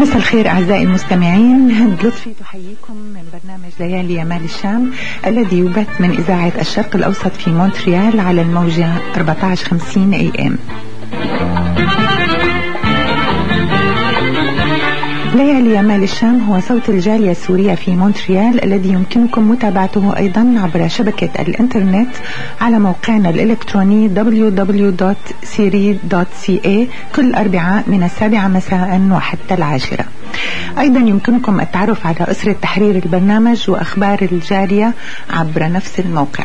مساء الخير أعزائي المستمعين، هند لطفي تحييكم من برنامج ليالي يمال الشام الذي يبث من إذاعة الشرق الأوسط في مونتريال على الموجة 1450 AM. ليالي يمال الشام هو صوت الجالية السورية في مونتريال الذي يمكنكم متابعته أيضا عبر شبكة الإنترنت على موقعنا الإلكتروني www.siri.ca كل أربعاء من 7 مساء وحتى 10. أيضا يمكنكم التعرف على أسرة تحرير البرنامج وأخبار الجالية عبر نفس الموقع.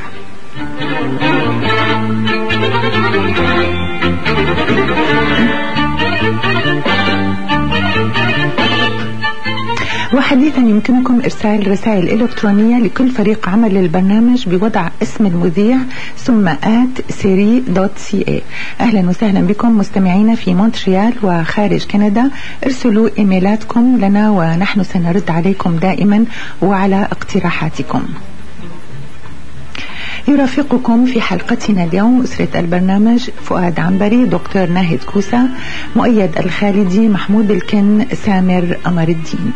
وحديثا يمكنكم إرسال رسائل إلكترونية لكل فريق عمل البرنامج بوضع اسم المذيع ثم @siri.ca. أهلا وسهلا بكم مستمعينا في مونتريال وخارج كندا. ارسلوا إيميلاتكم لنا ونحن سنرد عليكم دائما وعلى اقتراحاتكم. يرافقكم في حلقتنا اليوم أسرة البرنامج فؤاد عنبري، دكتور ناهد كوسة، مؤيد الخالدي، محمود الكن، سامر أمر الدين.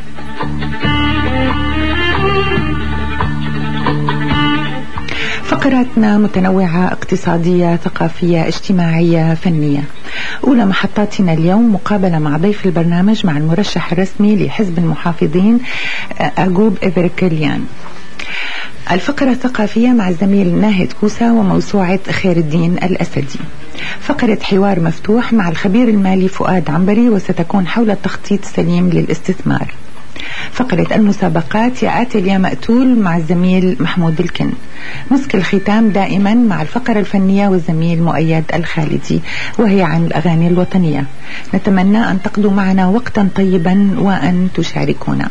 فقراتنا متنوعة، اقتصادية، ثقافية، اجتماعية، فنية. أولى محطاتنا اليوم مقابلة مع ضيف البرنامج مع المرشح الرسمي لحزب المحافظين أجوب إفريكليان. الفقرة الثقافية مع الزميل ناهد كوسة وموسوعة خير الدين الأسدي. فقرة حوار مفتوح مع الخبير المالي فؤاد عنبري وستكون حول التخطيط السليم للاستثمار. فقرة المسابقات يا آتي يا مقتول مع الزميل محمود الكن. مسك الختام دائما مع الفقرة الفنية والزميل مؤيد الخالدي وهي عن الأغاني الوطنية. نتمنى أن تقضوا معنا وقتا طيبا وأن تشاركونا.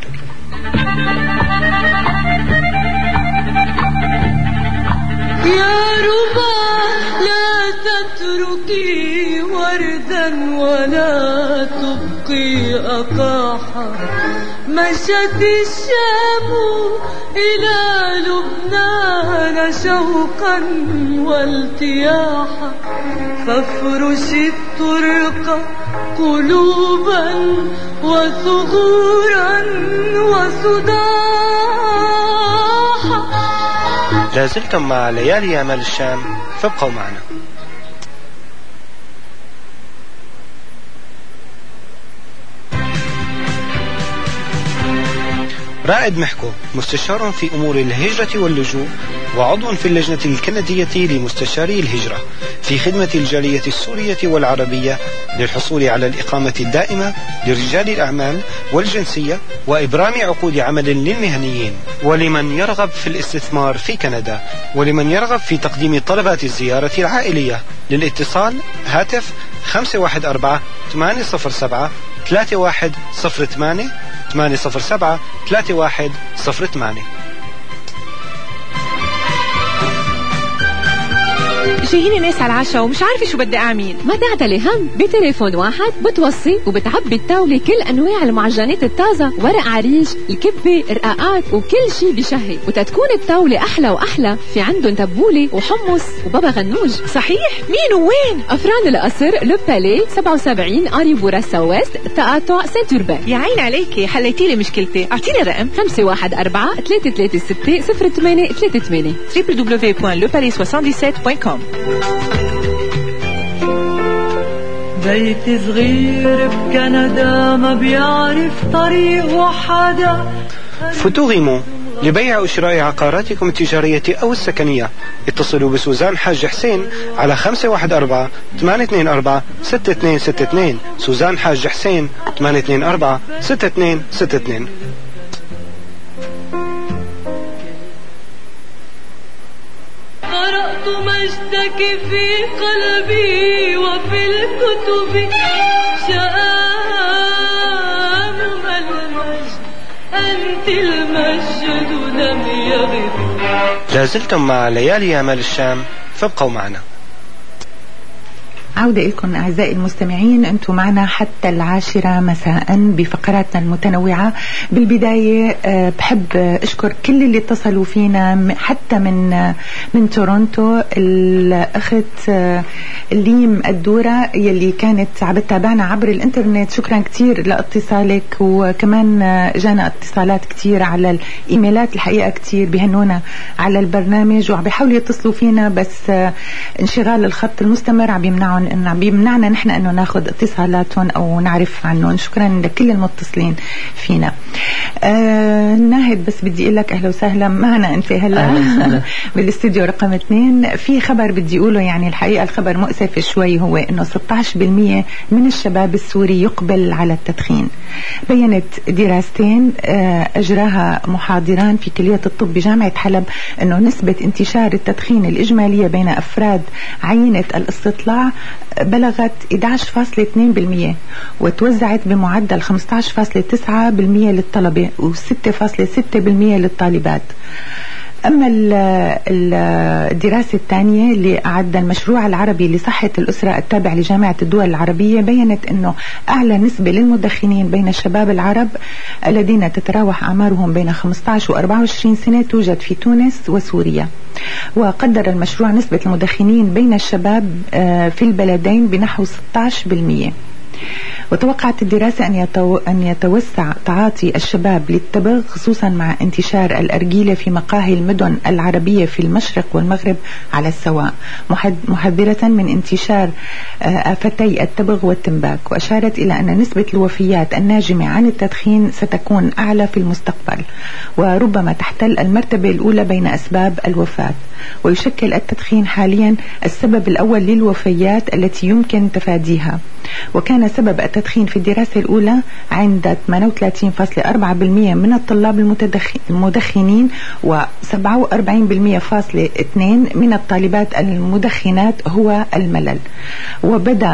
يا ربا لا تتركي وردا ولا تبقي أقاحا، مشت الشام إلى لبنان شوقا والتياحا، فافرش الطرق قلوبا وثغورا وصداحا. لازلتم مع ليالي يمال الشام، فابقوا معنا. رائد محكو مستشار في أمور الهجرة واللجوء وعضو في اللجنة الكندية لمستشاري الهجرة في خدمة الجالية السورية والعربية للحصول على الإقامة الدائمة لرجال الأعمال والجنسية وإبرام عقود عمل للمهنيين ولمن يرغب في الاستثمار في كندا ولمن يرغب في تقديم طلبات الزيارة العائلية. للاتصال هاتف 514-807-3108 807-3108. جاييني ناس على العشاء ومش عارفة شو بدي أعمل. ما تعتلي هم، بتليفون واحد بتوصي وبتعبي الطاولة كل أنواع المعجنات الطازة، ورق عريش، الكبة، رقاقات وكل شي بشهي، وتتكون الطاولة أحلى وأحلى. في عندهم تبولة وحمص وبابا غنوج. صحيح؟ مين وين؟ أفران القصر، لو بالي 77 أري بوراسا ويست، تقاطع سانت أوربان. يا عين عليكي، حليتيلي مشكلتي. أعطيني الرقم 514-336-0838 www.lepalais77.com. بيت صغير بكندا ما بيعرف طريق وحدا. فتوغيمو لبيع أو شراء عقاراتكم التجارية أو السكنية. اتصلوا بسوزان حاج حسين على 514-824-6262. سوزان حاج حسين 824-6262. قرأت مجدك في قلبي وفي الكتب، شآم المجد أنت المجد لم يغب. لازلتم مع ليالي يمال الشام، فابقوا معنا. عودة لكم أعزائي المستمعين، أنتم معنا حتى 10 مساء بفقراتنا المتنوعة. بالبداية بحب أشكر كل اللي اتصلوا فينا حتى من تورونتو. الأخت ليم الدورة يلي كانت عم تتابعنا عبر الإنترنت، شكرا كتير لاتصالك. وكمان جانا اتصالات كتير على الإيميلات، الحقيقة كتير بيهنونا على البرنامج وعم بيحاولوا يتصلوا فينا، بس انشغال الخط المستمر عم بيمنعنا نحن انه ناخذ اتصالاتهم او نعرف عنهم. شكرا لكل المتصلين فينا. ناهد، بس بدي اقول لك اهلا وسهلا معنا انت هلا بالاستوديو رقم 2. في خبر بدي اقوله، يعني الحقيقه الخبر مؤسف شوي، هو انه 16% من الشباب السوري يقبل على التدخين. بينت دراستين اجراها محاضران في كليه الطب بجامعه حلب انه نسبه انتشار التدخين الاجماليه بين افراد عينه الاستطلاع بلغت 11.2%، وتوزعت بمعدل 15.9% للطلبة و6.6% للطالبات. أما الدراسة الثانية اللي أعد المشروع العربي لصحة الأسرة التابع لجامعة الدول العربية، بينت أنه أعلى نسبة للمدخنين بين الشباب العرب الذين تتراوح أعمارهم بين 15 و 24 سنة توجد في تونس وسوريا. وقدر المشروع نسبة المدخنين بين الشباب في البلدين بنحو 16%. وتوقعت الدراسة أن يتوسع تعاطي الشباب للتبغ، خصوصا مع انتشار الأرجيلة في مقاهي المدن العربية في المشرق والمغرب على السواء، محذرة من انتشار آفتي التبغ والتنباك. وأشارت إلى أن نسبة الوفيات الناجمة عن التدخين ستكون أعلى في المستقبل، وربما تحتل المرتبة الأولى بين أسباب الوفاة. ويشكل التدخين حاليا السبب الأول للوفيات التي يمكن تفاديها. وكان سبب التدخين في الدراسة الأولى عند 38.4% من الطلاب المدخنين و47.2% من الطالبات المدخنات هو الملل. وبدأ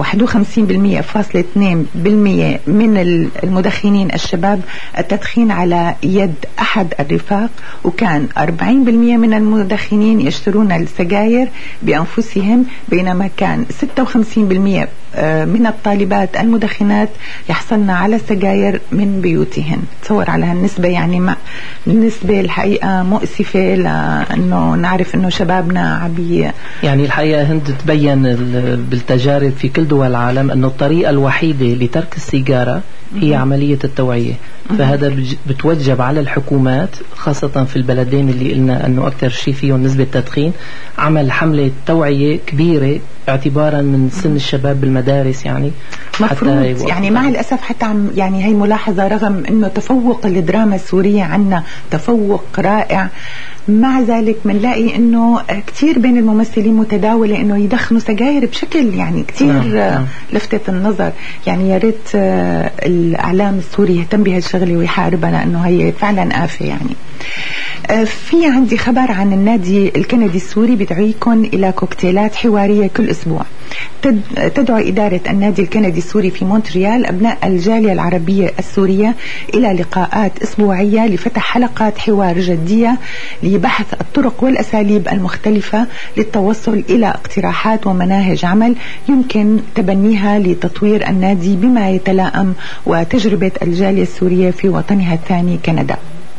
51.2% من المدخنين الشباب التدخين على يد أحد الرفاق، وكان 40% من المدخنين يشترون السجاير بأنفسهم، بينما كان 56% من الطالبات المدخنات يحصلن على السجاير من بيوتهن. تصور على هالنسبة، يعني النسبة الحقيقة مؤسفة، لأنه نعرف أنه شبابنا عبي. يعني الحقيقة هند تبين بالتجارب في كل دول العالم أنه الطريقة الوحيدة لترك السيجارة هي عملية التوعية. فهذا بتوجب على الحكومات، خاصة في البلدين اللي قلنا أنه أكثر شيء فيهم نسبة تدخين، عمل حملة توعية كبيرة اعتبارا من سن الشباب بالمدارس. يعني مفروض، يعني مع الأسف حتى يعني هي ملاحظة، رغم أنه تفوق الدراما السورية عنا تفوق رائع، مع ذلك منلاقي أنه كتير بين الممثلين متداولة أنه يدخنوا سجاير بشكل يعني كتير لفتت النظر. يعني يا ريت الإعلام السوري يهتم بهالشغلة ويحاربها، لأنه هي فعلا آفة. يعني في عندي خبر عن النادي الكندي السوري بدعيكم إلى كوكتيلات حوارية كل أسبوع. تدعو إدارة النادي الكندي السوري في مونتريال أبناء الجالية العربية السورية إلى لقاءات أسبوعية لفتح حلقات حوار جدية لبحث الطرق والأساليب المختلفة للتوصل إلى اقتراحات ومناهج عمل يمكن تبنيها لتطوير النادي بما يتلائم وتجربة الجالية السورية في وطنها الثاني كندا.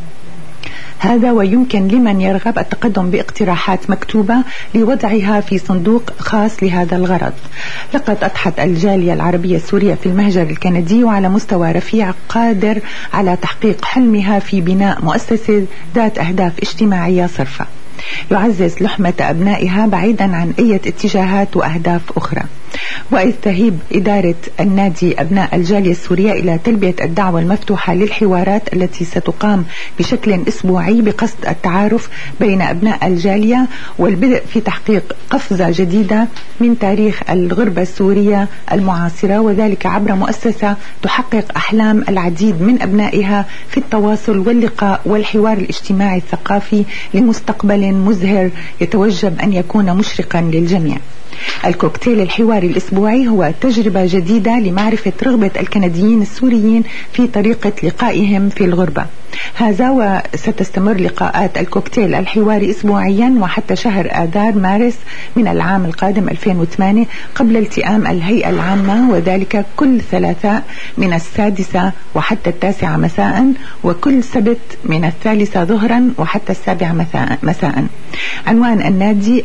هذا ويمكن لمن يرغب التقدم باقتراحات مكتوبة لوضعها في صندوق خاص لهذا الغرض. لقد أضحت الجالية العربية السورية في المهجر الكندي وعلى مستوى رفيع قادر على تحقيق حلمها في بناء مؤسسة ذات أهداف اجتماعية صرفة يعزز لحمة أبنائها بعيدا عن أي اتجاهات وأهداف أخرى. وإذ تهيب إدارة النادي أبناء الجالية السورية إلى تلبية الدعوة المفتوحة للحوارات التي ستقام بشكل أسبوعي بقصد التعارف بين أبناء الجالية والبدء في تحقيق قفزة جديدة من تاريخ الغربة السورية المعاصرة، وذلك عبر مؤسسة تحقق أحلام العديد من أبنائها في التواصل واللقاء والحوار الاجتماعي الثقافي لمستقبل مزهر يتوجب أن يكون مشرقا للجميع. الكوكتيل الحواري الأسبوعي هو تجربة جديدة لمعرفة رغبة الكنديين السوريين في طريقة لقائهم في الغربة، هذا وستستمر لقاءات الكوكتيل الحواري أسبوعيا وحتى شهر آذار مارس من العام القادم 2008 قبل التئام الهيئة العامة، وذلك كل ثلاثاء من 6 وحتى 9 مساء، وكل سبت من 3 ظهرا وحتى 7 مساء. عنوان النادي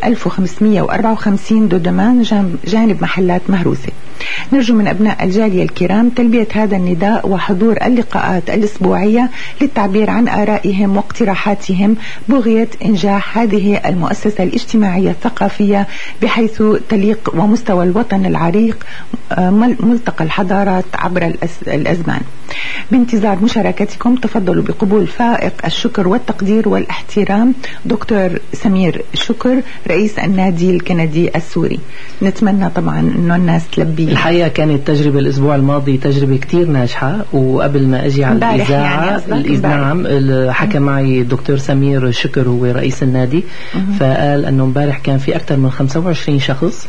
1554 دودمان جانب محلات مهروسة. نرجو من أبناء الجالية الكرام تلبية هذا النداء وحضور اللقاءات الأسبوعية للتعبير عن آرائهم واقتراحاتهم بغية إنجاح هذه المؤسسة الاجتماعية الثقافية بحيث تليق ومستوى الوطن العريق ملتقى الحضارات عبر الأزمان. بانتظار مشاركتكم تفضلوا بقبول فائق الشكر والتقدير والاحترام دكتور سمير شكر رئيس النادي الكندي السوري. نتمنى طبعا انه الناس تلبي. الحقيقة كانت تجربة الأسبوع الماضي تجربة كتير ناجحة، وقبل ما أجي على الإذاعة نعم حكى معي الدكتور سمير شكر هو رئيس النادي، فقال أنه امبارح كان في أكثر من 25 شخص،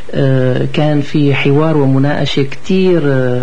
كان في حوار ومناقشة كتير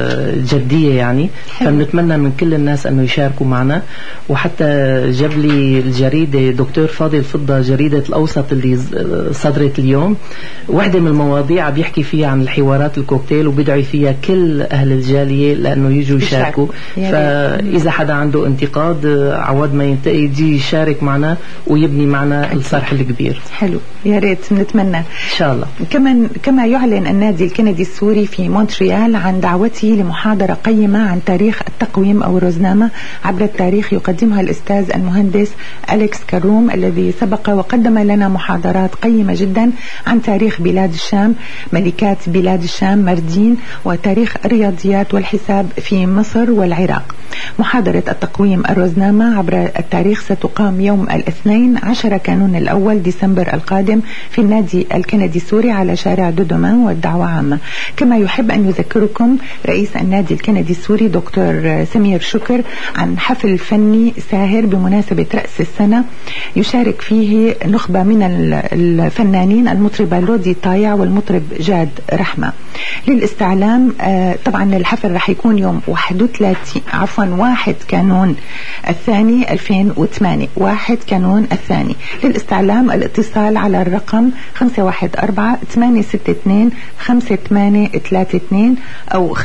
جدية يعني، فبنتمنى من كل الناس أنه يشاركوا معنا. وحتى جاب لي الجريدة دكتور فاضل فضة جريدة الأوسط اللي صدرت اليوم، واحدة من المواضيع بيحكي فيها عن الحوارات الكوكتيل وبدعي فيها كل أهل الجالية لأنه يجوا يشاركوا. فإذا حدا عنده انتقاد عوض ما ينتقي يجي يشارك معنا ويبني معنا الصرح الكبير. حلو، يا ريت نتمنى إن شاء الله. كما يعلن النادي الكندي السوري في مونتريال عن دعوته لمحاضرة قيمة عن تاريخ التقويم أو روزنامة عبر التاريخ يقدمها الأستاذ المهندس أليكس كروم، الذي سبق وقدم لنا محاضرات قيمة جدا عن تاريخ بلاد الشام، ملكات بلاد الشام، مردين، وتاريخ الرياضيات والحساب في مصر والعراق. محاضرة التقويم الروزنامة عبر التاريخ ستقام يوم الاثنين 10 كانون الأول ديسمبر القادم في النادي الكندي السوري على شارع دودمان، والدعوة عامة. كما يحب أن يذكركم رئيس النادي الكندي السوري دكتور سمير شكر عن حفل فني ساهر بمناسبة رأس السنة يشارك فيه نخبة من الفنانين، المطربة لودي طايع والمطرب جاد رحمة. للاستعلام طبعا الحفل راح يكون يوم 1 كانون الثاني 2008، 1 كانون الثاني. للاستعلام الاتصال على الرقم 514-862-5832 أو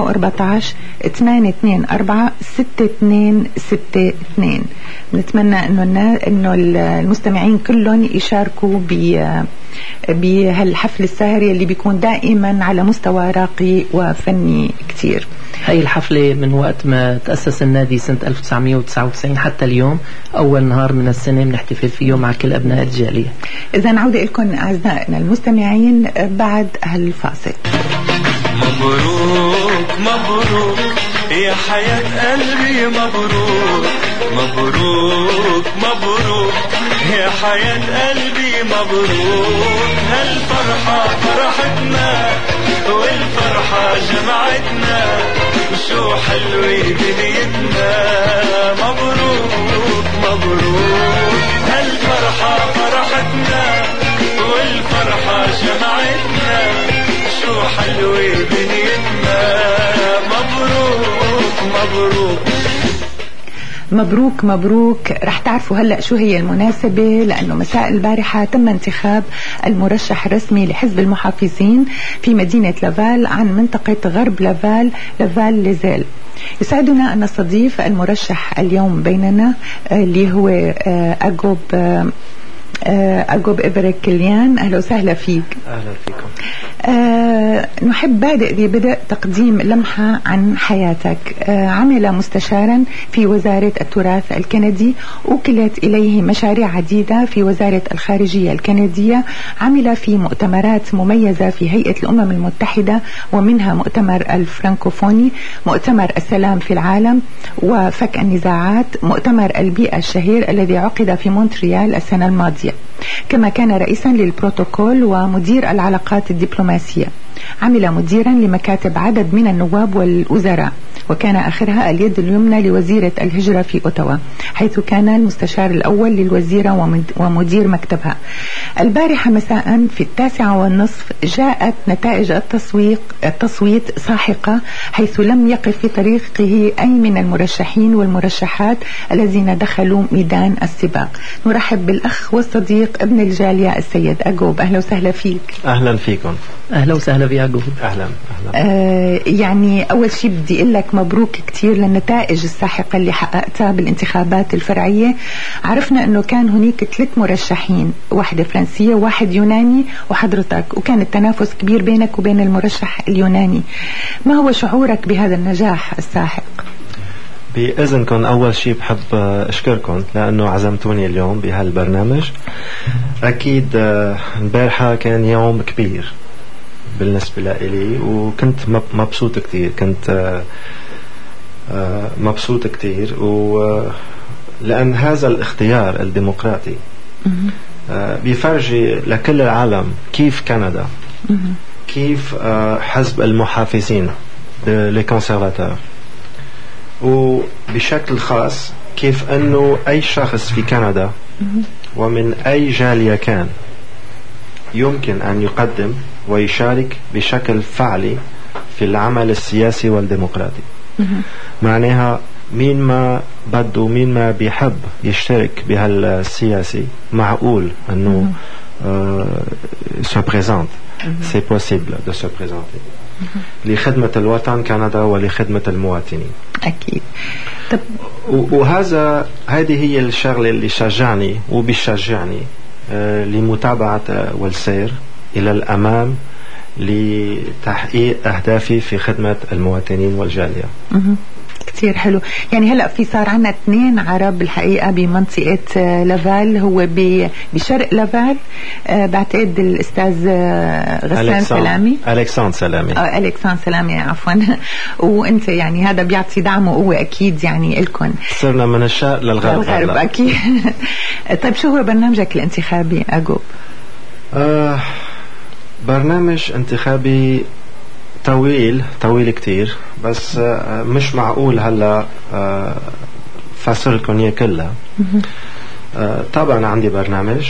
514-824-6262. نتمنى انه المستمعين كلهم يشاركوا بهالحفل الساهري اللي بيكون دائما على مستوى راقي وفني كتير. هاي الحفلة من وقت ما تأسس النادي سنة 1999 حتى اليوم أول نهار من السنة بنحتفل فيه مع كل أبناء الجالية. إذا نعود لكم أعزائنا المستمعين بعد هالفاصل. مبروك مبروك يا حياة قلبي، مبروك مبروك مبروك يا حياة قلبي، مبروك هالفرحة فرحتنا والفرحة جمعتنا، وشو حلوة دنيتنا. مبروك مبروك هالفرحة فرحتنا والفرحة جمعتنا، شو حلوة دنيتنا. مبروك مبروك مبروك مبروك. رح تعرفوا هلأ شو هي المناسبة، لأنه مساء البارحة تم انتخاب المرشح الرسمي لحزب المحافظين في مدينة لافال عن منطقة غرب لافال ليزيل. يسعدنا أن نستضيف المرشح اليوم بيننا اللي هو أجوب إبرك كليان. أهلا وسهلا فيك. أهلا فيكم. نحب ببدء تقديم لمحة عن حياتك. عمل مستشارا في وزارة التراث الكندي، أوكلت إليه مشاريع عديدة في وزارة الخارجية الكندية، عمل في مؤتمرات مميزة في هيئة الأمم المتحدة ومنها مؤتمر الفرنكوفوني، مؤتمر السلام في العالم وفك النزاعات، مؤتمر البيئة الشهير الذي عقد في مونتريال السنة الماضية. كما كان رئيسا للبروتوكول ومدير العلاقات الدبلوماسية. عمل مديرا لمكاتب عدد من النواب والوزراء، وكان آخرها اليد اليمنى لوزيرة الهجرة في أوتاوا، حيث كان المستشار الأول للوزيرة ومدير مكتبها. البارحة مساء في 9:30 جاءت نتائج التصويت ساحقة، حيث لم يقف في طريقه أي من المرشحين والمرشحات الذين دخلوا ميدان السباق. نرحب بالأخ والصديق ابن الجالية السيد أجوب. أهلا وسهلا فيك. أهلا فيكم. أهلا وسهلا بيعقوب. أهلا. يعني أول شيء بدي أقول لك مبروك كتير للنتائج الساحقة اللي حققتها بالانتخابات الفرعية. عرفنا أنه كان هناك 3 مرشحين، واحدة فرنسية وواحد يوناني وحضرتك، وكان التنافس كبير بينك وبين المرشح اليوناني. ما هو شعورك بهذا النجاح الساحق؟ بإذنكم أول شيء بحب أشكركم لأنه عزمتوني اليوم بهالبرنامج. أكيد البارحة كان يوم كبير بالنسبة لي، وكنت مبسوط كتير. كنت مبسوط كتير لأن هذا الاختيار الديمقراطي بيفرجي لكل العالم كيف كندا، كيف حزب المحافظين للكونسيرفاتور، وبشكل خاص كيف أنه أي شخص في كندا ومن أي جالية كان يمكن أن يقدم ويشارك بشكل فعلي في العمل السياسي والديمقراطي. معناها مين ما بده، مين ما بيحب يشترك بهالسياسي، معقول أنه se présente. C'est possible de se présenter لخدمة الوطن كندا ولخدمة المواطنين. أكيد. هذه هي الشغلة اللي شجعني وبيشجعني لمتابعة والسير إلى الأمام لتحقيق أهدافي في خدمة المواطنين والجالية. كتير حلو. يعني هلأ صار عنا 2 عرب الحقيقة بمنطقة لافال، هو بشرق لافال، بعتقد الأستاذ غسان سلامي. ألكسان سلامي عفوا. وأنت يعني هذا بيعطي دعم وقوة أكيد يعني إلكن. صرنا من الشرق للغرب أكيد. طيب شو هو برنامجك الانتخابي أجوب؟ برنامج انتخابي طويل كتير، بس مش معقول هلا فصلكم كلها. طبعا عندي برنامج،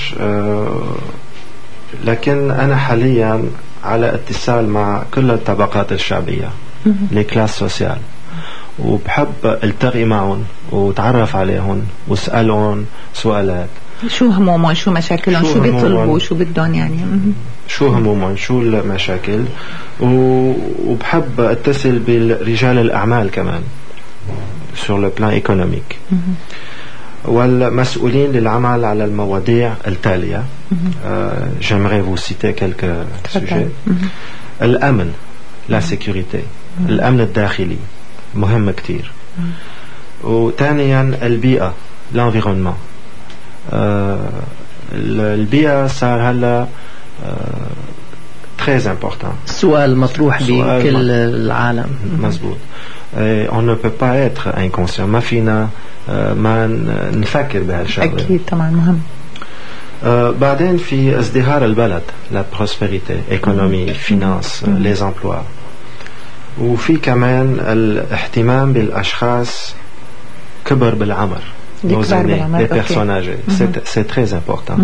لكن أنا حاليا على اتصال مع كل الطبقات الشعبية، لكلاس سوسيال، وبحب التقي معهم وتعرف عليهم واسألهم سؤالات. شو همومهم، شو مشاكلهم، شو بيطلبوا، شو بدهم يعني. شو همومهم، شو المشاكل، وبحب اتصل برجال الأعمال كمان sur le plan économique والمسؤولين للعمل على المواضيع التالية. j'aimerais vous citer quelques sujets. الأمن، la sécurité، الأمن الداخلي مهم كتير. وثانيا البيئة، l'environnement. البيئة صار هلا très important. سؤال مطروح بكل العالم. مزبوط. on ne peut pas être inconscient. ما فينا ما نفكر بهالشغلة. أكيد طبعا مهم. بعدين في ازدهار البلد، la prospérité, économie, finance, les emplois. وفي كمان الاهتمام بالأشخاص كبر بالعمر، nos aînés, les personnes âgées. C'est très important.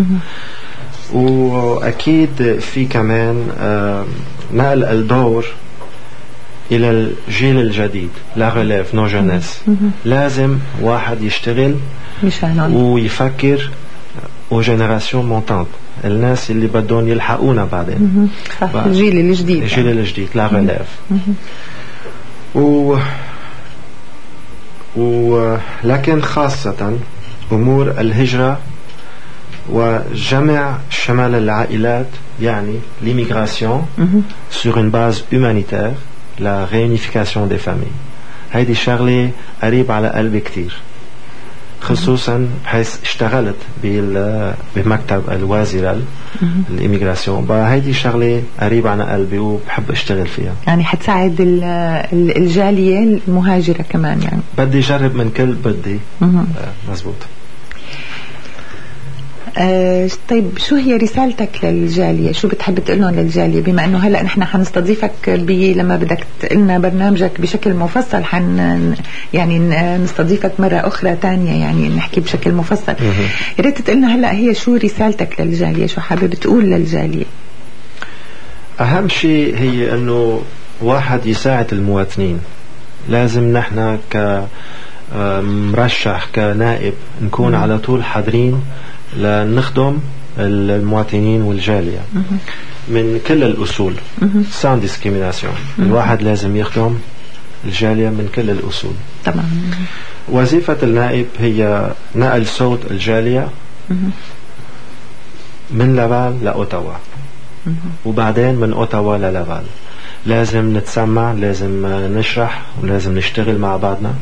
وأكيد في كمان نقل الدور إلى الجيل الجديد، la relève, nos jeunesses. لازم واحد يشتغل ويفكر aux générations montantes، الناس اللي بدهم يلحقونا بعدين. الجيل الجديد. الجيل الجديد، la relève. لكن خاصة أمور الهجرة وجمع شمال العائلات، يعني l'immigration sur une base humanitaire, la réunification des familles. هيدي شغلة قريب على قلبي كتير، خصوصا بحيث اشتغلت بمكتب الوزيرة الإميغراسيون. هيدي شغلة قريب على قلبي وبحب اشتغل فيها. يعني حتساعد الجالية المهاجرة كمان يعني. بدي جرب من كل بدي. مزبوط. طيب شو هي رسالتك للجالية؟ شو بتحب تقول لهم للجالية، بما انه هلا نحن حنستضيفك لما بدك تقلنا برنامجك بشكل مفصل، يعني نستضيفك مرة أخرى تانية، يعني نحكي بشكل مفصل. يا ريت تقلنا هلا هي شو رسالتك للجالية، شو حابب تقول للجالية؟ أهم شيء هي أنه واحد يساعد المواطنين. لازم نحن كمرشح كنائب نكون على طول حاضرين لنخدم المواطنين والجالية من كل الأصول sans discrimination. الواحد لازم يخدم الجالية من كل الأصول. طبعا وظيفة النائب هي نقل صوت الجالية من لافال لأوتاوا، وبعدين من أوتاوا للافال. لازم نتسمع، لازم نشرح، ولازم نشتغل مع بعضنا،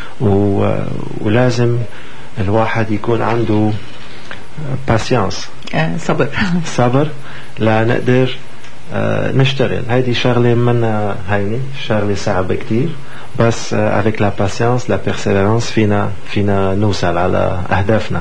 ولازم الواحد يكون عنده باسيانس، صبر لنقدر نشتغل. هيدي شغلة منا هيني، شغلة صعبة كتير، بس avec la patience la persévérance فينا نوصل على أهدافنا.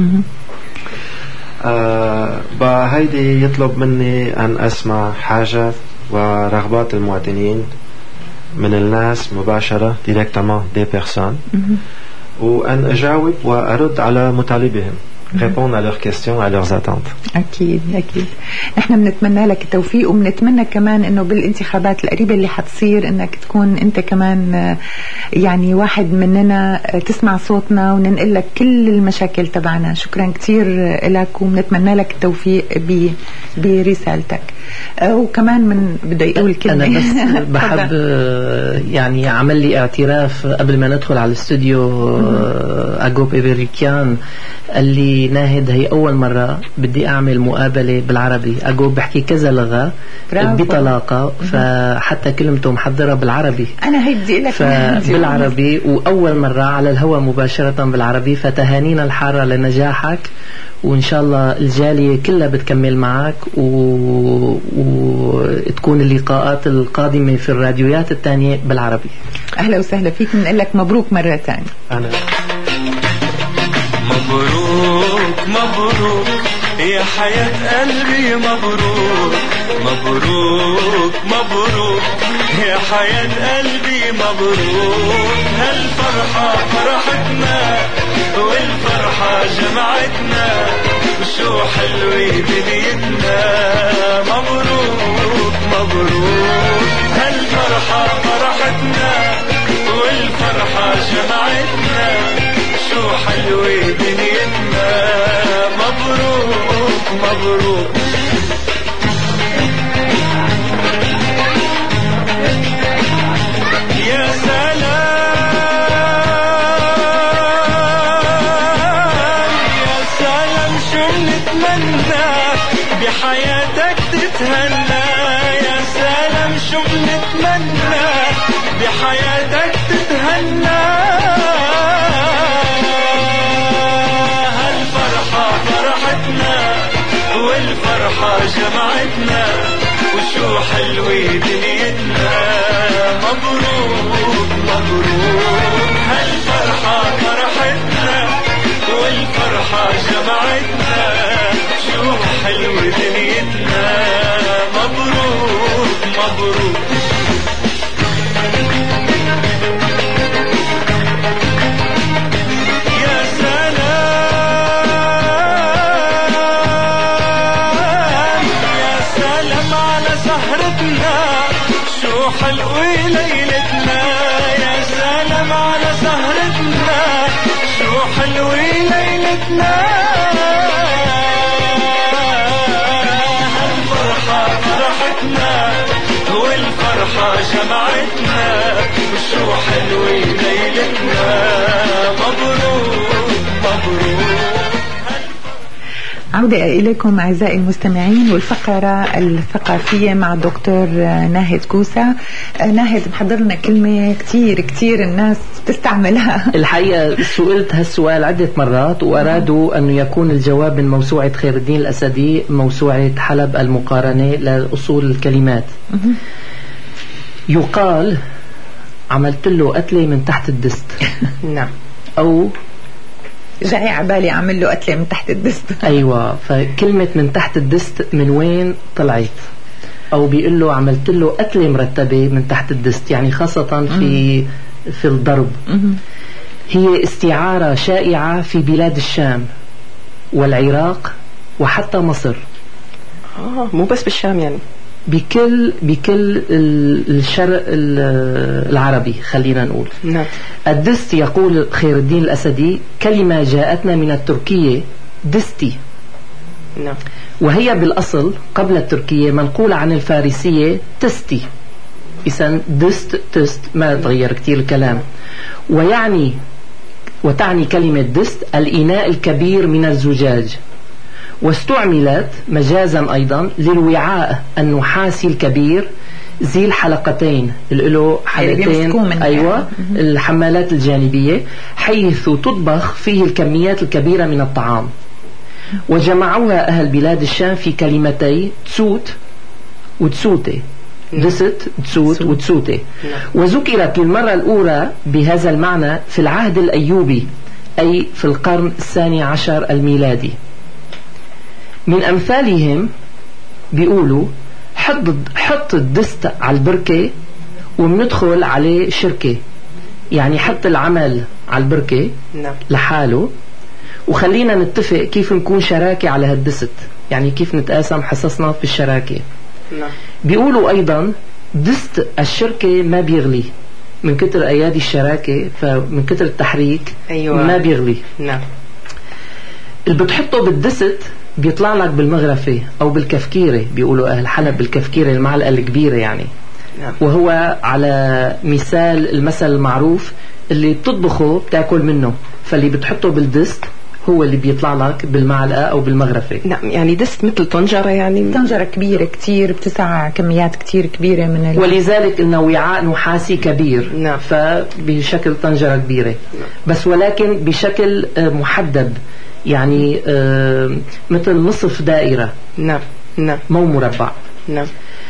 هيدي يطلب مني أن أسمع حاجات ورغبات المواطنين من الناس مباشرة directement des personnes، وأن أجاوب وأرد على مطالبهم، répondre à leurs questions, à leurs attentes. أكيد أكيد. نحن بنتمنى لك التوفيق، وبنتمنى كمان إنه بالانتخابات القريبة اللي حتصير إنك تكون أنت كمان يعني واحد مننا، تسمع صوتنا وننقل لك كل المشاكل تبعنا. شكرا كتير لك، وبنتمنى لك التوفيق برسالتك. وكمان من بدي أقول كلمة، أنا بس بحب يعني عمل لي اعتراف قبل ما ندخل على الاستوديو. أجوب إبريكيان قال لي ناهد هي أول مرة بدي أعمل مقابلة بالعربي. أجوب بحكي كذا لغة بطلاقة، فحتى كلمته محضرة بالعربي. أنا هيك بدي لك بالعربي، وأول مرة على الهواء مباشرة بالعربي. فتهانينا الحارة لنجاحك، وإن شاء الله الجالية كلها بتكمل معك، وتكون اللقاءات القادمة في الراديويات الثانية بالعربي. أهلا وسهلا فيك، بنقول لك مبروك مرة ثانية. أنا مبروك مبروك يا حياة قلبي، مبروك مبروك مبروك يا حياة قلبي، مبروك. هالفرحة فرحتنا والفرحة جمعتنا، وشو حلوة دنيتنا. مبروك مبروك هالفرحة فرحتنا والفرحة جمعتنا، شو حلوة دنيتنا. مبروك مبروك. يا سلام شو نتمنى بحياتك تتهنى. يا سلام شو نتمنى بحياتك تتهنى. والفرحة جمعتنا، وشو حلوة دنيتنا. مبروك مبروك هالفرحة فرحتنا والفرحة جمعتنا، شو حلوة دنيتنا. مبروك مبروك. شو حلوة ليلتنا. يا سلام على سهرتنا، شو حلوة ليلتنا. هالفرحة فرحتنا والفرحة جمعتنا، وشو حلوة ليلتنا. مبروك مبروك. عودة إليكم أعزائي المستمعين، والفقرة الثقافية مع الدكتور ناهد كوسة. ناهد محضر لنا كلمة كتير الناس تستعملها. الحقيقة سئلت هالسؤال عدة مرات، وأرادوا أن يكون الجواب من موسوعة خير الدين الأسدي، موسوعة حلب المقارنة لأصول الكلمات. يقال عملت له قتلة من تحت الدست. نعم. أو جاي عبالي أعمل له قتلة من تحت الدست. أيوة، فكلمة من تحت الدست من وين طلعت؟ أو بيقول له عملت له قتلة مرتبة من تحت الدست، يعني خاصة في الضرب. هي استعارة شائعة في بلاد الشام والعراق وحتى مصر. مو بس بالشام، يعني بكل الشرق العربي خلينا نقول. نعم. الدست يقول خير الدين الأسدي كلمة جاءتنا من التركية دستي. نعم. وهي بالأصل قبل التركية منقولة عن الفارسية تستي. إذن دست تست ما تغير كتير الكلام. وتعني كلمة دست الإناء الكبير من الزجاج، واستعملت مجازا أيضا للوعاء النحاسي الكبير ذي الحلقتين اللي له حلقتين. أيوة، الحمالات الجانبية، حيث تطبخ فيه الكميات الكبيرة من الطعام. وجمعوها أهل بلاد الشام في كلمتي تسوت وتسوتي. دست تسوت وتسوتي. وذكرت للمرة الأولى بهذا المعنى في العهد الأيوبي، أي في القرن 12 الميلادي. من أمثالهم بيقولوا حط الدست على البركة ومندخل عليه شركة، يعني حط العمل على البركة لحاله وخلينا نتفق كيف نكون شراكة على هالدست، يعني كيف نتقاسم حصصنا في الشراكة. بيقولوا أيضا دست الشركة ما بيغلي من كتر أيادي الشراكة، فمن كتر التحريك ما بيغلي. نعم. اللي بتحطه بالدست بيطلع لك بالمغرفة أو بالكفكيرة، بيقولوا أهل حلب بالكفكيرة المعلقة الكبيرة يعني. وهو على مثال المثل المعروف اللي بتطبخه بتاكل منه، فاللي بتحطه بالدست هو اللي بيطلع لك بالمعلقة أو بالمغرفة. نعم، يعني دست مثل طنجرة، يعني طنجرة كبيرة كتير بتسع كميات كتير كبيرة من ولذلك إنه وعاء نحاسي كبير. نعم. فبشكل طنجرة كبيرة. نعم. بس ولكن بشكل محدد، يعني مثل نصف دائرة. نعم. نعم. مو مربع. نعم.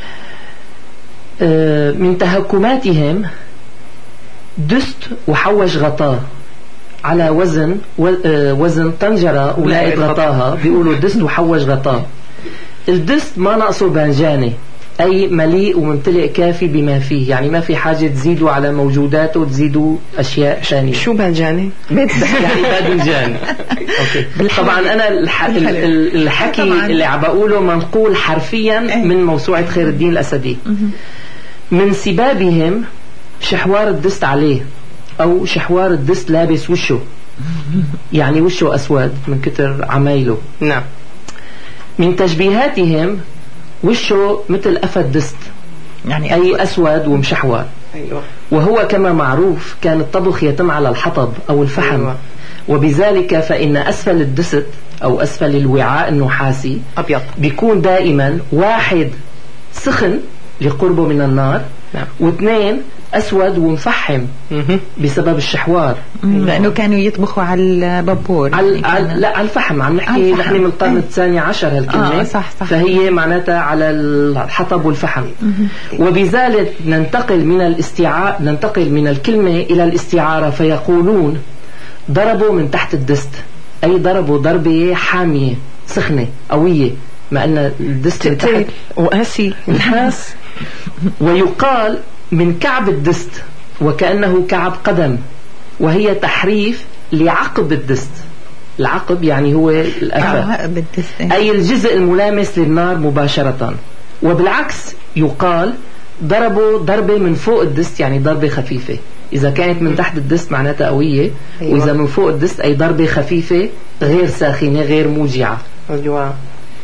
من تهكماتهم دست وحوش غطاه على وزن طنجرة ولقيت غطاها، بيقولوا دست وحوش غطاه. الدست ما ناقصه بانجاني، أي مليء وممتلئ كافي بما فيه، يعني ما في حاجة تزيدوا على موجوداته وتزيدوا أشياء ثانية. شو بانجاني؟ يعني باذنجان. طبعا أنا الحكي اللي عم بقوله منقول حرفيا من موسوعة خير الدين الأسدي. من سبابهم شحوار الدست عليه، أو شحوار الدست لابس وشه، يعني وشه أسود من كتر عمايله. نعم. من تشبيهاتهم وشه مثل قفا الدست، يعني أي أسود ومشحور. أيوة. وهو كما معروف كان الطبخ يتم على الحطب أو الفحم. أيوة. وبذلك فإن أسفل الدست أو أسفل الوعاء النحاسي أبيض بيكون دائما واحد سخن لقربه من النار. نعم. واثنين أسود ومفحم بسبب الشحوار، لأنه كانوا يطبخوا على البابور، لا على الفحم. عم نحكي نحن من القرن 12 هالكلمة. صح. فهي معناتها على الحطب والفحم. وبذلك ننتقل من الكلمة إلى الاستعارة، فيقولون ضربوا من تحت الدست، أي ضربوا ضربة حامية سخنة قوية، ما أن الدست من تحت وقاسي نحاس. ويقال من كعب الدست وكأنه كعب قدم، وهي تحريف لعقب الدست. العقب يعني هو الأفا، أي الجزء الملامس للنار مباشرة. وبالعكس يقال ضربوا ضربة من فوق الدست، يعني ضربة خفيفة. إذا كانت من تحت الدست معناتها قوية. أيوة. وإذا من فوق الدست أي ضربة خفيفة غير ساخنة غير موجعة. أيوة.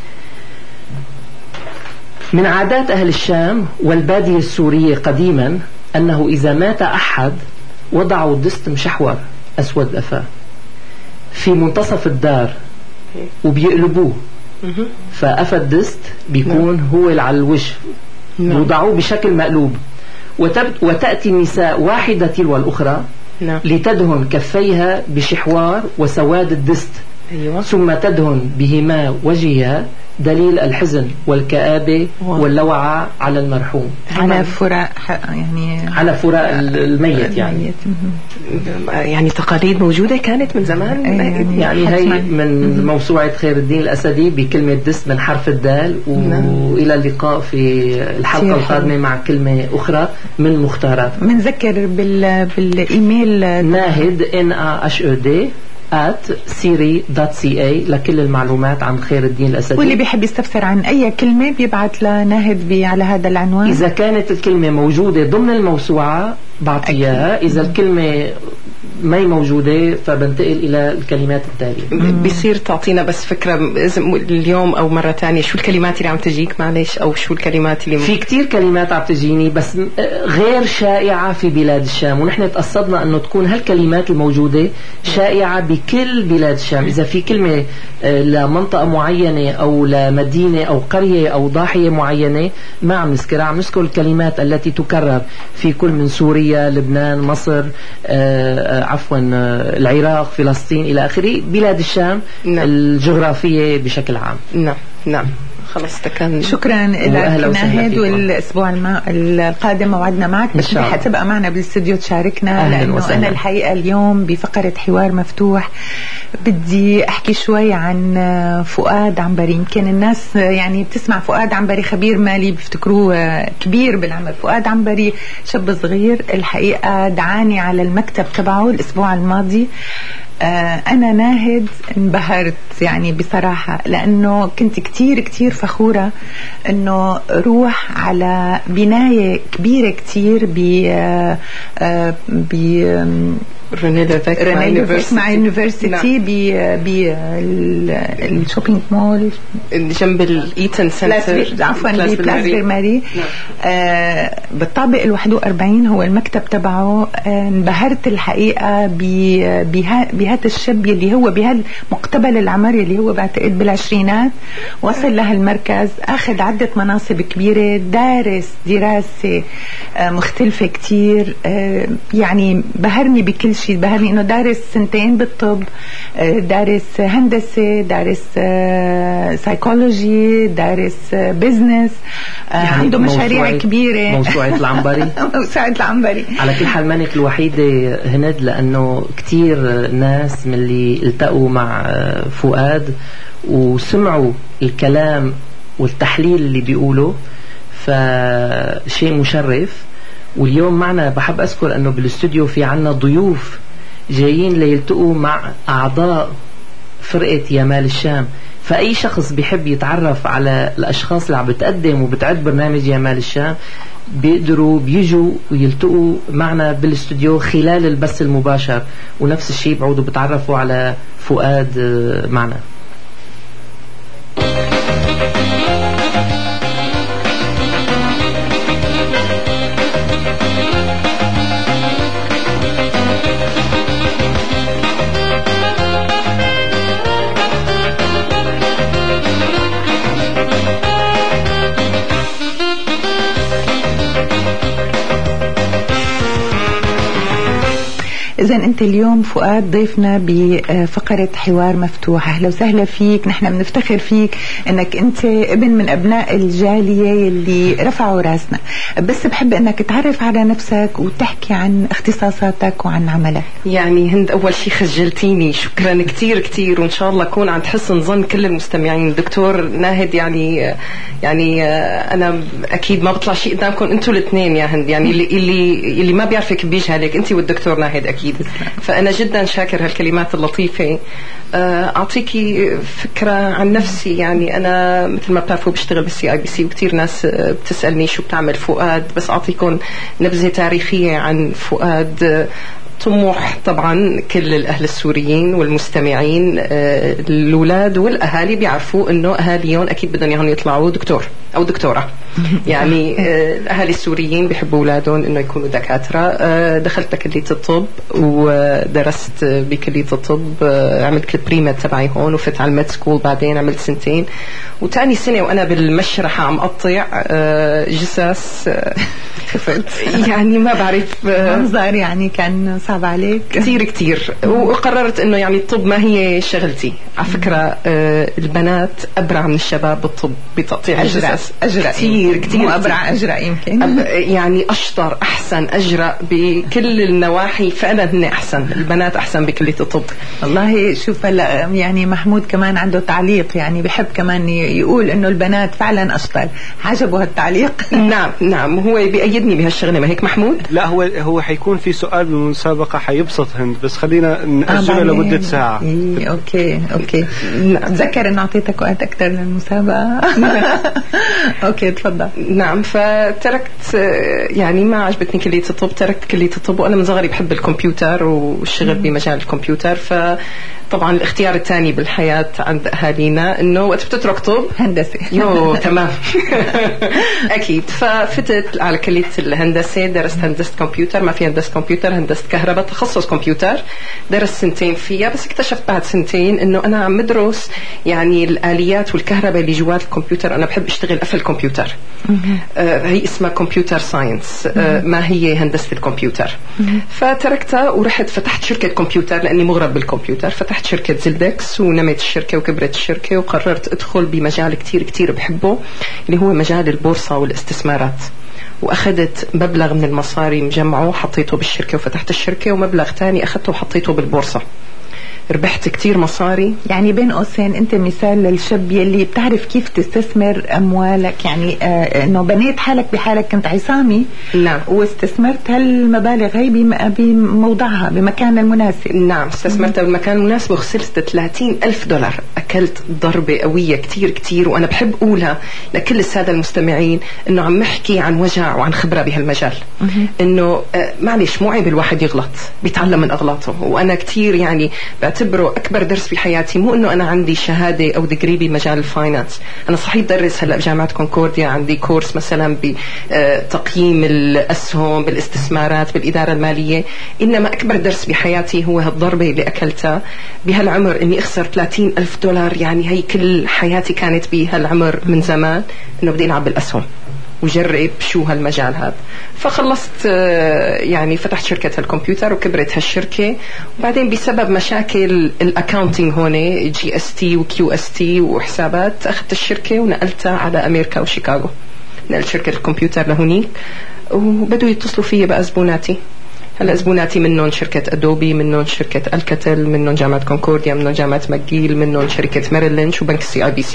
من عادات أهل الشام والبادية السورية قديما أنه إذا مات أحد وضعوا الدست مشحور أسود أفا في منتصف الدار وبيقلبوه، فأفا الدست بيكون هو على الوجه، وضعوه بشكل مقلوب. وتأتي النساء واحدة تلو الأخرى لتدهن كفيها بشحوار وسواد الدست. ثم تدهن بهما وجهها دليل الحزن والكآبة واللوعة على المرحوم، على فراق يعني على فراق الميت يعني تقاليد موجودة كانت من زمان. يعني هي من موسوعة خير الدين الأسدي بكلمة دس من حرف الدال. وإلى اللقاء في الحلقة القادمة مع كلمة أخرى من مختارات. منذكر بالإيميل ناهد @siri.ca لكل المعلومات عن خير الدين الأسدي. واللي بيحب يستفسر عن أي كلمة بيبعت لناهد على هذا العنوان. إذا كانت الكلمة موجودة ضمن الموسوعة بعطيها، إذا الكلمة ما هي موجودة فبنتقل إلى الكلمات التالية. بيصير تعطينا بس فكرة اليوم أو مرة تانية شو الكلمات اللي عم تجيك معلش، أو شو الكلمات اللي في كتير كلمات عم تجيني بس غير شائعة في بلاد الشام، ونحن تقصدنا أنه تكون هالكلمات الموجودة شائعة بكل بلاد الشام. إذا في كلمة لمنطقة معينة أو لمدينة أو قرية أو ضاحية معينة ما عم نذكرها، عم نذكر الكلمات التي تكرر في كل من سوريا، لبنان، مصر، العراق، فلسطين إلى آخره، بلاد الشام. الجغرافية بشكل عام. نعم خلص تكن. شكرا لك ناهد، والأسبوع القادم موعدنا معك، بس حتبقى معنا بالاستوديو تشاركنا، لأنه أنا الحقيقة اليوم بفقرة حوار مفتوح بدي أحكي شوي عن فؤاد عنبري. يمكن الناس يعني بتسمع فؤاد عنبري خبير مالي بيفتكروه كبير بالعمر. فؤاد عنبري شاب صغير الحقيقة دعاني على المكتب تبعه الأسبوع الماضي. أنا ناهد انبهرت يعني بصراحة، لأنه كنت كتير فخورة أنه روح على بناية كبيرة كتير رينيلوفيك مع يونيفرسيتي بالشوبينج مول جنب الإيتن سنتر، عفوا ببلاس فيرماري. بالطابق 41 هو المكتب تبعه. انبهرت الحقيقة بهذا الشاب اللي هو بهالمقتبل العمري اللي هو بعتقد بالعشرينات، وصل لهالمركز، أخذ عدة مناصب كبيرة، دارس دراسة مختلفة كتير. يعني بهرني بكل شيء، بهرني إنه دارس 2 بالطب، دارس هندسة، دارس سايكولوجي، دارس بزنس، عنده مشاريع كبيرة. موسوعة العنبري. موسوعة العنبري. على كل حال مانك الوحيدة هند، لأنه كتير ناس من اللي التقوا مع فؤاد وسمعوا الكلام والتحليل اللي بيقوله، فشيء مشرف. واليوم معنا بحب أذكر أنه بالاستوديو في عنا ضيوف جايين ليلتقوا مع أعضاء فرقة يمال الشام. فأي شخص بيحب يتعرف على الأشخاص اللي عم بتقدم وبتعد برنامج يمال الشام بيجوا ويلتقوا معنا بالاستوديو خلال البث المباشر، ونفس الشيء بعودوا بتعرفوا على فؤاد معنا. إذا أنت اليوم فؤاد ضيفنا بفقرة حوار مفتوح. أهلا وسهلا فيك، نحن بنفتخر فيك أنك أنت ابن من أبناء الجالية اللي رفعوا راسنا. بس بحب أنك تعرف على نفسك وتحكي عن اختصاصاتك وعن عملك. يعني هند أول شيء خجلتيني، شكرا كتير، وإن شاء الله أكون عند حسن ظن كل المستمعين. دكتور ناهد يعني أنا أكيد ما بطلع شيء قدامكم أنتوا الاثنين يا هند، يعني اللي ما بيعرفك بيجهلك أنت والدكتور ناهد أكيد. فأنا جدا شاكر هالكلمات اللطيفة. أعطيكي فكرة عن نفسي. يعني أنا مثل ما بتعرفوا بشتغل بالCIBC، وكتير ناس بتسألني شو بتعمل فؤاد، بس أعطيكم نبذة تاريخية عن فؤاد. طموح طبعا كل الأهل السوريين والمستمعين، الأولاد والأهالي بيعرفوا إنه أهاليهم أكيد بدهم يطلعوا دكتور. أو دكتورة. يعني الأهالي السوريين بيحبوا أولادهم إنه يكونوا دكاترة. دخلت بكلية الطب ودرست بكلية الطب، عملت البريمة تبعي هون وفت على الميد سكول، بعدين عملت 2 سنين، وتاني سنة وأنا بالمشرحة عم أقطع جثث يعني ما بعرف منظر يعني كان صعب عليك كتير وقررت إنه يعني الطب ما هي شغلتي. على فكرة البنات أبرع من الشباب بالطب بتقطيع الجثث، كتير مو أبرع، أجرأ يمكن يعني أشطر، أحسن، أجرأ بكل النواحي. فعلا هن أحسن، البنات أحسن بكلية الطب. والله شوف هلا يعني محمود كمان عنده تعليق، يعني بحب كمان يقول إنه البنات فعلا أشطر. عجبه هالتعليق؟ نعم هو بيأيدني بهالشغلة، ما هيك محمود؟ لا هو حيكون في سؤال بالمسابقة حيبسط هند، بس خلينا نأجله لمدة ساعة. أوكي تذكر إنه أعطيتك وقت أكثر للمسابقة. أوكي تفضل. نعم، فتركت يعني ما عجبتني كلية الطب، تركت كلية الطب، وأنا من صغري بحب الكمبيوتر والشغل بمجال الكمبيوتر. فطبعا الاختيار الثاني بالحياة عند أهالينا إنه وقت بتترك طب هندسة. تمام. أكيد. ففتت على كلية الهندسة، درست هندسة كمبيوتر، ما في هندسة كمبيوتر، هندسة كهرباء، تخصص كمبيوتر. درست 2 سنين فيها، بس اكتشفت بعد 2 سنين إنه أنا عم بدرس يعني الآليات والكهرباء اللي جوات الكمبيوتر. أنا بحب أشتغل في الكمبيوتر. هي اسمها كمبيوتر ساينس، ما هي هندسة الكمبيوتر. فتركتها ورحت فتحت شركة كمبيوتر لأني مغرب بالكمبيوتر. فتحت شركة زلدكس ونميت الشركة وكبرت الشركة، وقررت أدخل بمجال كتير بحبه اللي هو مجال البورصة والاستثمارات. وأخذت مبلغ من المصاري مجمعه حطيته بالشركة وفتحت الشركة، ومبلغ تاني أخذته وحطيته بالبورصة. ربحت كتير مصاري. يعني بين قوسين انت مثال للشاب يلي بتعرف كيف تستثمر اموالك، يعني انه بنيت حالك بحالك، كنت عصامي. نعم. واستثمرت هالمبالغ هي بموضعها بمكانها المناسب. نعم، استثمرتها بالمكان المناسب وخسرت $30,000. اكلت ضربة قوية كتير، وانا بحب اقولها لكل السادة المستمعين انه عم نحكي عن وجع وعن خبرة بهالمجال. انه معلش مو عيب الواحد يغلط، بيتعلم من اغلاطه. وانا كتير يعني بعتبره أكبر درس في حياتي مو إنه أنا عندي شهادة أو ديجري بمجال الفاينانس. أنا صحيح بدرس هلأ بجامعة كونكورديا، عندي كورس مثلا بتقييم الأسهم، بالاستثمارات، بالإدارة المالية. إنما أكبر درس بحياتي هو هالضربة اللي أكلتها بهالعمر، إني أخسر $30,000. يعني هي كل حياتي كانت بهالعمر من زمان إنه بدي ألعب بالأسهم وجرب شو هالمجال هذا. فخلصت يعني فتحت شركة الكمبيوتر وكبرت هالشركة. وبعدين بسبب مشاكل الأكاونتينج هون GST وQST وحسابات، أخذت الشركة ونقلتها على أمريكا وشيكاغو. نقلت شركة الكمبيوتر لهونيك، وبدوا يتصلوا فيي بقى زبوناتي. هلا زبوناتي منهم شركة أدوبي، منهم شركة الكتل، منهم جامعة كونكورديا، منهم جامعة ماجيل، منهم شركة ميريل لينش وبنك CIBC.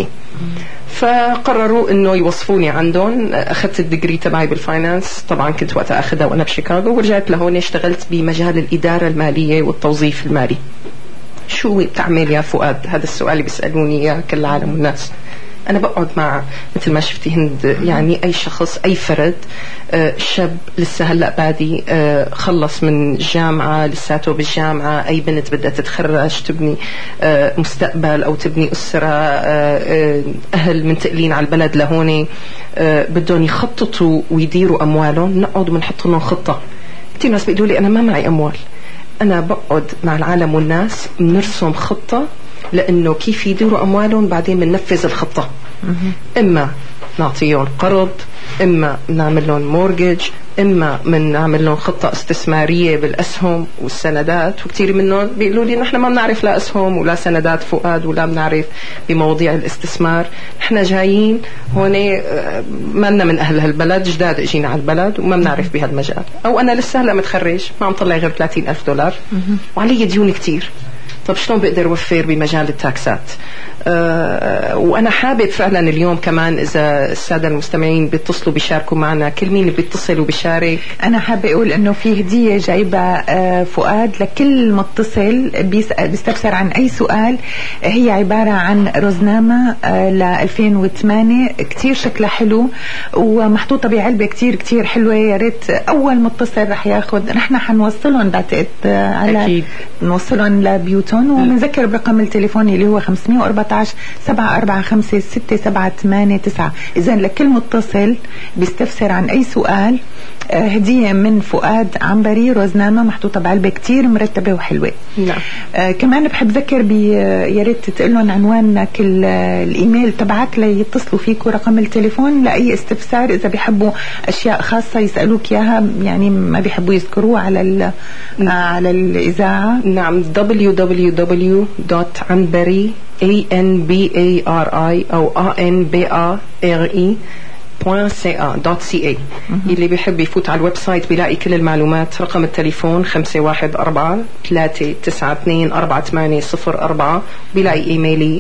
فقرروا انه يوصفوني عندهم. اخذت الديجري تبعي بالفاينانس، طبعا كنت وقتها اخذها وانا بشيكاغو، ورجعت لهون اشتغلت بمجال الإدارة المالية والتوظيف المالي. شو بتعمل يا فؤاد؟ هذا السؤال اللي بيسألوني اياه كل العالم والناس. أنا بقعد مع مثل ما شفتي هند، يعني أي شخص، أي فرد، شاب لسه هلأ بادي، خلص من الجامعة، لساته بالجامعة، أي بنت بدها تتخرج تبني مستقبل أو تبني أسرة، أهل منتقلين على البلد لهون بدهم يخططوا ويديروا أموالهم. نقعد ونحط لهم خطة. كتير ناس بيقولوا لي أنا ما معي أموال. أنا بقعد مع العالم والناس بنرسم خطة لأنه كيف يديروا أموالهم، بعدين بننفذ الخطة. إما نعطيهم قرض، إما نعمل لهم مورجج، إما من نعمل لهم خطة استثمارية بالأسهم والسندات. وكتير منهم بيقولوا لي نحن ما بنعرف لا أسهم ولا سندات فؤاد، ولا بنعرف بمواضيع الاستثمار. نحن جايين هون ما لنا من أهل هالبلد، جداد اجينا على البلد وما بنعرف بهالمجال، أو أنا لسه هلا متخرج ما عم طلع غير $30,000 وعلي ديون كتير. طب شلون بقدر أوفر بمجال التاكسات؟ وأنا حابب فعلا اليوم كمان إذا السادة المستمعين بيتصلوا بيشاركوا معنا، كل مين بيتصل وبيشارك. أنا حابة أقول إنه في هدية جايبة فؤاد لكل متصل بيستفسر عن أي سؤال. هي عبارة عن رزنامة ل 2008 كتير شكلها حلو ومحطوطة بعلبة كتير حلوة. يا ريت أول متصل رح ياخد، نحن حنوصلهم بعتقد على، نوصلهم لبيوتهم. ومنذكر برقم التليفون اللي هو 514 015-745-6789. إذا لكل متصل بيستفسر عن أي سؤال هدية من فؤاد عنبري روزنامة محطوطة بعلبة كتير مرتبة وحلوة. نعم. كمان بحب ذكر يا ريت تقول لهم عنوانك الإيميل تبعك ليتصلوا فيك ورقم التليفون لأي استفسار إذا بيحبوا أشياء خاصة يسألوك إياها يعني ما بيحبوا يذكروه على الإذاعة. نعم. www.anbari ANBARI أو ANBARE.ca. اللي بيحب يفوت على الويب سايت بيلاقي كل المعلومات. رقم التليفون 514-392-4804. بيلاقي إيميلي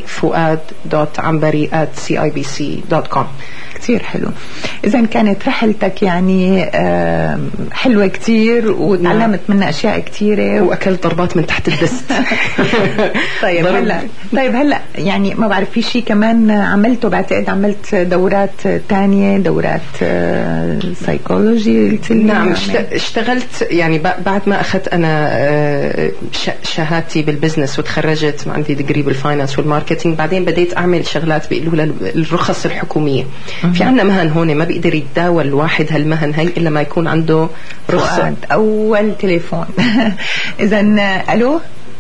fuad.ambari@cibc.com. كتير حلو. إذا كانت رحلتك يعني حلوة كتير وتعلمت منها أشياء كتيرة وأكلت ضربات من تحت الدست. طيب هلا يعني ما بعرف في شيء كمان عملته. بعتقد عملت دورات تانية، دورات سايكولوجي. نعم. اشتغلت يعني بعد ما أخذت أنا شهادتي بالبزنس وتخرجت عندي ديجري بالفاينانس والماركتينج. بعدين بديت أعمل شغلات بيقولوا الرخص الحكومية. في عنا مهن هون ما بيقدر يتداول الواحد هالمهن هاي إلا ما يكون عنده رخصة. أول تليفون. إذا ألو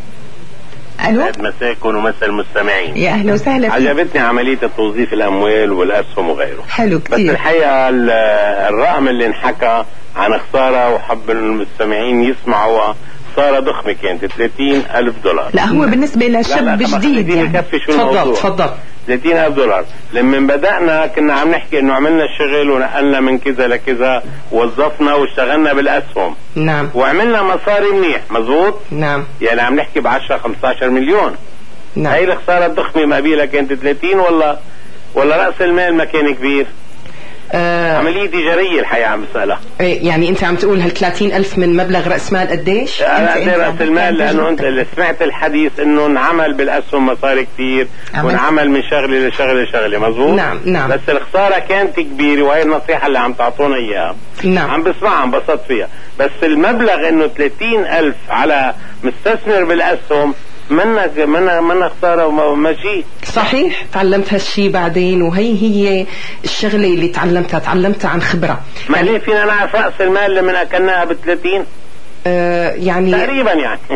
مساكن ومسا المستمعين. يا أهلا وسهلا. عجبتني عملية توظيف الأموال والأسهم وغيره. حلو كتير. بس الحقيقة الرقم اللي انحكى عن خسارة وحب المستمعين يسمعوا خسارة ضخمة كانت $30,000. لا هو بالنسبة لشاب جديد يعني. تفضل. $30,000. لما بدأنا كنا عم نحكي انه عملنا الشغل ونقلنا من كذا لكذا ووظفنا واشتغلنا بالأسهم. نعم. وعملنا مصاري منيح. مزبوط. نعم. يعني عم نحكي ب10-15 مليون. نعم. هاي الخسارة الضخمة مقابلها كانت 30 ولا رأس المال ما كان كبير. عملية تجارية الحقيقة عم بسألها. يعني انت عم تقول 30,000 من مبلغ رأس مال قديش؟ رأس المال لأنه انت سمعت الحديث انه نعمل بالأسهم مصاري كتير ونعمل من شغلة لشغلة. مظبوط. نعم. بس الخسارة كانت كبيرة وهي النصيحة اللي عم تعطونا اياها. نعم. عم بسمعها عم بسط فيها. بس المبلغ انه 30,000 على مستثمر بالأسهم منا خسارة وماشي. صحيح. تعلمت هالشي بعدين وهي الشغلة اللي تعلمتها عن خبرة. يعني فينا نعرف رأس المال لما أكلناها ب30 يعني تقريبا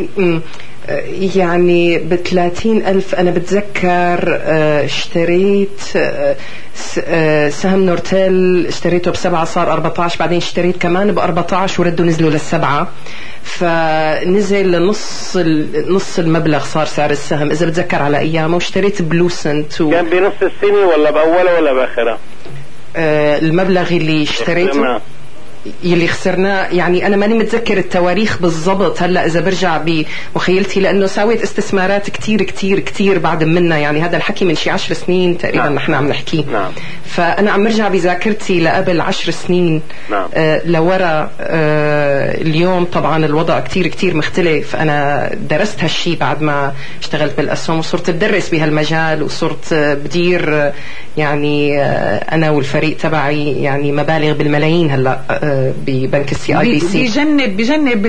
يعني ب30,000 أنا بتذكر اشتريت سهم نورتيل اشتريته ب7 صار 14. بعدين اشتريت كمان ب14 وردوا نزلوا لل7 فنزل نص المبلغ صار سعر السهم إذا بتذكر على أيامه. واشتريت بلوسنت كان بنص السنة ولا بأولها ولا بآخرها؟ المبلغ اللي اشتريته يلي خسرناه يعني أنا ماني متذكر التواريخ بالضبط هلأ إذا برجع بمخيلتي لأنه سويت استثمارات كتير كتير كتير بعد منا. يعني هذا الحكي من شي 10 سنين تقريبا. نعم. نحن عم نحكي. نعم. فأنا عم برجع بذاكرتي لقبل 10 سنين. نعم. لورا. اليوم طبعا الوضع كتير كتير مختلف. أنا درست هالشي بعد ما اشتغلت بالأسهم وصرت بدرس بهالمجال وصرت بدير يعني أنا والفريق تبعي يعني مبالغ بالملايين هلأ ببنك CIBC. بجنب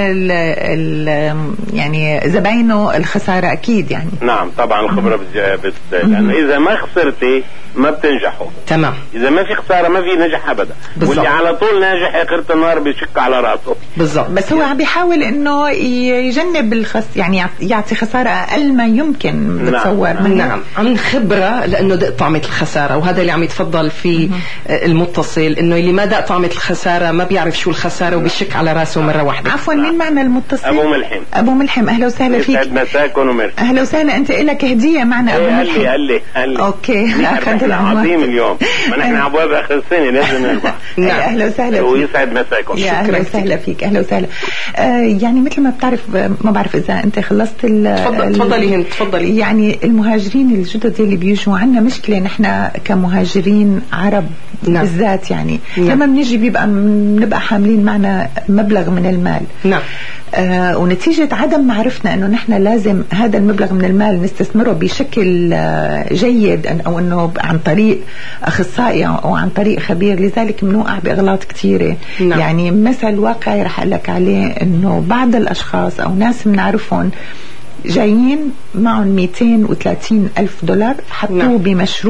يعني زباينه الخسارة أكيد يعني. نعم طبعا الخبرة لأنه إذا ما خسرتي ما بتنجحوا. تمام. إذا ما في خسارة ما في نجح أبدا. بالزبط. واللي على طول ناجح آخرة النهار بيشك على رأسه. بالضبط. بس هو عم بيحاول إنه يجنب يعني يعطي خسارة أقل ما يمكن. بتصور. نعم. عن خبرة لأنه دق طعمة الخسارة وهذا اللي عم يتفضل في المتصل إنه اللي ما دق طعمة الخسارة ما بيعرف شو الخسارة وبيشك على راسه مرة واحدة. عفوا مين معنا المتصل؟ أبو ملحم. أهلا وسهلا فيك. يسعد مساكن ومرحبا. أهلا وسهلا. أنت لك هدية معنا أبو ملحم. قال لي. أوكي. عظيم اليوم. ما نحن عبواب آخر السنة لازم نربح. نعم. أهلا وسهلا. ويسعد مساكن. يا أهلا وسهلا فيك. أهلا وسهلا. يعني مثل ما بتعرف ما بعرف إذا أنت خلصت تفضلي هند تفضلي. يعني المهاجرين الجدد اللي بيجوا عنا مشكلة نحن كمهاجرين عرب. نعم. بالذات يعني. نعم. لما بنيجي بنبقى حاملين معنا مبلغ من المال. نعم. ونتيجة عدم معرفنا أنه نحن لازم هذا المبلغ من المال نستثمره بشكل جيد أو أنه عن طريق أخصائي أو عن طريق خبير. لذلك بنوقع بأغلاط كثيرة. نعم. يعني مثل واقعي رح أقول لك عليه أنه بعض الأشخاص أو ناس بنعرفهم جايين معهم 230 ألف دولار حطوه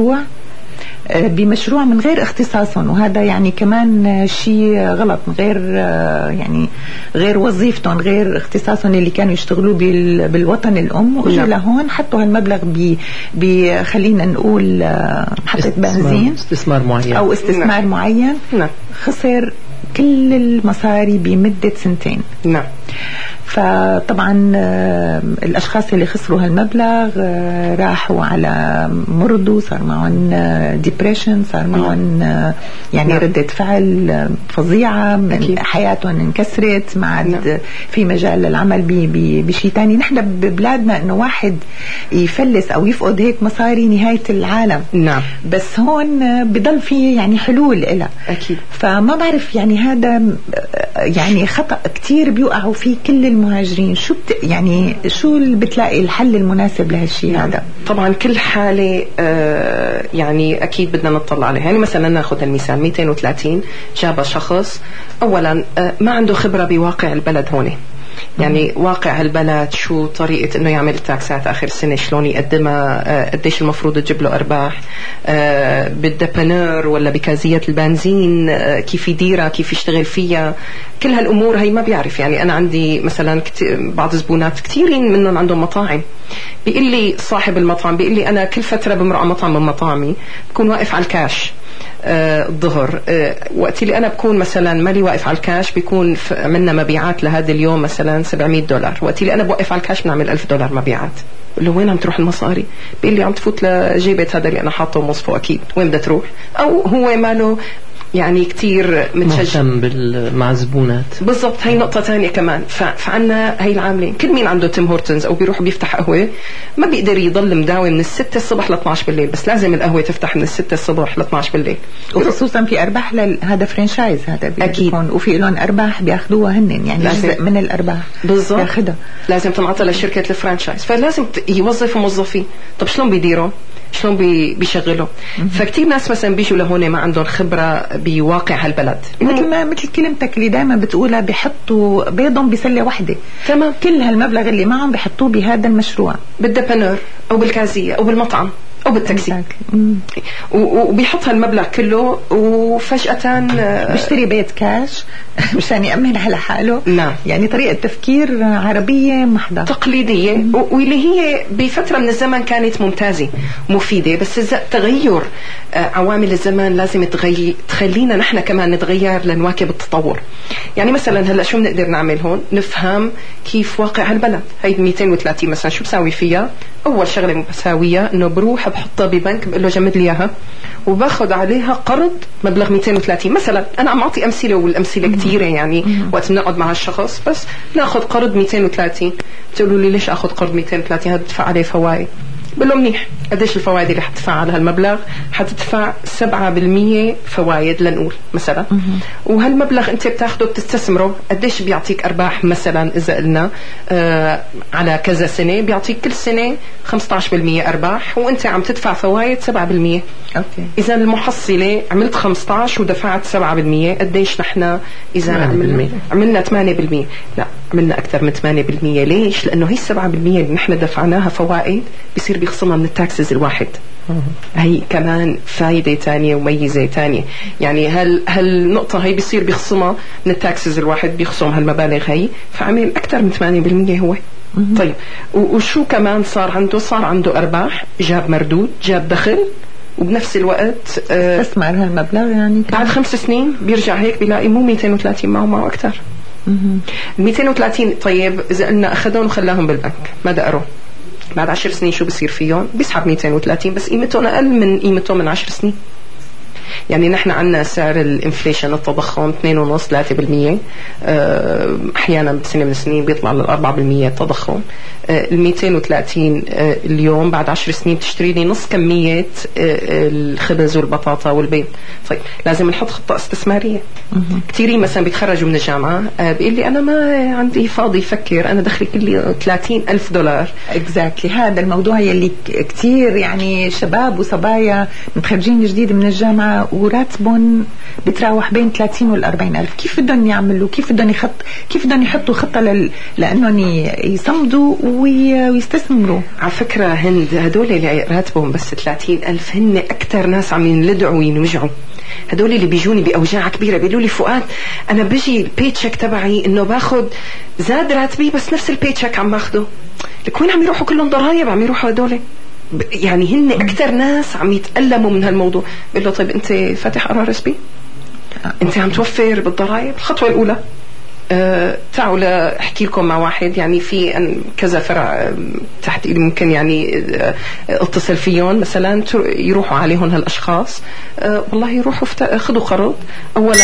بمشروع من غير اختصاصهم، وهذا يعني كمان شيء غلط، يعني غير وظيفتهم، غير اختصاصهم اللي كانوا يشتغلوا بالوطن الأم، وإجوا لهون حطوا هالمبلغ خلينا نقول محطة بنزين، استثمار معين أو استثمار معين. خسر كل المصاري بمدة 2 سنين. نعم. فطبعا الأشخاص اللي خسروا هالمبلغ راحوا على مرضوا، صار معهم ديبريشن، صار معهم يعني ردة فعل فظيعة، حياتهم انكسرت، ما عاد في مجال للعمل بشيء تاني. نحن ببلادنا انه واحد يفلس او يفقد هيك مصاري نهاية العالم. نعم. بس هون بضل في يعني حلول لها. أكيد. فما بعرف يعني هذا يعني خطأ كتير بيوقعوا فيه كل المهاجرين. يعني شو اللي بتلاقي الحل المناسب لهالشيء هذا؟ طبعا كل حالة يعني أكيد بدنا نطلع عليها. يعني مثلا ناخذ المثال 230 جاب شخص أولا ما عنده خبرة بواقع البلد هون، يعني واقع البلد، شو طريقة انه يعمل تاكسات اخر السنة، شلون يقدمها، قديش المفروض تجيب له ارباح، بالدبانور ولا بكازية البنزين، كيف يديرها، كيف يشتغل فيها، كل هالامور هي ما بيعرف. يعني انا عندي مثلا بعض زبونات كثيرين منهم عندهم مطاعم، بيقول لي صاحب المطعم بيقول لي انا كل فترة بمرق مطعم من مطاعمي بكون واقف على الكاش الظهر، وقت اللي أنا بكون مثلا مالي واقف على الكاش بيكون عملنا مبيعات لهذا اليوم مثلا $700، وقت اللي أنا بوقف على الكاش بنعمل $1000 مبيعات. اللي وين عم تروح المصاري؟ بيقول لي عم تفوت لجيبة هذا اللي أنا حاطه ومصفه. أكيد وين بدها تروح؟ أو هو ماله يعني كتير مهتم مع الزبونات. بالضبط. هاي نقطة تانية كمان. فعنا هاي العاملين، كل مين عنده تيم هورتنز أو بيروح بيفتح قهوة ما بيقدر يضل مداوم من 6 الصبح ل 12 بالليل، بس لازم القهوة تفتح من 6 الصبح ل 12 بالليل. وخصوصا في أرباح هذا فرانشايز، هذا أكيد، وفي لهم أرباح بياخدوها هن، يعني جزء من الأرباح بالضبط ياخدها، لازم تنعطى لشركة الفرانشايز. فلازم يوظف موظفين. طب شلون بيديروا؟ شلون بيشغلوا؟ فكتير ناس مثلا بيجوا لهون ما عندهم خبرة بواقع هالبلد، مثل كلمتك اللي دايما بتقولها، بيحطوا بيضهم بسلة واحدة. تمام. كل هالمبلغ اللي معهم بيحطوه بهذا المشروع، بالدبانور أو بالكازية أو بالمطعم أو بالتاكسي، وبيحط هالمبلغ كله وفجأة بيشتري بيت كاش مشان يأمن على حاله. نعم. يعني طريقة تفكير عربية محضة تقليدية، واللي هي بفترة من الزمن كانت ممتازة مفيدة، بس تغير عوامل الزمن لازم تخلينا نحن كمان نتغير لنواكب التطور. يعني مثلا هلأ شو بنقدر نعمل هون؟ نفهم كيف واقع البلد. هاي 230 مثلا شو بساوي فيها؟ أول شغلة بساويها إنه بروح بحطها ببنك، بقول له جمد لي إياها، وباخد عليها قرض مبلغ 230 مثلا. أنا عم أعطي أمثلة، والأمثلة كتيرة يعني وقت بنقعد مع الشخص، بس ناخد قرض 230. بتقولوا لي ليش أخذ قرض 230؟ هذا بدفع عليه فوائد. بقول له منيح، قديش الفوائد اللي حتدفع على هالمبلغ؟ حتدفع 7% فوائد لنقول مثلا، وهالمبلغ انت بتاخده بتستثمره، قديش بيعطيك ارباح مثلا؟ اذا قلنا على كذا سنة بيعطيك كل سنة 15% ارباح، وانت عم تدفع فوائد 7%. اوكي. اذا المحصلة عملت 15 ودفعت 7%، قديش نحن اذا عملنا 8%؟ لا، عملنا اكثر من 8%. ليش؟ لانه هي 7% اللي نحن دفعناها فوائد بيصير بيخصمها من التاكسز الواحد. هي كمان فايدة تانية وميزة تانية. يعني هالنقطة هي بيصير بيخصمها من التاكسز الواحد، بيخصم هالمبالغ هي، فعمل أكثر من 8% هو. طيب وشو كمان صار عنده؟ صار عنده أرباح، جاب مردود، جاب دخل، وبنفس الوقت استثمر هالمبلغ. يعني بعد 5 سنين بيرجع هيك بيلاقي مو 230 معه أكثر. 230. طيب إذا قلنا أخذهم وخلاهم بالبنك ما دقروا، بعد 10 سنين شو بصير فيهم؟ بيسحب 230، بس قيمتهم أقل من قيمتهم من 10 سنين. يعني نحن عنا سعر الانفليشن، التضخم 2.5-3%، احيانا بسنة من السنين بيطلع لل 4% التضخم. ال 230 اليوم بعد 10 سنين بتشتري لي نص كمية الخبز والبطاطا والبيض. طيب لازم نحط خطة استثمارية. كتيرين مثلا بيتخرجوا من الجامعة بيقول لي أنا ما عندي فاضي فكر، أنا دخلي كلي $30,000. exactly. هذا الموضوع يلي كتير يعني شباب وصبايا متخرجين جديد من الجامعة وراتبهم بتراوح بين 30 وال 40 ألف، كيف بدهم يعملوا؟ كيف بدهم يحطوا خطة لأنهم يصمدوا ويستثمروا؟ على فكرة هند، هدول اللي راتبهم بس 30 ألف هن أكتر ناس عم ينلدعوا وينوجعوا. هدول اللي بيجوني بأوجاع كبيرة بيقولوا لي فؤاد أنا بيجي البيتشك تبعي إنه باخد زاد راتبي بس نفس البيتشك عم باخده. لك وين عم يروحوا كلهم ضرايب؟ عم يروحوا هدول يعني هن أكتر ناس عم يتألموا من هالموضوع. بقول له طيب أنت فاتح RRSP؟ أنت عم توفر بالضرايب؟ الخطوة الأولى تعالوا لأحكي لكم مع واحد يعني في كذا فرع تحت إيدي ممكن يعني اتصل فيهم مثلا يروحوا عليهم هالأشخاص. والله يروحوا خذوا قرض. أولا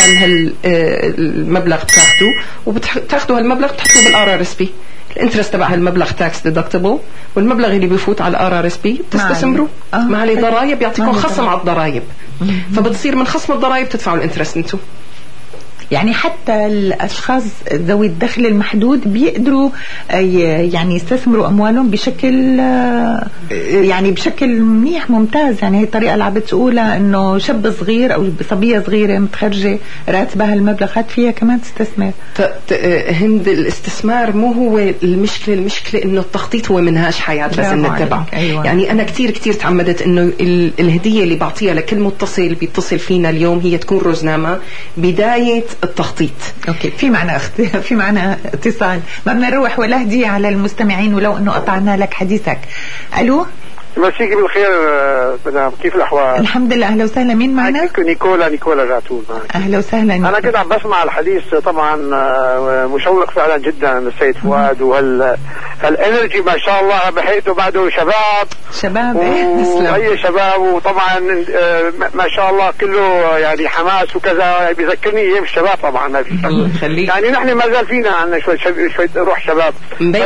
المبلغ بتاخدوا وبتاخدوا هالمبلغ بتحطوه بالRRSP. الانترست تبع هالمبلغ تاكس ديدكتبل، والمبلغ اللي بيفوت على الRRSP بتستثمروا ما عليه ضرائب، يعطيكم خصم على الضرائب. فبتصير من خصم الضرائب تدفعوا الانترست انتو. يعني حتى الأشخاص ذوي الدخل المحدود بيقدروا يعني يستثمروا أموالهم بشكل يعني بشكل منيح ممتاز. يعني هي الطريقة اللي عم بتقولها إنه شاب صغير أو صبية صغيرة متخرجة راتبها المبلغات فيها كمان تستثمر. هند الاستثمار مو هو المشكلة إنه التخطيط هو منهاج حياة لازم نتبعه. أيوة. يعني أنا كتير تعمدت إنه الهدية اللي بعطيها لكل متصل بيتصل فينا اليوم هي تكون روزنامة بداية التخطيط. اوكي، في معنا اتصال، ما بدنا نروح ولا هدية على المستمعين ولو انه قطعنا لك حديثك. الو، مسيكي بالخير مدام، كيف الاحوال؟ الحمد لله. اهلا وسهلا، مين معنا؟ نيكولا جاتون. اهلا وسهلا. انا كنت عم بسمع الحديث طبعا مشوق فعلا جدا السيد فؤاد، وهالانرجي ما شاء الله بحيثه بعده شباب اي شباب، وطبعا ما شاء الله كله يعني حماس وكذا، بيذكرني ايام الشباب طبعا ما في شك. يعني نحن ما زال فينا عندنا شوي روح شباب.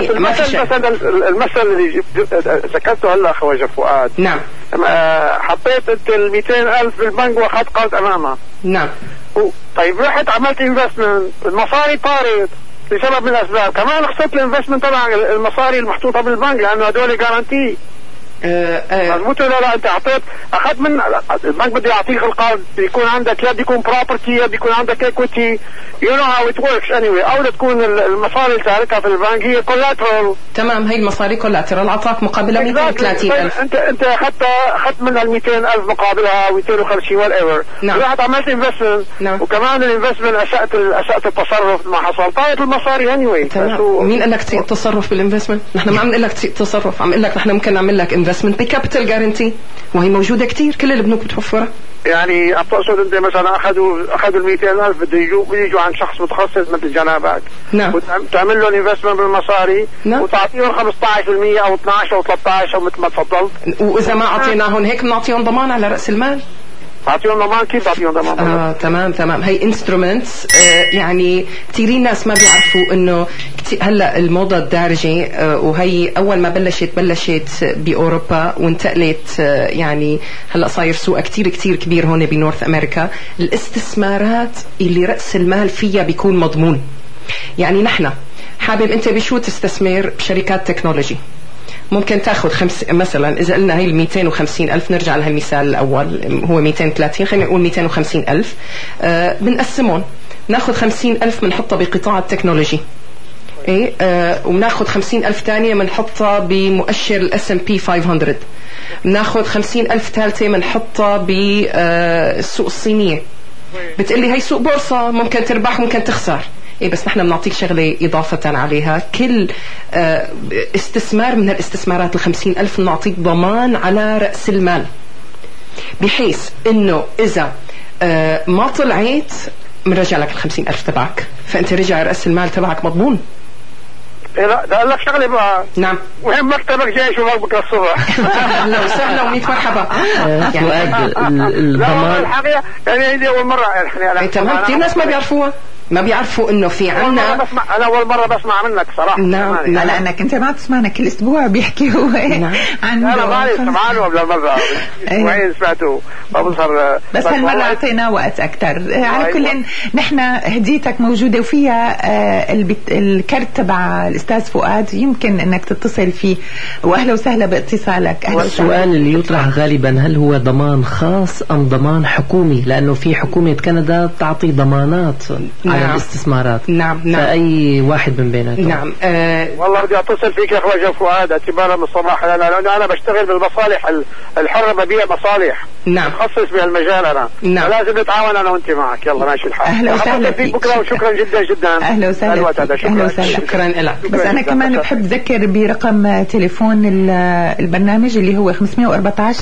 المثل اللي ذكرته هلا خوجة فؤاد، نعم، حطيت انت 200,000 بالبنك واخذت قرض امامها، نعم، طيب رحت عملت انفستمنت، المصاري طارت لسبب من الاسباب، كمان خسرت الانفستمنت طبعا المصاري المحطوطه بالبنك لانه هدول جارانتي. مضبوط ولا لا؟ انت اخذت من البنك بده يعطيك القرض، يكون عندك يا يكون بروبرتي يا يكون عندك ايكويتي، يو نو هاو ات وركس اني واي، او تكون المصاري اللي تاركها في البنك هي كولاترال. تمام، هي المصاري كولاترال اعطاك مقابلها 230,000. انت اخذت من ال 200,000 مقابلها 250 وات ايفر. نعم. رحت عملت انفستمنت. نعم. وكمان الانفستمنت اسأت التصرف ما حصل، طارت المصاري اني واي. مين قال لك تسيء التصرف بالانفستمنت؟ نحن ما عم نقول لك تسيء التصرف، عم نقول لك نحن ممكن نعمل لك انفستمنت بكابيتال جارنتي، وهي موجوده كتير، كل البنوك بتوفرها. يعني عم تقصد انت مثلا اخذوا ال 200,000 بده يجوا عن شخص متخصص مثل جنابك، نعم، وتعمل له انفستمنت بالمصاري، نعم، وتعطيهم 15% او 12 او 13 او مثل ما تفضلت. واذا ما اعطيناهم هيك بنعطيهم ضمان على راس المال. تعطيهم ضمان؟ كيف تعطيهم ضمان؟ تمام. هي انسترومنتس. يعني كثيرين ناس ما بيعرفوا انه هلا الموضه الدارجه، وهي اول ما بلشت باوروبا وانتقلت، يعني هلا صاير سوق كتير كبير هون بنورث امريكا. الاستثمارات اللي راس المال فيها بيكون مضمون. يعني نحن حابب انت بشو تستثمر؟ بشركات تكنولوجي. ممكن تاخذ مثلا اذا قلنا هي ال 250,000، نرجع لهالمثال الاول هو 230، خلينا نقول 250,000. بنقسمهم، ناخذ 50,000 بنحطها بقطاع التكنولوجي، ايه، وبناخذ 50,000 ثانيه بنحطها بمؤشر الS&P 500، بناخذ 50,000 ثالثه بنحطها بالسوق الصينيه. بتقلي هي سوق بورصه، ممكن تربح ممكن تخسر. إيه، بس نحن بنعطيك شغلة إضافة عليها، كل استثمار من هالاستثمارات 50,000 بنعطيك ضمان على رأس المال، بحيث إنه إذا ما طلعت بنرجع لك 50,000 تبعك، فأنت رجع رأس المال تبعك مضمون. إيه، لا ده قال لك شغله بقى. نعم. وين مكتبك جاي شوفك بكره الصبح. اهلا وسهلا و100 مرحبا. فؤاد الضمان الحقيقه يعني هذه اول مره يعني تمام، كثير ناس ما بيعرفوها. ما بيعرفوا انه في عنا. انا اول مره بسمع منك صراحه. نعم. لانك انت ما بتسمعنا كل اسبوع بيحكي هو عن انا ما سمع له قبل مره اسبوعين سمعته ما بظهر، بس هالمره اعطينا وقت اكثر. على كل نحن هديتك موجوده وفيها الكرت تبع الاستاذ فؤاد، يمكن انك تتصل فيه. واهلا وسهلا باتصالك. السؤال اللي يطرح غالبا هل هو ضمان خاص ام ضمان حكومي؟ لانه في حكومه كندا تعطي ضمانات على الاستثمارات. نعم. فاي واحد من بيناتهم. نعم. والله بدي اتصل فيك يا اخوي فؤاد اعتبارا من الصباح، لانه انا بشتغل بالمصالح الحره، ببيع مصالح. نعم. متخصص بهالمجال انا. نعم. لازم نتعاون انا وانت معك. يلا ماشي الحال. اهلا وسهلا فيك بكره وشكرا جدا جدا. اهلا وسهلا. شكرا لك. بس انا كمان بحب اذكر برقم تليفون البرنامج اللي هو 514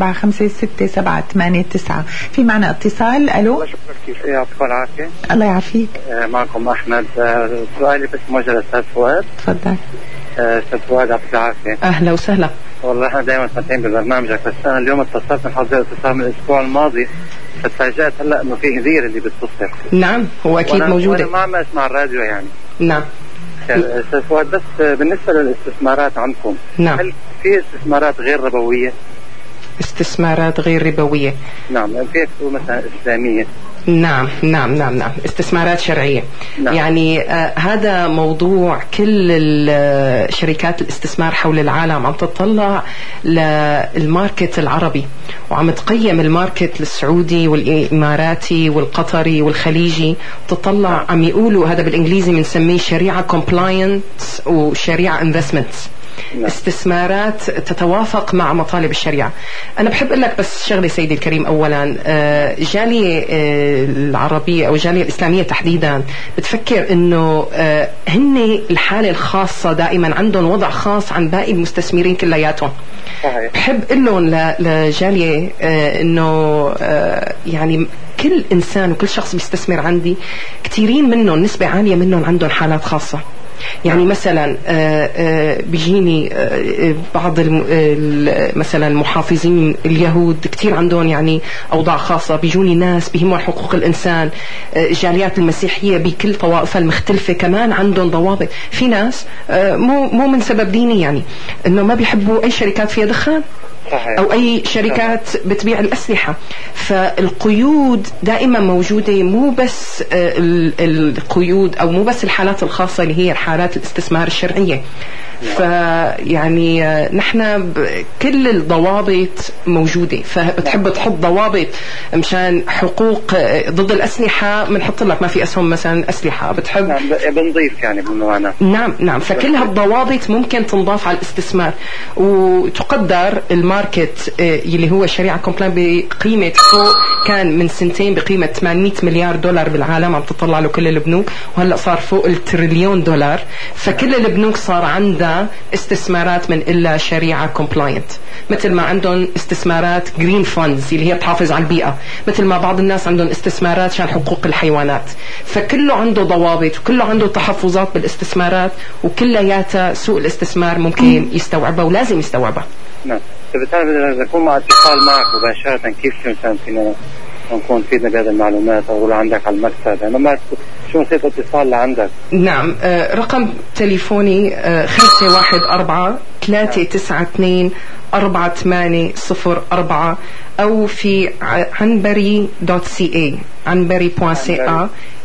7456789. في معنا اتصال. الو. شكرا كثير. يعطيكم العافيه. الله يعافيك. معكم احمد. سؤالي بس موجه للاستاذ فؤاد. تفضل. استاذ فؤاد يعطيك العافيه. اهلا وسهلا. والله احنا دائما مستمتعين ببرنامجك، بس انا اليوم اتصلت من حضرتك اتصال من الاسبوع الماضي، فتفاجأت هلا انه في نذير اللي بتتصل. نعم هو اكيد موجوده. وانا ما عم اسمع الراديو يعني. نعم. استاذ فؤاد بس بالنسبه للاستثمارات عندكم، نعم. هل في استثمارات غير ربويه؟ استثمارات غير ربويه. نعم. كيف مثلا اسلاميه؟ نعم. استثمارات شرعية. نعم. يعني هذا موضوع كل شركات الاستثمار حول العالم عم تطلع للماركت العربي، وعم تقيم الماركت السعودي والإماراتي والقطري والخليجي، تطلع عم يقولوا هذا بالإنجليزي بنسميه شريعة compliance وشريعة investments. استثمارات تتوافق مع مطالب الشريعة. أنا بحب أقول لك بس شغلة سيدي الكريم. أولا جالية العربية أو الجالية الإسلامية تحديدا بتفكر أنه هن الحالة الخاصة دائما عندهم وضع خاص عن باقي المستثمرين كلياتهم. بحب أقول لهم لجالية أنه يعني كل إنسان وكل شخص بيستثمر عندي كثيرين منهم، نسبة عالية منهم عندهم حالات خاصة. يعني مثلا بيجيني بعض مثلا المحافظين اليهود كتير عندهم يعني أوضاع خاصة، بيجوني ناس بيهمهم حقوق الإنسان، الجاليات المسيحية بكل طوائفها المختلفة كمان عندهم ضوابط. في ناس مو من سبب ديني يعني إنه ما بيحبوا أي شركات فيها دخان أو أي شركات بتبيع الأسلحة. فالقيود دائما موجودة، مو بس القيود أو مو بس الحالات الخاصة اللي هي حالات الاستثمار الشرعية. فيعني نحن كل الضوابط موجودة، فبتحب تحط ضوابط مشان حقوق ضد الأسلحة بنحط لك ما في أسهم مثلا أسلحة بتحب بنضيف يعني بالمعنى. نعم. فكل هالضوابط ممكن تنضاف على الاستثمار، وتقدر الماركت اللي هو الشريعة كومبلاين بقيمة فوق، كان من سنتين بقيمة 800 مليار دولار بالعالم عم تطلع له كل البنوك، وهلأ صار فوق التريليون دولار. فكل البنوك صار عندها استثمارات من إلا شريعة كومبلاينت، مثل ما عندهم استثمارات جرين فاندز اللي هي بتحافظ على البيئة، مثل ما بعض الناس عندهم استثمارات شان حقوق الحيوانات. فكله عنده ضوابط وكله عنده تحفظات بالاستثمارات، وكلياتها سوق الاستثمار ممكن يستوعبها ولازم يستوعبها. نعم. بالتالي إذا نكون مع اتصال معك مباشرة كيف مثلا فينا نكون فينا بهذه المعلومات أو عندك على المكتب يعني ما شو نسيت اتصال لعندك؟ نعم. رقم تليفوني 514-392-4804 أو في عنبري.ca عنبري.ca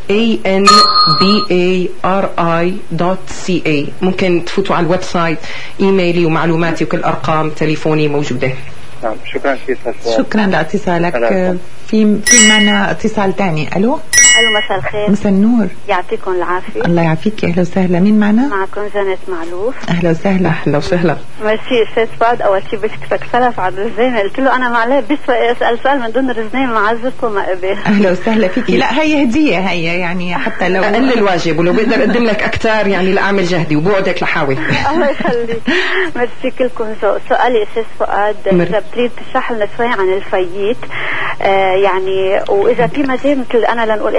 anbari.ca. ممكن تفوتوا على الويب سايت، إيميلي ومعلوماتي وكل أرقام تليفوني موجودة. نعم. شكرا كثير. شكرا لاتصالك. في معنا اتصال تاني. ألو. مساء الخير. مساء النور. يعطيكم العافية. الله يعافيك. أهلا وسهلا. مين معنا؟ معكم جنة معلوف. أهلا وسهلا. أهلا وسهلا. ميرسي أستاذ فؤاد. أول شيء بشكرك سلف على الرزين. قلت له أنا معليه بس أسأل سؤال من دون رزين معذرته ما قبل. أهلا وسهلا فيكي. لا هي هدية هي يعني حتى لو أقل الواجب، ولو بقدر أقدم لك أكثر يعني لأعمل جهدي وبوعدك لحاول. الله يخليك. ميرسي كلكم ذوق. سؤالي أستاذ فؤاد إذا بتريد تشرح لنا شوي عن الفييت يعني، وإذا في مجال مثل أنا لنقول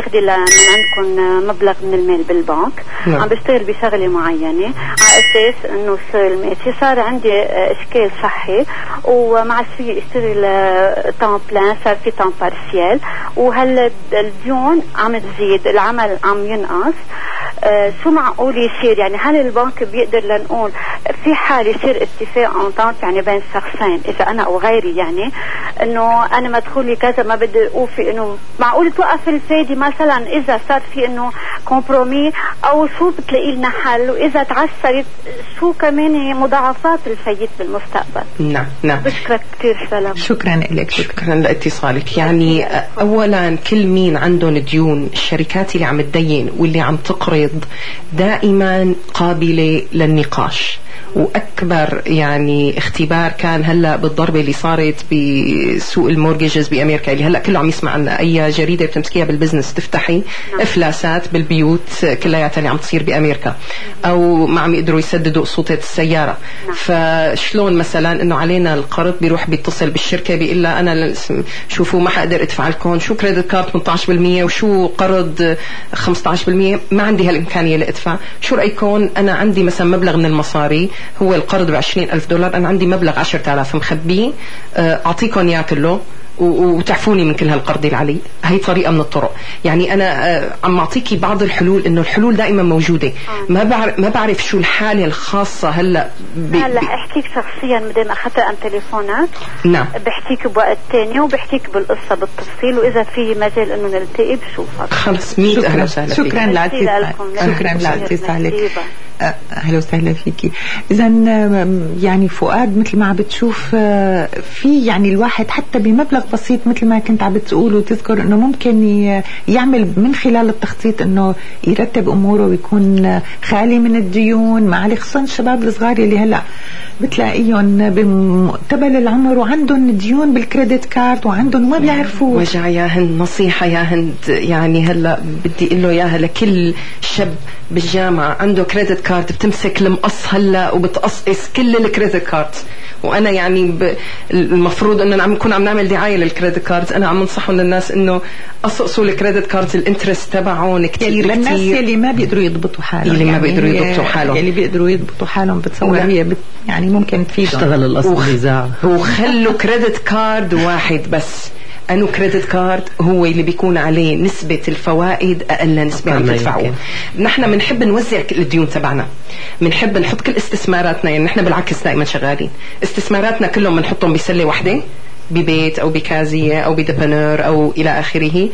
اخذي من عندكم مبلغ من المال بالبنك، عم بشتغل بشغله معينه على اساس انه ماشي، صار عندي اشكال صحي وما عاد في اشتغل تام بلان، صار في تام بارسيال، وهلا الديون عم تزيد، العمل عم ينقص. شو معقول يصير؟ يعني هل البنك بيقدر لنقول في حال يصير اتفاق انطانت يعني بين شخصين، اذا انا او غيري، يعني انه انا مدخولي كذا ما بدي اوفي، انه معقول توقف الفايده مثلا اذا صار في انه كومبرومي، او شو بتلاقي لنا حل؟ واذا تعثرت شو كمان مضاعفات الفايده بالمستقبل؟ نعم. بشكرك كثير سلام. شكرا لك، شكرا لاتصالك. يعني اولا كل مين عندهم ديون، الشركات اللي عم تدين واللي عم تقرض دائما قابلة للنقاش. واكبر يعني اختبار كان هلا بالضربه اللي صارت بسوق المورجيجز بامريكا، اللي هلا كله عم يسمع عنها، اي جريده بتمسكيها بالبزنس تفتحي افلاسات بالبيوت كلياتها اللي عم تصير بامريكا، او ما عم يقدروا يسددوا قسوطات السياره. فشلون مثلا انه علينا القرض، بيروح بيتصل بالشركه بيقول لها انا شوفوا ما حقدر ادفع لكم، شو كريدت كارد 18% وشو قرض 15%، ما عندي هالامكانيه لادفع، شو رايكم انا عندي مثلا مبلغ من المصاري، هو القرض $20,000، أنا عندي مبلغ 10,000 مخبيه، أعطيكم إياه كله وتعفوني من كل هالقرض اللي علي. هي طريقة من الطرق. يعني أنا عم أعطيكي بعض الحلول، إنه الحلول دائما موجودة. ما بعرف شو الحالة الخاصة هلا. هلا احكيك شخصيا مدام أخذت عن تليفونات. نعم. بحكيك بوقت تاني وبحكيك بالقصة بالتفصيل، وإذا في مجال إنه نلتقي بشوفك. خلص 100 أهلا وسهلا. شكرا لاتصالك. أهلا وسهلا فيكي. إذا يعني فؤاد مثل ما عم بتشوف في يعني الواحد حتى بمبلغ بسيط مثل ما كنت عم بتقول وتذكر انه ممكن يعمل من خلال التخطيط انه يرتب اموره ويكون خالي من الديون، ما عليه، خصوصا الشباب الصغار اللي هلا بتلاقيهم بمقتبل العمر وعندهم ديون بالكريدت كارد وعندهم وما بيعرفوا. وجع يا هند، نصيحة يا هند، يعني هلا بدي اقول له اياها لكل شاب بالجامعة عنده كريدت كارد، بتمسك المقص هلا وبتقصقص كل الكريدت كارد. وانا يعني المفروض انه نكون عم نعمل دعايه للكريدت كاردز، انا عم انصحهم للناس انه قصقصوا الكريدت كاردز، الانترست تبعهم كثير للناس اللي ما بيقدروا يضبطوا حالهم، اللي ما بيقدروا يضبطوا حالهم، اللي بيقدروا يضبطوا حالهم بتصور هي يعني ممكن تفيدهم. اشتغل الاصل نزاع وخلوا كريدت كارد واحد بس، انه كريدت كارد هو اللي بيكون عليه نسبة الفوائد اقل نسبة عم تدفعوه. نحن بنحب نوزع الديون تبعنا، بنحب نحط كل استثماراتنا، يعني نحن بالعكس دائما شغالين استثماراتنا كلهم بنحطهم بسلة واحدة، ببيت او بكازية او بدبنر او الى اخره،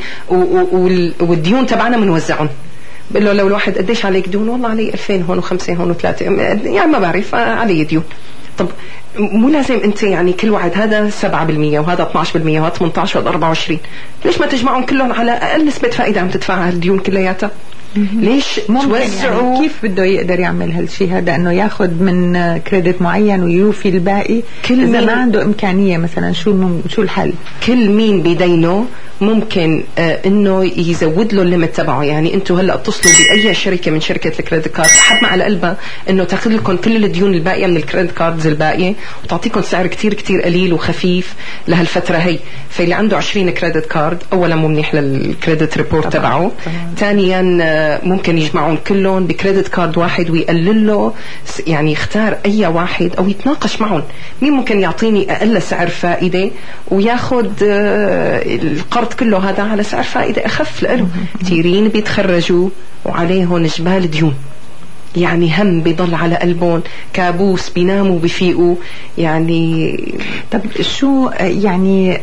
والديون تبعنا بنوزعهم. بقول له لو الواحد قديش عليك ديون؟ والله علي 2000 هون و5 هون و3، يعني ما بعرف علي ديون. طب مو لازم انت يعني كل واحد هذا 7% وهذا 12% وهذا 18 وهذا 24، ليش ما تجمعهم كلهم على اقل نسبة فائدة عم تدفعها الديون كلياتها؟ ليش توزعوا؟ يعني كيف بده يقدر يعمل هالشيء هذا، انه ياخذ من كريدت معين ويوفي الباقي اذا ما عنده امكانيه مثلا؟ شو الحل؟ كل مين بدينه ممكن انه يزود له الليمت تبعه. يعني انتم هلا اتصلوا باي شركه من شركه الكريدت كارد، حد ما على قلبها انه تاخذ لكم كل الديون الباقيه من الكريدت كاردز الباقيه وتعطيكم سعر كتير كتير قليل وخفيف لهالفتره هي. فاللي عنده 20 كريدت كارد اولا مو منيح للكريدت ريبورت تبعه، ثانيا ممكن يجمعون كلهم بكريدت كارد واحد ويقلل له، يعني يختار اي واحد او يتناقش معهم مين ممكن يعطيني اقل سعر فائده وياخذ القرض كله هذا على سعر فائده اخف له. كثيرين بيتخرجوا وعليهم جبال ديون، يعني هم بيضل على قلبهم، كابوس، بيناموا بيفيقوا. يعني طب شو يعني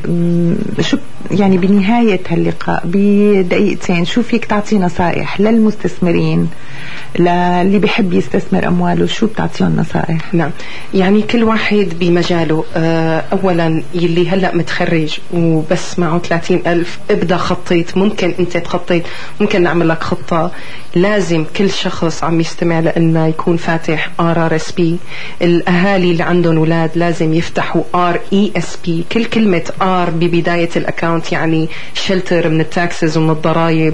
بنهاية هاللقاء بدقيقتين شو فيك تعطي نصائح للمستثمرين، للي بيحب يستثمر أمواله؟ شو بتعطيهم نصائح؟ نعم، يعني كل واحد بمجاله. أولا يلي هلأ متخرج وبس معه 30,000 ابدأ خطيت، ممكن أنت تخطيت، ممكن نعمل لك خطة لازم كل شخص عم يستمع لنا يكون فاتح RRSP. الأهالي اللي عندهم أولاد لازم يفتحوا RESP. كل كلمة R ببداية الأكاونت يعني شلتر من التاكسز ومن الضرائب.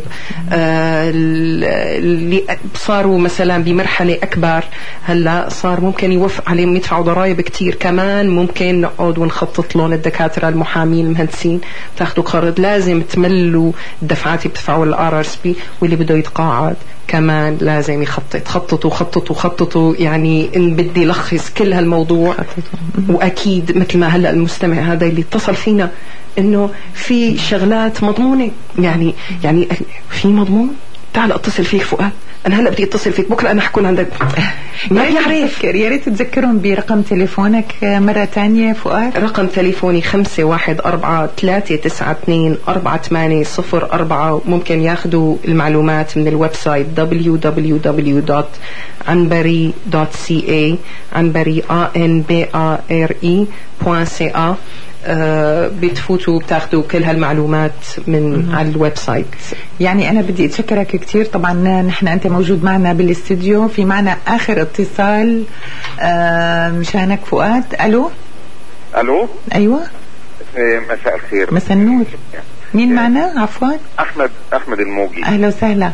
اللي صاروا مثلا بمرحلة أكبر هلا صار ممكن يوفق عليهم يدفعوا ضرائب كتير، كمان ممكن نقعد ونخطط لهم الدكاترة المحامين المهندسين تاخدوا قرض. لازم تملوا الدفعات اللي بتدفعوا الRRSP، واللي بده يتقاعد كمان لازم يخطط. خططوا يعني إن بدي لخص كل هالموضوع. وأكيد مثل ما هلأ المستمع هذا اللي اتصل فينا إنه في شغلات مضمونة، يعني في مضمون. تعال اتصل فيك فؤاد، أنا هلأ بدي اتصل فيك، بكرة أنا حكون عندك. ما بيعرف. يا ريت تذكرهم برقم تليفونك مرة تانية فؤاد. رقم تليفوني 514-392-4804. ممكن ياخدوا المعلومات من الويب سايت www.anbari.ca. عنبري ANBARE.ca. بتفوتوا بتاخدوا كل هالمعلومات من على الويب سايت. يعني أنا بدي أتشكرك كتير. طبعا نحن أنت موجود معنا بالاستديو، في معنا آخر اتصال مشانك فؤاد. ألو. أيوة. مساء الخير. مساء النور. مين معنا عفوا؟ أحمد الموجي. أهلا وسهلا.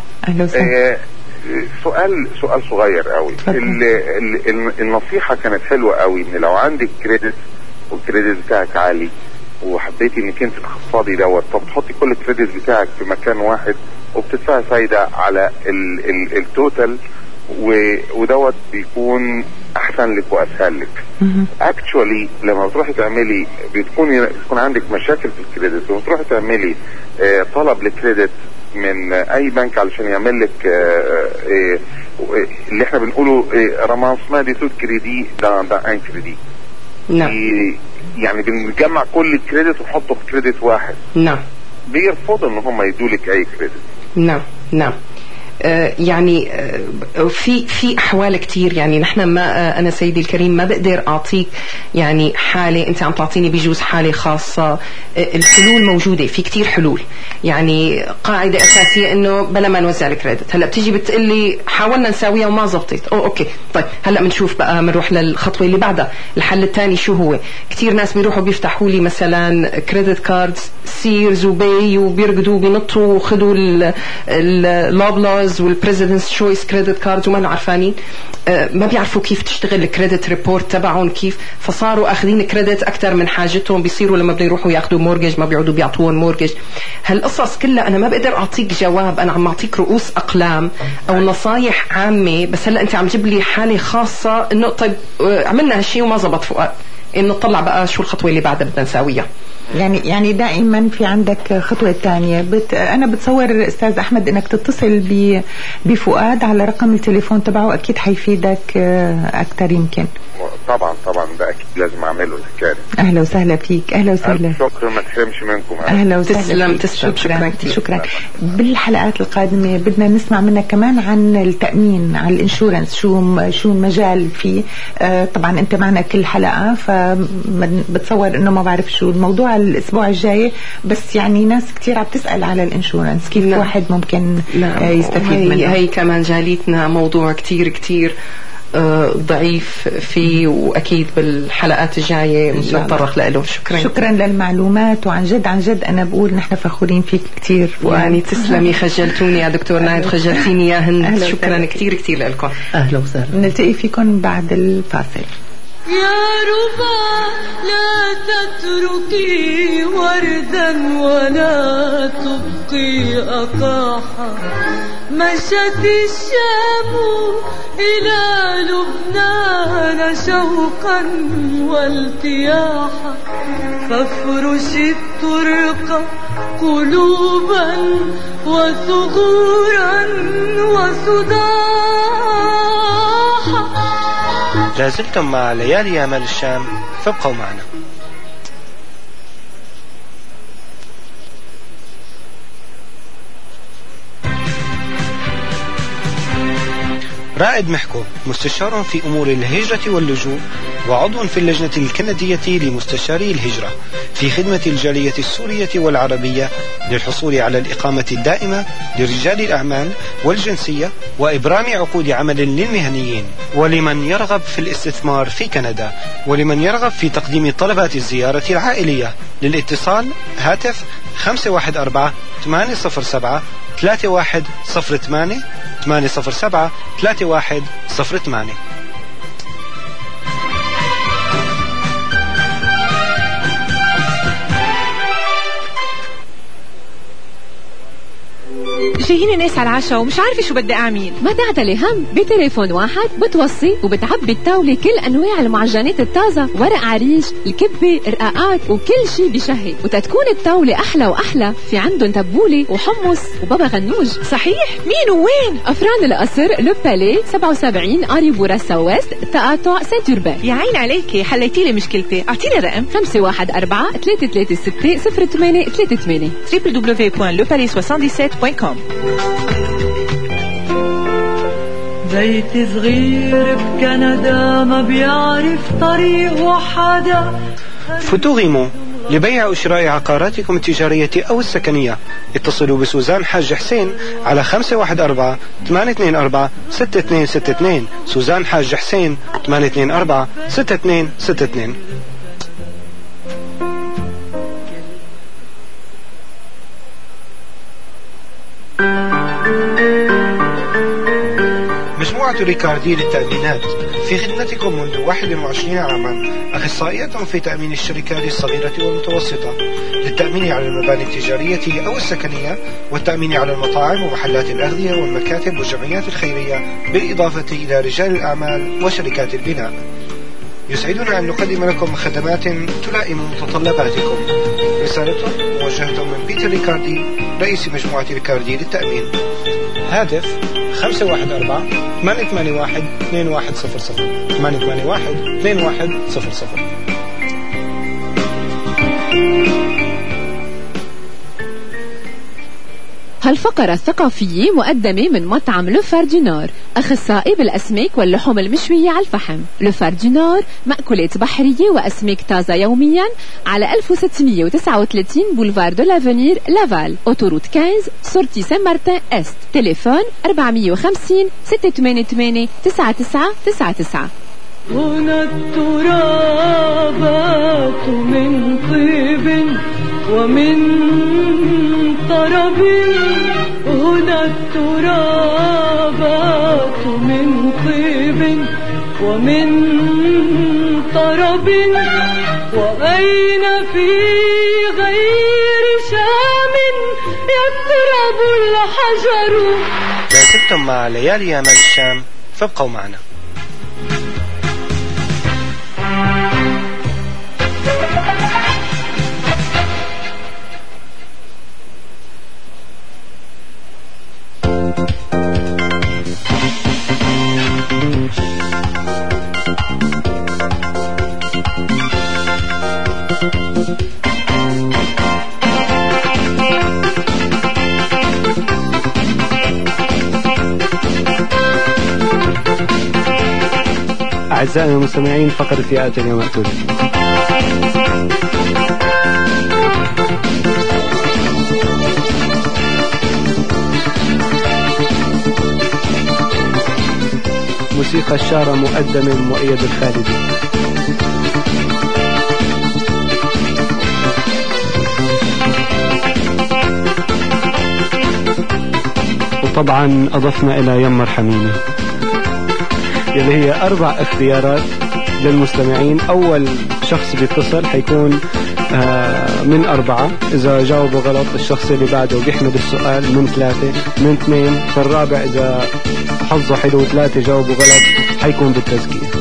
سؤال صغير قوي. النصيحة كانت حلوة قوي ان لو عندك كريدت والكريدت بتاعك عالي وحبيتي انك انت تخفضي دوت، طب تحطي كل الكريدت بتاعك في مكان واحد وبتدفعي فايدة على التوتال، ودوت بيكون احسن لك واسهل لك. اكتشوالي لما بتروحي تعملي بتكون عندك مشاكل في الكريدت وبتروحي تعملي طلب لكريدت من اي بنك علشان يعمل لك اللي احنا بنقوله رمانسمان دي توت كريدي دا ان كريدي. نعم. يعني بنجمع كل الكريدت ونحطه في كريدت واحد. نعم. بيرفضوا ان هم يدولك اي كريدت. نعم. يعني في احوال كتير. يعني نحن ما انا سيدي الكريم ما بقدر اعطيك يعني حاله انت عم تعطيني بجوز حاله خاصه. الحلول موجوده، في كتير حلول. يعني قاعده اساسيه انه بلا ما نوزع الكريدت. هلا بتيجي بتقلي حاولنا نساويها وما زبطت، اوكي طيب هلا بنشوف بقى بنروح للخطوه اللي بعدها. الحل الثاني شو هو؟ كتير ناس بيروحوا بيفتحوا لي مثلا كريدت كاردز سيرز وبي وبيرقدوا بينطوا وخذوا اللابلاز والبريزيدنتس شويس كريدت كاردز وما عارفانين. ما بيعرفوا كيف تشتغل الكريدت ريبورت تبعهم كيف، فصاروا اخذين كريدت اكثر من حاجتهم. بيصيروا لما بدهم يروحوا ياخذوا مورجج ما بيعودوا بيعطوهم مورجج. هالقصص كلها انا ما بقدر اعطيك جواب، انا عم اعطيك رؤوس اقلام او نصايح عامه. بس هلا انت عم جيب لي حاله خاصه انه طيب عملنا هالشيء وما زبط فؤاد، انه نطلع بقى شو الخطوه اللي بعدها بدنا نساويها. يعني دائما في عندك خطوة تانية. أنا بتصور أستاذ أحمد أنك تتصل بفؤاد على رقم التليفون تبعه، أكيد حيفيدك أكتر يمكن. طبعا ده أكيد لازم أعمله الحكاية. أهلا وسهلا فيك. أهلا وسهلا. شكرا، ما تحرمش منكم. أهلا وسهلا. تسلم. شكرا. بالحلقات القادمة بدنا نسمع منك كمان عن التأمين، عن الانشورنس، شو المجال فيه. طبعا أنت معنا كل حلقة، فبتصور أنه ما بعرف شو الموضوع الأسبوع الجاي، بس يعني ناس كتير عم تسأل على الانشورنس كيف واحد ممكن يستفيد منه. هي كمان جاليتنا موضوع كتير ضعيف فيه، وأكيد بالحلقات الجاية نتطرق له. شكرا للمعلومات، وعن جد أنا بقول نحن فخورين فيك كتير. يعني تسلمي، خجلتوني يا دكتور نايد، خجلتيني يا هند. شكرا كتير لكم. أهلا وسهلا. نلتقي فيكم بعد الفاصل. يا ربا لا تتركي وردا ولا تبقي أقاحا، مشت الشام إلى لبنان شوقا والتياحا، فافرش الطرق قلوبا وثغورا وصداحا. لازلتم مع ليالي أمال الشام، فابقوا معنا. رائد محكو مستشار في أمور الهجرة واللجوء وعضو في اللجنة الكندية لمستشاري الهجرة. في خدمة الجالية السورية والعربية للحصول على الإقامة الدائمة لرجال الأعمال والجنسية وإبرام عقود عمل للمهنيين، ولمن يرغب في الاستثمار في كندا، ولمن يرغب في تقديم طلبات الزيارة العائلية. للاتصال هاتف 514 807 3108 807 3108. جايين ناس على العشاء ومش عارفة شو بدي أعمل. ما تعتلي هم، بتليفون واحد بتوصي وبتعبي الطاولة كل أنواع المعجنات الطازة، ورق عريش، الكبة، رقاقات وكل شي بشهي، وتتكون الطاولة أحلى وأحلى في عندهم تبولة وحمص وبابا غنوج. صحيح؟ مين ووين؟ أفران القصر، لو بالي 77 أري بوراسا ويست، تقاطع سانتوربان. يا عين عليكي، حليتي لي مشكلتي. أعطيني رقم 514 336 0838 www.lepalais77.com. بيت صغير بكندا ما بيعرف طريق حدا. فتوغيمو لبيع وشراء عقاراتكم التجارية أو السكنية. اتصلوا بسوزان حاج حسين على 514 824 6262. سوزان حاج حسين 824 6262. مجموعة ريكاردي للتأمينات في خدمتكم منذ 21 عاما، أخصائية في تأمين الشركات الصغيرة والمتوسطة للتأمين على المباني التجارية أو السكنية، والتأمين على المطاعم ومحلات الأغذية والمكاتب والجمعيات الخيرية، بالإضافة إلى رجال الأعمال وشركات البناء. يسعدنا أن نقدم لكم خدمات تلائم متطلباتكم. رسالة موجهة من بيتر ريكاردي، رئيس مجموعة ريكاردي للتأمين. هاتف 514 881 2100 881 2100. هالفقرة الثقافية مقدمة من مطعم لو فاردينار، أخصائي بالأسماك واللحوم المشوية على الفحم. لو فاردينار مأكولات بحرية وأسماك طازة يوميا على 1639 بولفار دو لافونير لافال، أوتوروت 15 سورتي سان مارتن است. تليفون 450 688 9999. هنا الترابات من طيب ومن طرب، هنا الترابات من طيب ومن طرب، وأين في غير شام يضرب الحجر. لا زلتم مع ليالي أمال الشام، فابقوا معنا. أعزائنا المستمعين، فقرة يا أجل يا مأتول. موسيقى الشارع مقدمة مؤيد الخالدي. وطبعا أضفنا إلى يمر حميمي، اللي هي 4 اختيارات للمستمعين. أول شخص بيتصل حيكون من 4. إذا جاوبوا غلط الشخص اللي بعده بيحمل السؤال من 3 من 2. فالرابع إذا حظه حلو 3 جاوبوا غلط حيكون بالتزكية.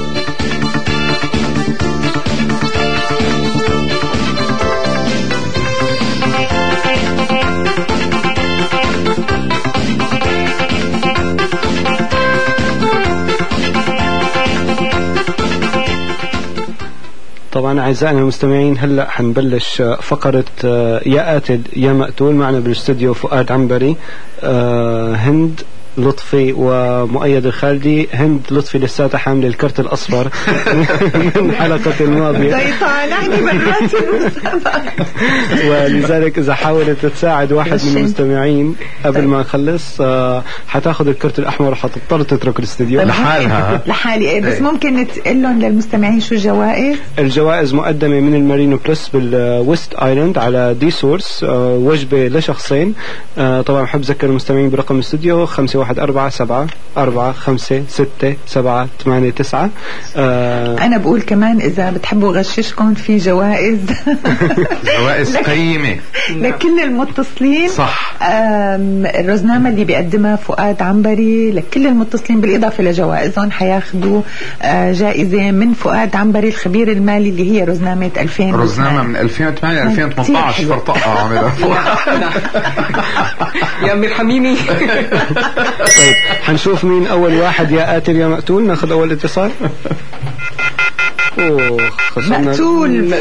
طبعا أعزائنا المستمعين، هلأ حنبلش فقرة يا قاتل يا مقتول. معنا بالاستوديو فؤاد عنبري، هند لطفي ومؤيد الخالدي. هند لطفي لساتها حامل الكرت الأصفر من حلقة الماضية، طالعني برات المسابقة، ولذلك إذا حاولت تساعد واحد من المستمعين قبل ما نخلص حتاخذ الكرت الأحمر وحتضطر تترك الاستديو لحالها. لحالي بس ممكن تقول لهم للمستمعين شو الجوائز؟ الجوائز مقدمة من المارينو بلس بالويست آيلاند على دي سورس، وجبة لشخصين. طبعا بحب أذكر المستمعين برقم الاستوديو 5147456778. أنا بقول كمان إذا بتحبوا غششكم في جوائز جوائز قيمة لكل المتصلين. صح. الرزنامة اللي بيقدمها فؤاد عنبري لكل المتصلين بالإضافة لجوائزهم حياخدوا جائزة من فؤاد عنبري الخبير المالي اللي هي رزنامة 2000. رزنامة من 2008 2018 فرطقة عملها يا أمي الحميمي. طيب حنشوف مين أول واحد. يا قاتل يا مقتول. ناخذ أول اتصال. مقتول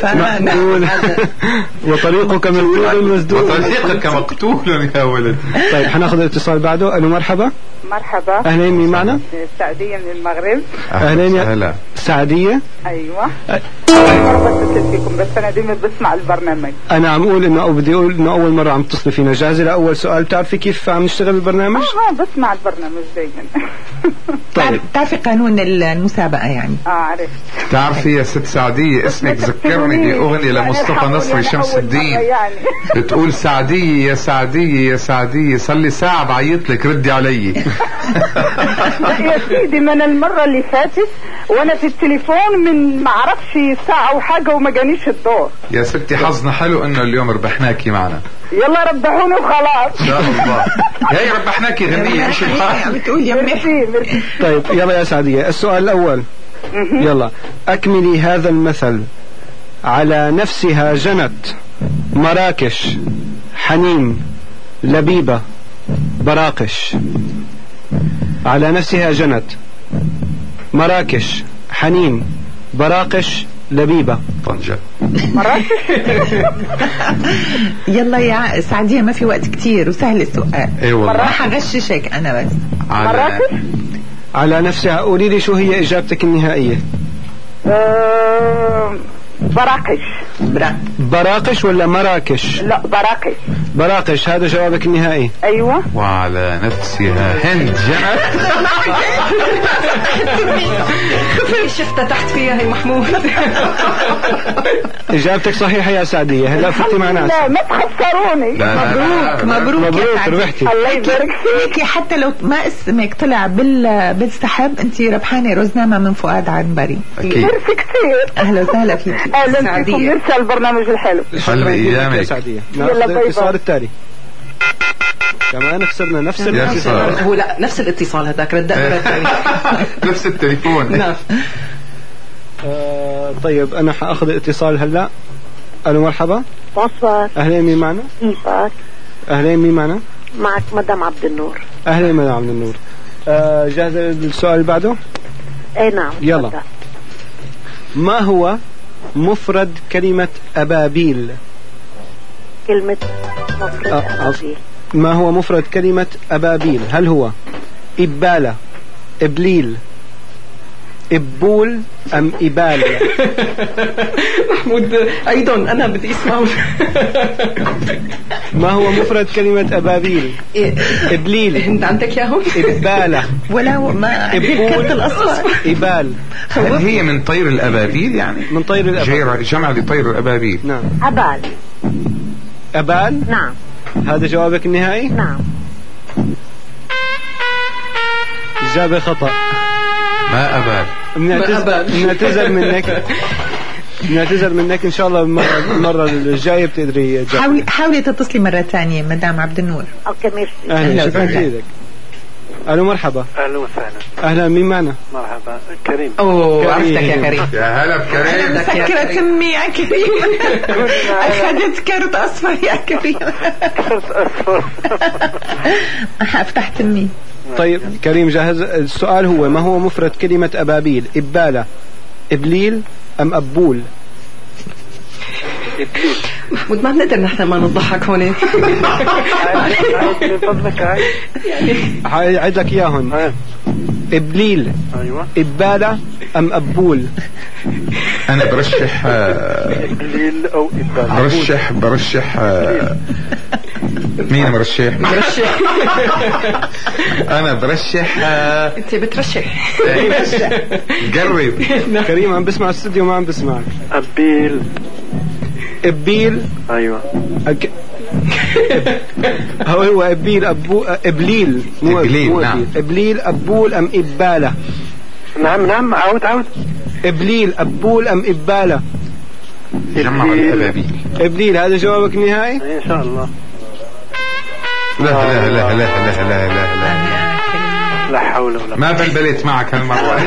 وطريقك مقتول مسدود. وطريقك مقتول يا ولد. طيب حناخذ الاتصال بعده. ألو مرحبا. مرحبا. أهلين، مين معنا؟ سعدية من المغرب. أهلين يا سعدية. أيوة. مرة بتصل فيكم بس أنا دايما بسمع البرنامج. أنا عم أقول إنه بدي أقول إنه أول مرة عم تصل فينا. جاهزة لأول سؤال؟ بتعرفي كيف عم نشتغل البرنامج؟ بسمع البرنامج دايما. طيب بتعرفي قانون المسابقة يعني؟ عرفت. تعرفي يا ست سعدية اسمك ذكرني بأغنية لمصطفى نصري شمس الدين بتقول سعدية يا سعدية يا سعدية صار لي ساعة بعيط لك ردي علي. يا سيدي من المرة اللي فاتت وانا في التليفون من ما اعرفش ساعة وحاجة وما جانيش الدور. يا ستي حظنا حلو انه اليوم ربحناكي معنا. يلا ربحوني وخلاص. ان شاء الله. هي ربحناكي غنية مش الحال. بتقول يا ميرسي. طيب يلا يا سعدية السؤال الأول. يلا أكملي هذا المثل. على نفسها جنت مراكش حنين لبيبة براقش. على نفسها جنت مراكش حنين براقش لبيبة. طنجة. مراكش. يلا يا سعدية ما في وقت كتير وسهل السؤال. اي والله. ما حغششك أنا بس. مراكش. على نفسها. قولي لي شو هي إجابتك النهائية؟ براقش. براقش ولا مراكش؟ لا براقش. براقش هذا جوابك النهائي؟ أيوة. وعلى نفسها هند جنت. شفتها تحت فيها هي محمود. إجابتك صحيحة يا سعدية. هلا فتي معنا. لا ما تخسروني. مبروك ربحتي. الله يبارك فيك. حتى لو ما اسمك طلع بالسحب انت ربحانة رزنامة من فؤاد عنبري. ميرسي كثير. اهلا وسهلا فيك. اهلا فيكم. ميرسي البرنامج الحلو. خلي ايامك. ناخذ الاتصال التالي. كمان خسرنا نفس الاتصال. هو لا نفس الاتصال هذاك ردنا نفس التليفون. نعم. طيب انا حاخذ الاتصال هلا. الو مرحبا. بونسوار. اهلين، مين معنا؟ كيفك؟ اهلين، مين معنا؟ معك مدام عبد النور. اهلين مدام عبد النور. جاهزة للسؤال اللي بعده؟ اي نعم. يلا. ما هو مفرد كلمة أبابيل؟ كلمة مفرد أبابيل. ما هو مفرد كلمة أبابيل؟ هل هو إبالة، إبليل، إبول أم إبال؟ محمود أيضا أنا بدي اسمعه. ما هو مفرد كلمة أبابيل؟ إبليل. أنت عندك ياهم؟ إبالة ولا ما إبول الأصفر. إبال. هل هي من طير الأبابيل يعني؟ من طير الأبابيل. جمع لطير الأبابيل. نعم. أبال. أبال؟ نعم. هذا جوابك النهائي؟ نعم. إجابة خطأ. ما أبال. نعتذر منك إن شاء الله المرة الجاية بتقدري. حاولي تتصلي مرة ثانية مدام عبد النور. أوكي ميرسي. أهلا شكرا جزيلا. ألو مرحبا. أهلا وسهلا. أهلا، مين معنا؟ مرحبا كريم. عرفتك يا كريم. يا هلا بكريم. سكرت أمي يا كريم. أخذت كرت أصفر يا كريم. كرت أصفر. فتحت أمي. طيب كريم جاهز. السؤال هو ما هو مفرد كلمة أبابيل؟ إبالة، إبليل أم أبول؟ إبليل. محمود ما بنقدر نحن ما نضحك هون. من فضلك عيد لك اياهن. ابليل، ايوه، ابالة ام ابول؟ انا برشح ابليل او ابالة. برشح مين مرشح؟ انا برشح. انت بترشح. قرب. كريم عم بسمع الاستوديو ما عم بسمعك. ابيل، ايوه، هو ابيل ابليل، مو نعم. ابليل ابول ام ابالة؟ نعم عود. ابليل ابول ام ابالة؟ جمع الابابيل. ابليل هذا جوابك النهائي؟ ان شاء الله. لا حول ولا قوة. ما بلبلت معك هالمرة.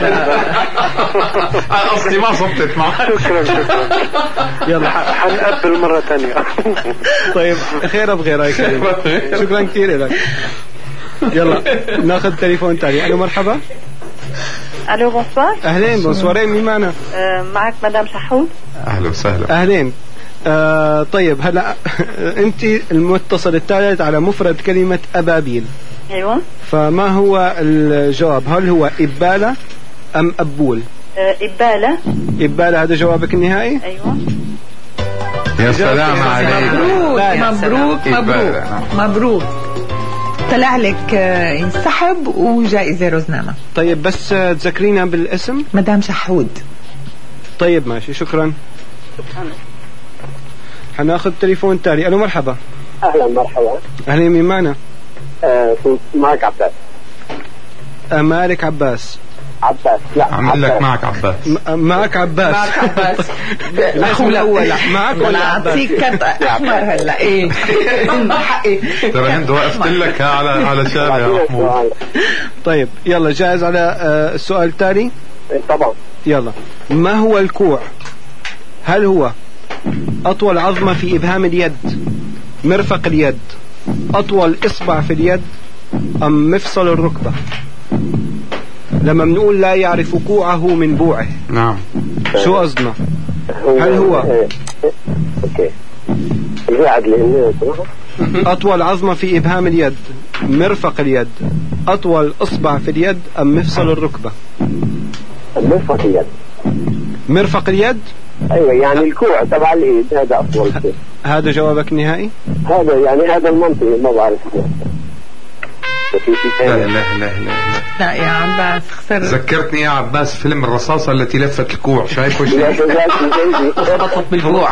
قصدي ما صبتت معك. شكرا. يلا حنقبل مرة ثانية. طيب خير بغير يا كريم. شكرا كثير لك. يلا ناخذ تليفون تاني. الو مرحبا. الو بونسوار. اهلين بونسوارين. مين معنا؟ معك مدام شحود. اهلا وسهلا. اهلين. طيب هلا انت المتصل الثالث على مفرد كلمة ابابيل. ايوه. فما هو الجواب؟ هل هو ابالة ام ابول؟ ابالة هذا جوابك النهائي؟ ايوه. يا سلام عليك. مبروك. طلع لك ينسحب وجائزة روزنامة. طيب بس تذكرينا بالاسم. مدام شحود. طيب ماشي شكرا. حناخذ تليفون تالي. الو مرحبا. اهلا مرحبا. اهلا. مين معنا؟ معك عباس. مالك عباس. لا عم لك معك عباس. معك عباس. الاخو الاول معك ولا اعطيك كرت احمر هلا. ايه حقي ترى هند وقفت لك على شارع يا محمود. طيب يلا جاهز على السؤال التالي؟ طبعا. يلا. ما هو الكوع؟ هل هو أطول عظمة في إبهام اليد، مرفق اليد، أطول إصبع في اليد، أم مفصل الركبة؟ لما بنقول لا يعرف كوعه من بوعه، نعم، شو قصدنا؟ هل هو اوكي أطول عظمة في إبهام اليد، مرفق اليد، أطول إصبع في اليد، أم مفصل الركبة؟ مرفق اليد. مرفق اليد؟ ايوه يعني الكوع تبع الايد هذا اطول شيء. هذا جوابك النهائي؟ هذا يعني هذا المنطقي ما بعرف. لا يا عباس خسر. ذكرتني يا عباس فيلم الرصاصة التي لفت الكوع. شايفه شيء؟ ربطت بالكوع.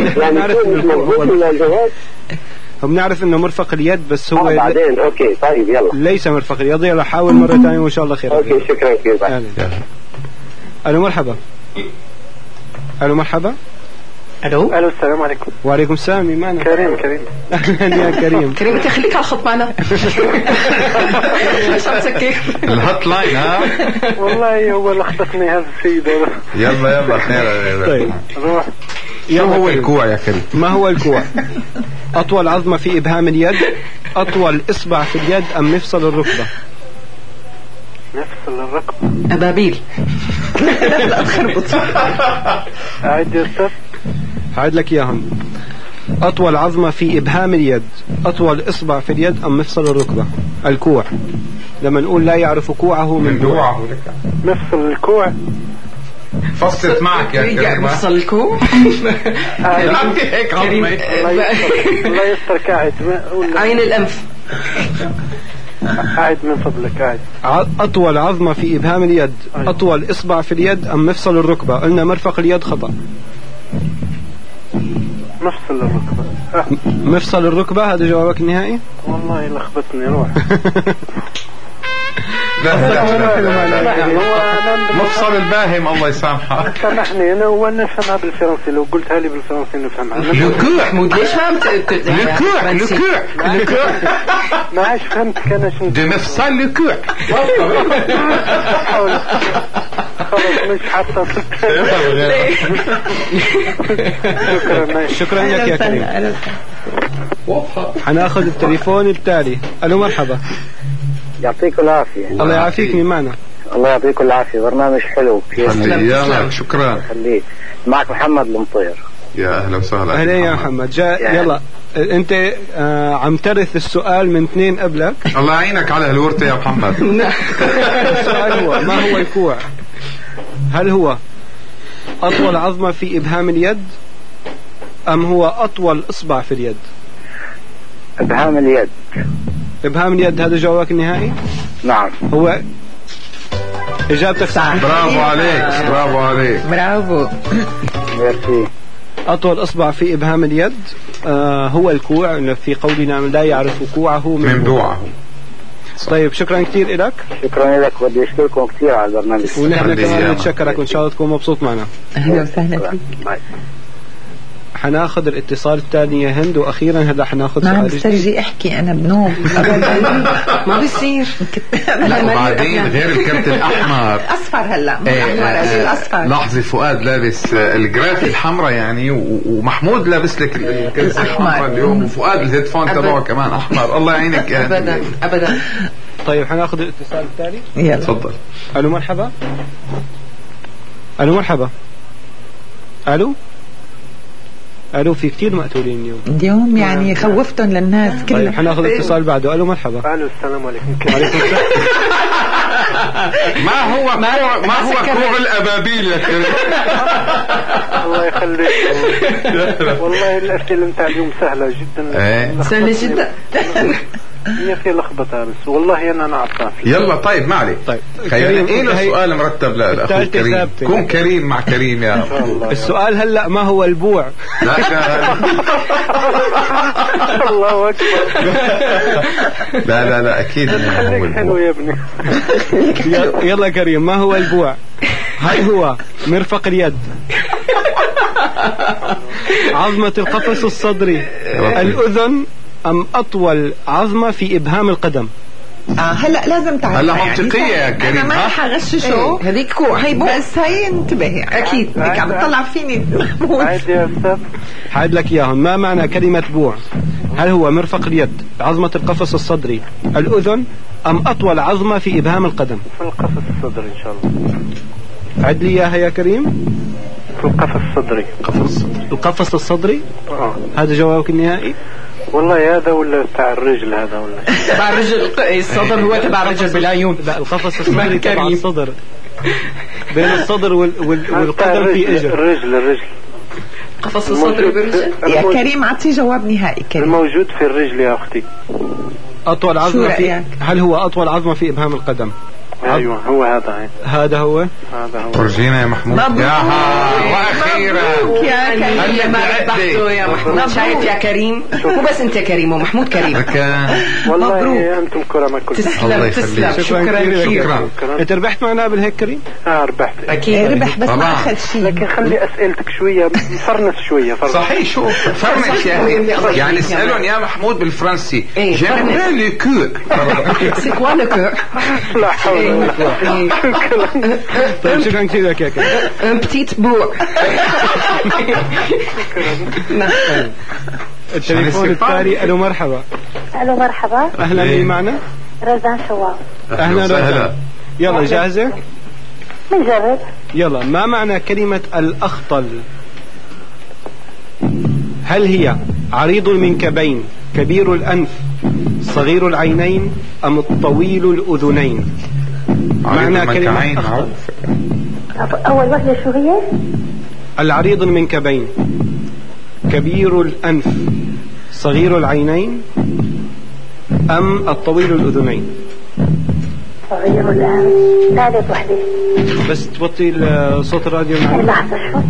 هم نعرف انه مرفق اليد بس هو بعدين. اوكي طيب يلا. ليس مرفق اليد. يلا حاول مرة ثانية وان شاء الله خير. اوكي شكرا كثير. الو مرحبا. الو مرحبا. الو السلام عليكم. وعليكم السلام. مين معنا؟ كريم. اهلا يا كريم. كريم انت خليك على الخط معنا. عشان تسكر الهوت لاين. ها والله هو لخبطني هذا السيد. يلا خير. طيب روح. شو هو الكوع يا كريم؟ ما هو الكوع؟ أطول عظمة في إبهام اليد، أطول إصبع في اليد، أم مفصل الركبة؟ مفصل الركبة. أبابيل. لا تخربط. أعد يا أستاذ. هعد لك إياهم. أطول عظمة في إبهام اليد، أطول إصبع في اليد، أم مفصل الركبة؟ الكوع. لما نقول لا يعرف كوعه من بوعه. مفصل الكوع. فصلت معك يا كريم. مفصل الكوع. هيك عظمة. الله يسترك. قاعد. عين الأنف. قاعد من فضلك. قاعد. أطول عظمة في إبهام اليد، أطول إصبع في اليد، أم مفصل الركبة؟ قلنا مرفق اليد خطأ. مفصل الركبة. مفصل الركبة هذا جوابك النهائي؟ والله لخبطني. روح. مفصل الباهم الله يسامحك. سامحني انا هو نفهمها بالفرنسي. لو قلتها لي بالفرنسي نفهمها. الكوع محمود ليش فهمت؟ الكوع ما عادش فهمتك انا شنو دي مفصل الكوع. خلاص مش حتى. شكرا لك يا كريم. حناخذ التليفون التالي. الو مرحبا. يعطيك العافية. الله يعافيك. مين معنا؟ الله يعطيك العافية. برنامج حلو. يلا شكرا. خليك. معك محمد المطير. يا أهلا وسهلا. أهلا يا محمد. يلا أنت عم ترث السؤال من 2 قبلك. الله يعينك على هالورثة يا محمد. السؤال هو ما هو الكوع؟ هل هو أطول عظمة في إبهام اليد أم هو أطول إصبع في اليد؟ إبهام اليد. إبهام اليد هذا جوابك النهائي؟ نعم. هو إجابتك صح. برافو عليك. برافو عليك. برافو. ميرسي. أطول إصبع في إبهام اليد هو الكوع، في قولنا لا يعرف كوعه من بوعه. طيب شكرا كثير لك. شكرا لك، بدي أشكركم كثير على البرنامج. ونحن كمان نتشكرك وإن شاء الله تكون مبسوط معنا. أهلا وسهلا فيك. حناخذ الاتصال الثاني يا هند، واخيرا هلا حناخذ سؤال. بسترجي احكي انا بنوم ما بيصير. وبعدين غير الكرت الاحمر اصفر هلا الاصفر. لاحظي فؤاد لابس الجرافي الحمراء يعني، ومحمود لابس لك الكرت الاحمر اليوم، وفؤاد الهيدفون تبعه كمان احمر. الله يعينك يا ابدا ابدا. طيب حناخذ الاتصال الثاني. يلا تفضل. الو مرحبا. الو مرحبا. الو في كثير مقتولين اليوم يعني خوفتهم للناس كلها. طيب حناخذ اتصال بعده. الو مرحبا. الو السلام عليكم. وعليكم السلام. ما هو كوع الابابيل يا كريم. الله يخليك. والله الاسئله نتاع اليوم سهله جدا. سهله جدا. هي في لخبطه بس والله انا عارفها. يلا طيب ما عليك. طيب خلينا له سؤال مرتب لاخوك كريم. كون كريم مع كريم يا رب. السؤال هلا ما هو البوع؟ الله اكبر. لا اكيد هو حلو يا ابني. يلا كريم، ما هو البوع؟ هل هو مرفق اليد، عظمة القفص الصدري، الأذن، أم أطول عظمة في إبهام القدم؟ هلا لازم تعرف. هلا منطقية يا كريم. أنا ما رح أغششه. هذيك كوع هي بوع، بس هي انتبهي أكيد. هيك عم تطلع فيني. عادي يا أستاذ. حاد لك إياهم. ما معنى كلمة بوع؟ هل هو مرفق اليد، عظمة القفص الصدري، الأذن، أم أطول عظمة في إبهام القدم؟ في القفص الصدري إن شاء الله. عد لي إياها يا كريم. في القفص الصدري. القفص الصدري. هذا جوابك النهائي؟ والله هذا ولا تاع الرجل هذا ولا تبع الرجل. الصدر هو تبع الرجل بالعيون. لا القفص الصدري تبع الصدر، بين الصدر والقدم في اجر. الرجل قفص الصدر بالرجل. يا كريم عطي جواب نهائي. كريم الموجود في الرجل يا اختي. اطول عظمه في، هل هو اطول عظمه في ابهام القدم؟ ايوه هو هذا هو فرجينا يا محمود. واخيرا يا كريم ما ربحته يا محمود. شايف يا كريم؟ مو بس انت كريم ومحمود كريم. والله انتم كرماء كلكم. تسلم. شكرا كثير. انت ربحت معنا قبل هيك كريم؟ ربحت اكيد. ربح بس ما اخذ شيء. لكن خلي اسئلتك شويه فرنس شويه. صحيح. شو فرنس يعني اسالهم يا محمود بالفرنسي. جيمي لو كو. سي كوا لو كو؟ لا حول. طيب شكرا كثير لك يا كريم. ان بتيت بوع. التليفون الثاني. الو مرحبا. الو مرحبا. اهلا مين معنا؟ رزان شواب. اهلا رزان. يلا جاهزه؟ بنجرب. يلا. ما معنى كلمة الأخطل؟ هل هي عريض المنكبين، كبير الأنف، صغير العينين، أم الطويل الأذنين؟ معنى كلمة أخطل. أول واحدة شو هي؟ العريض المنكبين، كبير الأنف، صغير العينين، أم الطويل الأذنين؟ صغير الأنف. ثالث واحدة. بس توطي صوت الراديو معنا. لحظة شوي.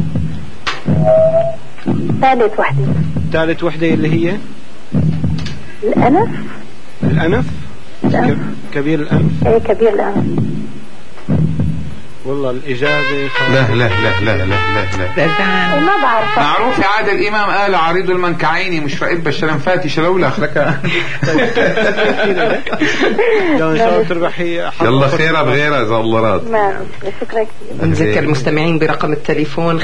ثالث واحدة. ثالث واحدة اللي هي الأنف. الأنف. كبير الأنف. ايه كبير الأنف. والله الإجابة لا ما بعرف. معروف يا عادل الإمام قال عريض المنكعين مش رائب الشلنفاتي شلولخ لك. ان شاء الله تربحي. يلا خيرة بغيرها إذا الله راضي. شكرا كثير. نذكر المستمعين برقم التليفون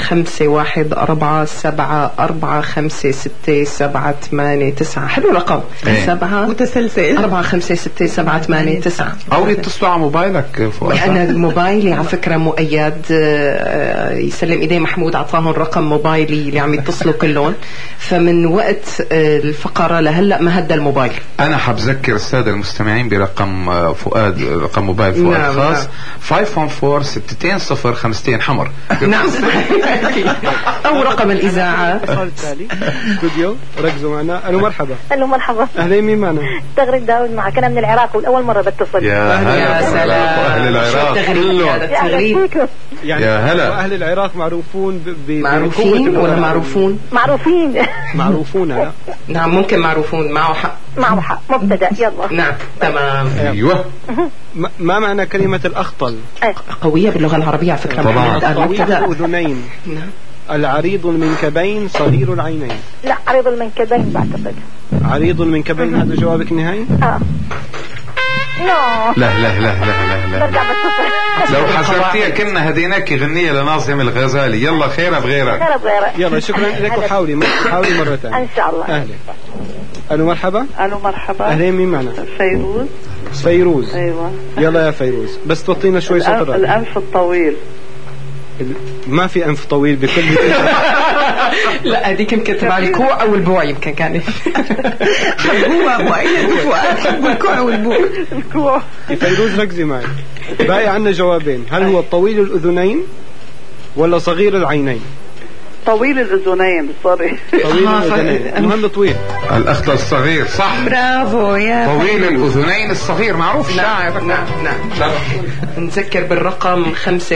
5147456789. حلو رقم 7 متسلسل 456789. أو يتصلوا على موبايلك فوق. أنا موبايلي على فكرة السيجارة مؤيد. يسلم إيديه محمود، عطاهم رقم موبايلي اللي عم يتصلوا كلهم، فمن وقت الفقرة لهلأ ما هدى الموبايل. أنا حبذكر السادة المستمعين برقم فؤاد، رقم موبايل فؤاد نعم خاص 514-620-52 حمر. نعم. أو رقم الإذاعة. استوديو ركزوا معنا. ألو مرحبا. ألو مرحبا. أهلا، مين معنا؟ تغريد داود معك، أنا من العراق والأول مرة بتصل. يا سلام، أهل العراق يعني يا هلا. أهل العراق معروفون معروفين ولا معروفون؟ معروفين. معروفون. لا نعم ممكن معروفون، معه حق. معه حق، مبتدأ. يلا. نعم تمام. أيوة. ما معنى كلمة الأخطل؟ قوية باللغة العربية على فكرة. طبعا. طويل الأذنين، العريض المنكبين، صغير العينين. لا، عريض المنكبين بعتقد. عريض المنكبين، هذا جوابك النهائي؟ لا لا لا لا لا. لو حسبتيها كنا هديناك غنية لناظم الغزالي. يلا خير بغيرك. يلا شكرا لك، وحاولي مرة ثانية إن شاء الله. أهلا. ألو مرحبا. ألو مرحبا. أهلا، مين معنا؟ فيروز. أيوة. يلا يا فيروز، بس تعطينا شوي صوت. الأنف الطويل. ما في أنف طويل بكل لا هذيك يمكن تبع الكوع أو البوع، يمكن كان الكوع والبوع. الكوع. فيروز ركزي معي، باقي عنا جوابين. هل هو طويل الأذنين ولا صغير العينين؟ طويل الأذنين. سوري. طويل الأذنين، المهم طويل. الأخطل الصغير صح. برافو يا طويل الأذنين الصغير معروف الشاعر. نعم. نذكر بالرقم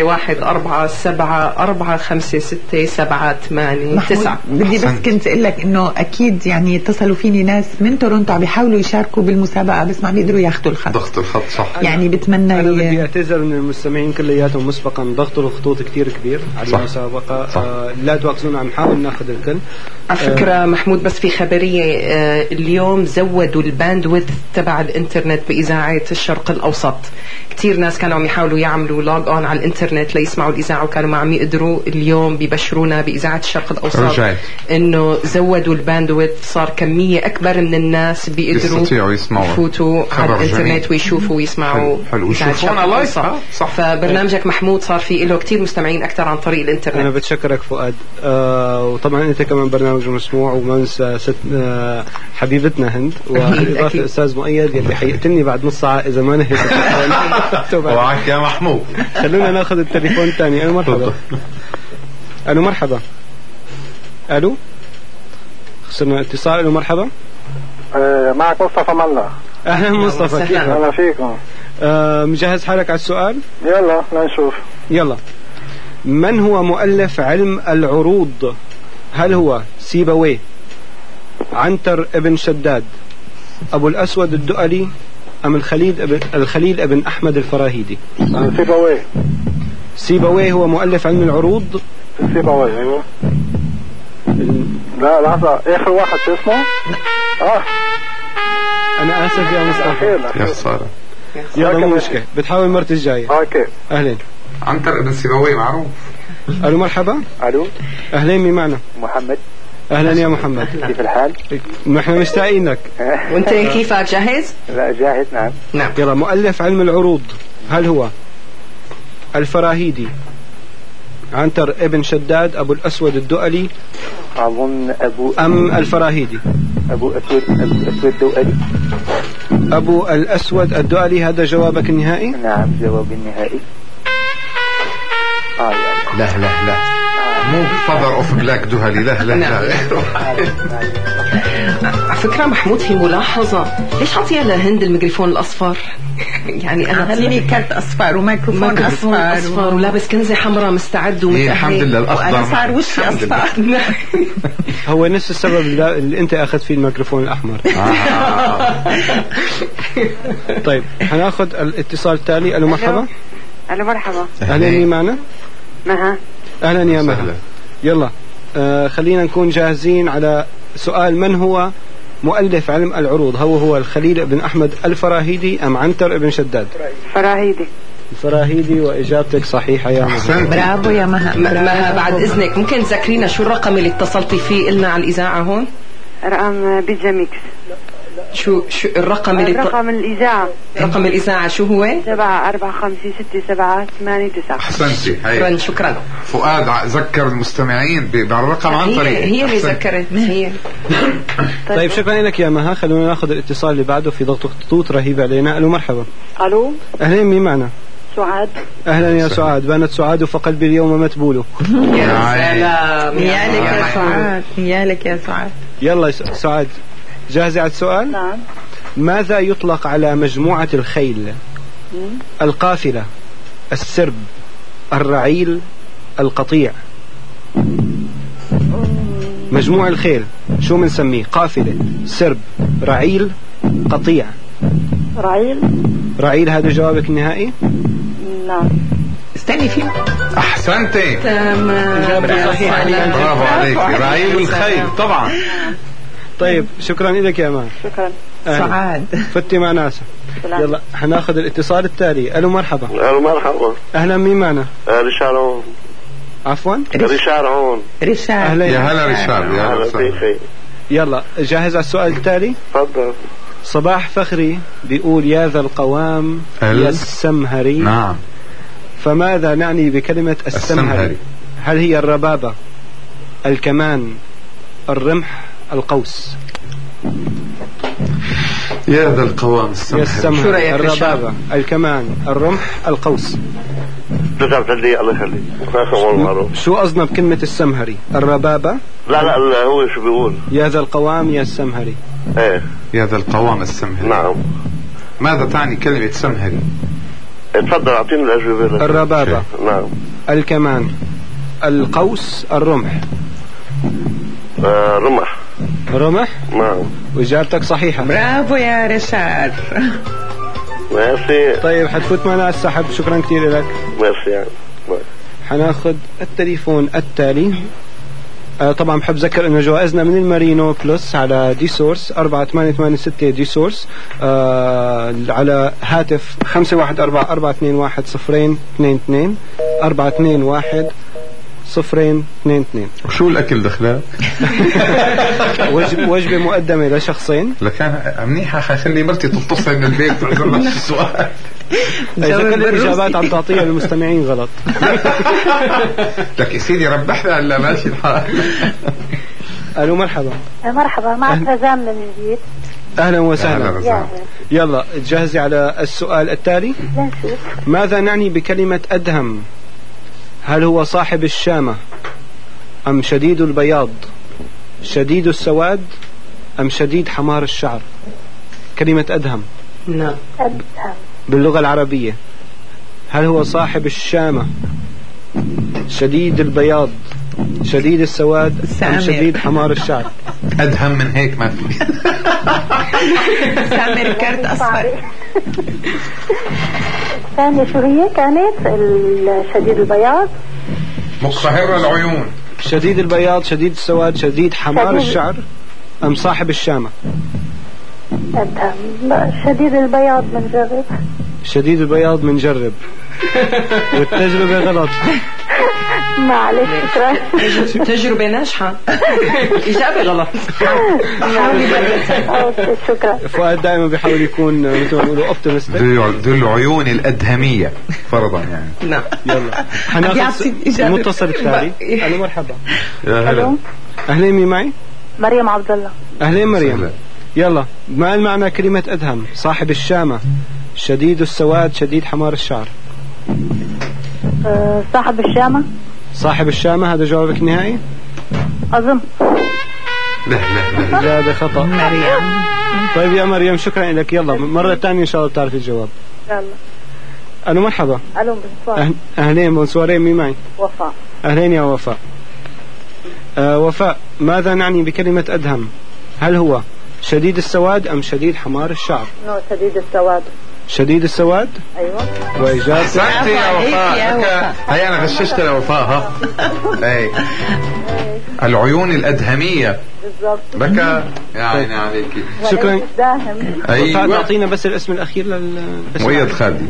5147456789. بدي بس كنت اقول لك انه اكيد يعني اتصلوا فيني ناس من تورونتو عم بيحاولوا يشاركوا بالمسابقه بس ما بيقدروا ياخذوا الخط. ضغط الخط صح. يعني بتمنى أنا بدي أعتذر من المستمعين كلياتهم مسبقا، ضغط الخطوط كتير كبير على المسابقة. لا توقفونا، عم نحاول ناخذ الكل. على فكرة محمود بس في خبرية، اليوم زودوا الباندويث تبع الانترنت بإذاعة الشرق الأوسط. كتير ناس كانوا عم يحاولوا يعملوا لوج اون على الانترنت ليسمعوا الإذاعة وكانوا ما عم يقدروا. اليوم ببشرونا بإذاعة الشرق الأوسط إنه زودوا الباندويث، صار كمية أكبر من الناس بيقدروا يفوتوا على الانترنت ويشوفوا ويسمعوا. حلو يشوفونا لايف. صح. فبرنامجك محمود صار فيه له كتير مستمعين أكثر عن طريق الانترنت. أنا بتشكرك فؤاد. وطبعا أنت كمان برنامج مسموع، وما ننسى حبيبتنا هند، وإضافة الأستاذ مؤيد يلي حيقتلني بعد نص ساعة إذا ما نهيت. وعك يا محمود. خلونا ناخذ التليفون الثاني. ألو مرحبا. ألو مرحبا. ألو، خسرنا اتصال. ألو مرحبا. معك مصطفى ملا. أهلا مصطفى. أهلا فيكم. مجهز حالك على السؤال؟ يلا لنشوف. يلا. من هو مؤلف علم العروض؟ هل هو سيبويه، عنتر ابن شداد، أبو الأسود الدؤلي، أم الخليل ابن أحمد الفراهيدي؟ سيبويه. سيبويه هو مؤلف علم العروض. سيبويه أيوة. لا لحظة، آخر واحد شو اسمه؟ أنا آسف يا مصطفى. يا خسارة. يلا مو مشكلة، بتحاول مرة الجاية. أوكي. أهلين. عنتر ابن سيبويه معروف. ألو مرحبا. ألو. أهلين، مين معنا؟ محمد. أهلا يا محمد. كيف الحال؟ نحن مشتاقين لك. وأنت كيفك، جاهز؟ لا جاهز. نعم. يلا. مؤلف علم العروض هل هو الفراهيدي، عنتر ابن شداد، أبو الأسود الدؤلي، أظن أم الفراهيدي؟ أبو الأسود الدؤلي. أبو الأسود الدؤلي، هذا جوابك النهائي؟ نعم جوابي النهائي. لا لا لا، مو فضر اوف بلاك دهلي. لا لا لا. على فكرة محمود في ملاحظة، ليش عطيها لهند الميكروفون الأصفر؟ يعني أنا خليني كارت أصفر وميكروفون أصفر ولابس كنزة حمراء مستعد ومتأهل. الحمد لله الأخضر. وأنا صار وشي أصفر. هو نفس السبب اللي أنت أخذ فيه الميكروفون الأحمر. طيب هناخذ الاتصال التالي. ألو مرحبا. ألو مرحبا. أهلا، مين معنا؟ مها. أهلا يا مها. يلا خلينا نكون جاهزين على سؤال. من هو مؤلف علم العروض؟ هو الخليل بن أحمد الفراهيدي أم عنتر ابن شداد؟ فراهيدي. الفراهيدي، وإجابتك صحيحة يا مها. برافو يا مها. مها بعد إذنك ممكن تذكرينا شو الرقم اللي اتصلتي فيه إلنا على الإذاعة هون؟ رقم بيجاميكس. شو الرقم اللي رقم الإذاعة. رقم الإذاعة شو هو؟ 7456789. أحسنتي. شكرا. فؤاد ذكر المستمعين بالرقم عن طريق هي اللي ذكرت هي. طيب شكرا لك يا مها. خلونا ناخذ الاتصال اللي بعده في ضغط خطوط رهيب علينا. الو مرحبا. الو اهلا، مين معنا؟ سعاد. اهلا يا سعاد. بانت سعاد فقلبي اليوم متبول. يا سلام يا لك يا سعاد، يا لك يا سعاد. يلا سعاد، جاهزة على السؤال؟ نعم. ماذا يطلق على مجموعة الخيل؟ القافلة، السرب، الرعيل، القطيع. مجموع الخيل شو بنسميه؟ قافلة، سرب، رعيل، قطيع. رعيل. رعيل هذا جوابك النهائي؟ نعم. استني فيه. أحسنتي. تمام. إجابة صحيحة. برافو عليك. رعيل الخيل طبعا. طيب شكرا لك يا مان. شكرا. سعاد. فتي مع ناسا. يلا حناخذ الاتصال التالي. الو مرحبا. الو مرحبا. اهلا، مين معنا؟ ريشار هون. عفوا؟ ريشار هون. ريشار. اهلا يا هلا ريشار. يا هلا فيك. يلا جاهز على السؤال التالي؟ تفضل. صباح فخري بيقول يا ذا القوام يا السمهري. نعم. فماذا نعني بكلمة السمهري؟ هل هي الربابة، الكمان، الرمح، القوس؟ يا ذا القوام السمهري، الربابة، الكمان، الرمح، القوس. تسعة تلي الله يخليك. شو قصدنا بكلمة السمهري؟ الربابة؟ لا هو شو بيقول؟ يا ذا القوام يا السمهري. ايه يا ذا القوام السمهري. نعم. ماذا تعني كلمة سمهري؟ تفضل اعطيني الأجوبة. الربابة. نعم. الكمان، القوس، الرمح. رمح. رمح؟ نعم. وإجابتك صحيحة. برافو يا رشاد. ميرسي. طيب حتفوت معنا على السحب. شكرا كثير لك. ميرسي يعني. حناخذ التليفون التالي. طبعا بحب ذكر انه جوائزنا من المارينو بلس على دي سورس 4886 دي سورس على هاتف 514-421-0222 421-0222. وشو الاكل دخلها؟ وجبة مقدمة لشخصين. لكان منيحة. خلي مرتي تتصل من البيت تعذر لك السؤال. إذا كل الإجابات عم تعطيها للمستمعين غلط. لك يا سيدي ربحنا هلا ماشي الحال. ألو مرحبا. مرحبا، معك رزان من جديد. أهلا وسهلا. يلا جاهزة على السؤال التالي؟ ماذا نعني بكلمة أدهم؟ هل هو صاحب الشامة، أم شديد البياض، شديد السواد، أم شديد حمار الشعر؟ كلمة أدهم. نعم. باللغة العربية هل هو صاحب الشامة، شديد البياض، شديد السواد، أم شديد حمار الشعر؟ أدهم من هيك ما في. سامر كرت أصفر. الثانية شو هي كانت؟ شديد البياض، مقهر العيون. شديد البياض، شديد السواد، شديد حمار الشعر، أم صاحب الشامة؟ شديد البياض بنجرب. شديد البياض بنجرب. والتجربة غلط. معلش شكرا. تجربة ناجحة. إجابة غلط. شكرا. فؤاد دائما بيحاول يكون مثل ما بيقولوا اوبتيمست. ذو العيون الأدهمية فرضا يعني. نعم. يلا حناخذ المتصل التالي. أهلا مرحبا. يا هلا. أهلين، مين معي؟ مريم عبد الله. أهلين مريم. يلا ما المعنى كلمة أدهم؟ صاحب الشامة، شديد السواد، شديد حمار الشعر. صاحب الشامة. صاحب الشامة هذا جوابك النهائي؟ أظن. لا إجابة خطأ. مريم. طيب يا مريم شكرا لك. يلا مرة ثانية إن شاء الله تعرف الجواب. يلا. ألو مرحبا. ألو بونسوار. أهلين بونسوارين، مين معي؟ وفاء. أهلين يا وفاء. وفاء، ماذا نعني بكلمة أدهم؟ هل هو شديد السواد أم شديد حمار الشعر؟ شديد السواد. شديد السواد؟ أيوة. وإجابة. أحسنتي يا وفاء. هيا أنا غششت يا وفاء. ها أي العيون الأدهمية. بالضبط. بكى يا عيني عليك. شكرا. وفاء تعطينا بس الاسم الأخير مؤيد خالدي.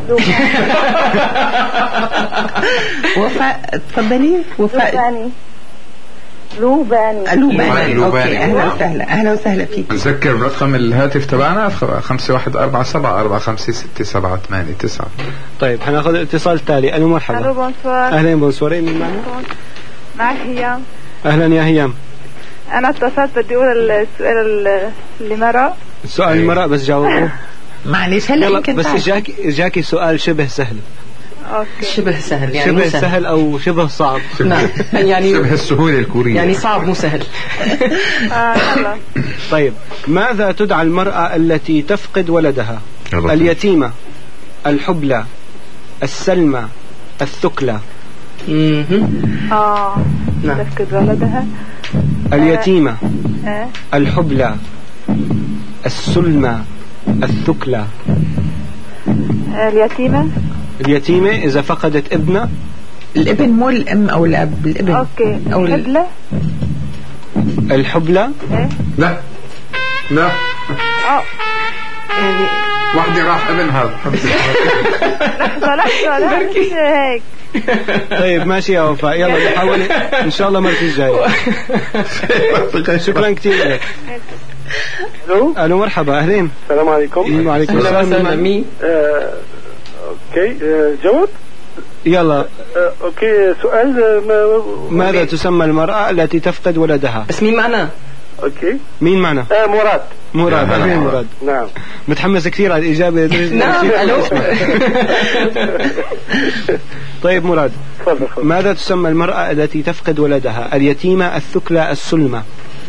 وفاء تفضلي. وفاء. لوباني. اوكي، اهلا وسهلا، اهلا وسهلا فيك. نذكر رقم الهاتف تبعنا 5147746789. طيب حناخذ الاتصال التالي. الو مرحبا. الو بونسوار. اهلا بونسوار، مين معنا؟ معك هيام. اهلا يا هيام. انا اتصلت بدي اقول السؤال لمرأة. السؤال المرأة بس جاوبوه. معلش هلا يمكن بس جاكي سؤال شبه سهل. أوكي. شبه سهل يعني شبه سهل او شبه صعب. نعم يعني شبه السهولة الكورية يعني صعب مو سهل. طيب ماذا تدعى المرأة التي تفقد ولدها؟ اليتيمة، الحبلى، السلمى، الثكلى. تفقد ولدها. اليتيمة، الحبلى، السلمى، الثكلى. اليتيمة إذا فقدت ابنها. الابن مو الأم أو الأب، الابن. أوكي. أو الحبلى. الحبلى. لا يعني واحدة راح ابن هذا. لحظة هيك. طيب ماشي يا وفاء، يلا نحاول إن شاء الله مرة الجاية. شكرا كثير لك. الو مرحبا، اهلين. السلام عليكم. وعليكم السلام. مين؟ اوكي جاوب. يلا. اوكي سؤال ماذا تسمى المرأة التي تفقد ولدها؟ بس مين معنا؟ اوكي مين معنا؟ مراد. اهلين مراد. نعم. متحمس كثير على الإجابة. نعم. الو. طيب مراد، تفضل. ماذا تسمى المرأة التي تفقد ولدها؟ اليتيمة، الثكلى، السلمى.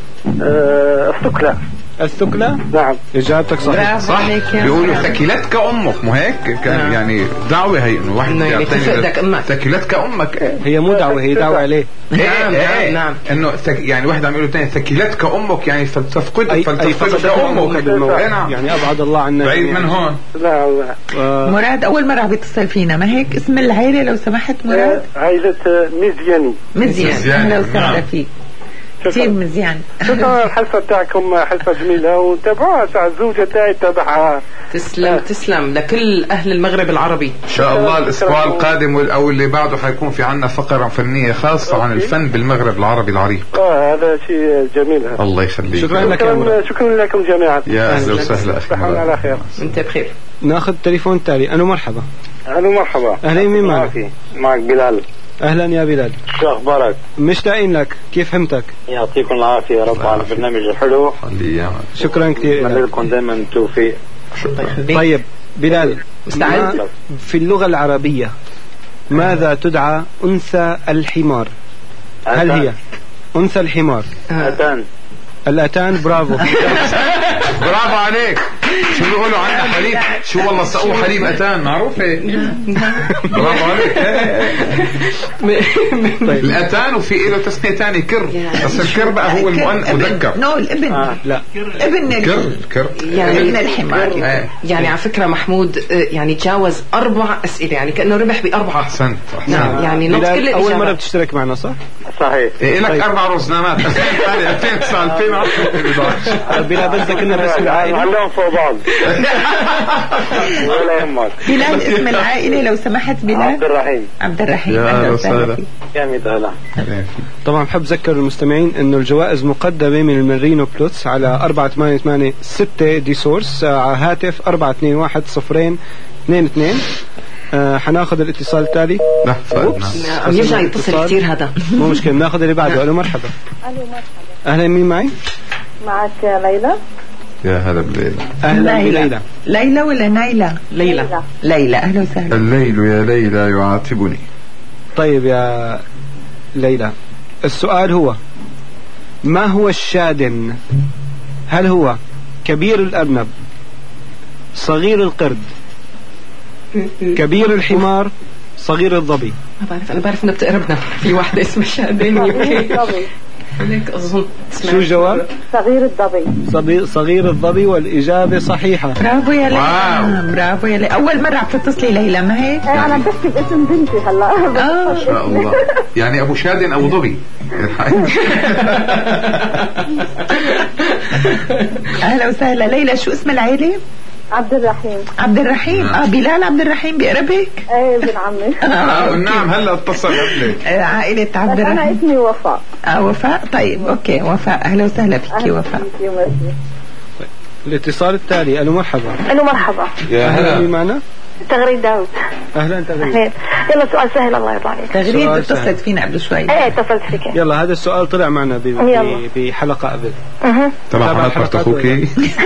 الثكلى. نعم. إجابتك صحيحة. صح. بيقولوا ثكلتك أمك، مو هيك كان يعني دعوة هي إنه واحد يعطيك أمك. ثكلتك أمك. هي مو دعوة، هي دعوة عليه. نعم. إنه يعني واحد عم يقول الثاني ثكلتك أمك يعني فلتفقدك أمك. يعني أبعد الله عنا. بعيد من هون. لا. مراد أول مرة بيتصل فينا، ما هيك؟ اسم العائلة لو سمحت مراد. عائلة مزيان. أهلا وسهلا فيك. كثير مزيان. شكرا. الحلقة بتاعكم حلقة جميلة، وتابعوها على الزوجة تاعي تابعها. تسلم لكل أهل المغرب العربي. إن شاء الله الأسبوع القادم أو اللي بعده حيكون في عنا فقرة فنية خاصة عن الفن بالمغرب العربي العريق. هذا شيء جميل. الله يخليك. شكرا لكم جميعا. يا أهلا وسهلا أخي. على خير. أنت بخير. ناخذ التليفون التالي. ألو مرحبا. الو مرحبا. اهلا، مين معك؟ معك بلال. اهلا يا بلال، شو اخبارك؟ مشتاقين لك، كيف همتك؟ يعطيكم العافيه يا رب على البرنامج الحلو. شكرا كثير لكم، دائما التوفيق. طيب بلال، في اللغه العربيه ماذا تدعى انثى الحمار؟ هل هي انثى الحمار؟ الأتان. برافو. برافو عليك. شو بيقولوا عنها حليب؟ شو والله سقوه حليب أتان، معروفة. برافو عليك. طيب. الأتان وفي له تسمية تاني كر، بس الكر بقى هو المذكر. الابن. لا ابن كر يعني ابن الحمار. يعني على فكرة محمود يعني تجاوز 4 أسئلة، يعني كأنه ربح ب4. أحسنت. نعم يعني نط كل الإجابات. أول مرة بتشترك معنا صح؟ صحيح. إيه لك 4 رزنامات. 2009 بلا بدك كنا باسم العائلة عليهم فوق بعض. ولا يهمك. بلال اسم العائلة لو سمحت. بلال عبد الرحيم. يا وسهلا. طبعا بحب أذكر المستمعين إنه الجوائز مقدمة من المرينو بلوتس على 4886 دي سورس على هاتف 421-0222. حناخذ الاتصال التالي. عم يرجع يتصل كثير هذا. مو مشكلة، ناخذ اللي بعده. الو مرحبا. الو مرحبا. اهلا، مين معي؟ معك ليلى. يا هلا بليلى. اهلا بليلى. ليلى ولا نايلة؟ ليلى. اهلا وسهلا. الليل يا ليلى يعاتبني. طيب يا ليلى، السؤال هو ما هو الشادن؟ هل هو كبير الأرنب، صغير القرد، كبير الحمار، صغير الظبي؟ ما بعرف، أنا بعرف إنه بتقربنا في واحدة اسمها شادن. هيك أظن. شو الجواب؟ صغير الظبي. والإجابة صحيحة. برافو يا ليلى. برافو يا ليلى. أول مرة عم تتصلي ليلى، ما هيك؟ أنا بكتب اسم بنتي هلا. ما شاء الله. يعني أبو شادن أبو ظبي. أهلا وسهلا ليلى. شو اسم العائلة؟ عبد الرحيم. عبد الرحيم. بلال عبد الرحيم بقربك؟ ايه ابن عمي. نعم هلا اتصل قبلك. عائلة عبد الرحيم. انا اسمي وفاء. وفاء. طيب اوكي وفاء، اهلا وسهلا فيكي وفاء. الاتصال التالي. الو مرحبا. الو مرحبا. يا هلا. مين معنا؟ تغريد داود. اهلا تغريد. يلا سؤال سهل الله يرضى عليك. تغريد اتصلت فينا قبل شوي. ايه اتصلت فيك. يلا هذا السؤال طلع معنا بحلقة قبل. طبعا حضرتك اخوكي.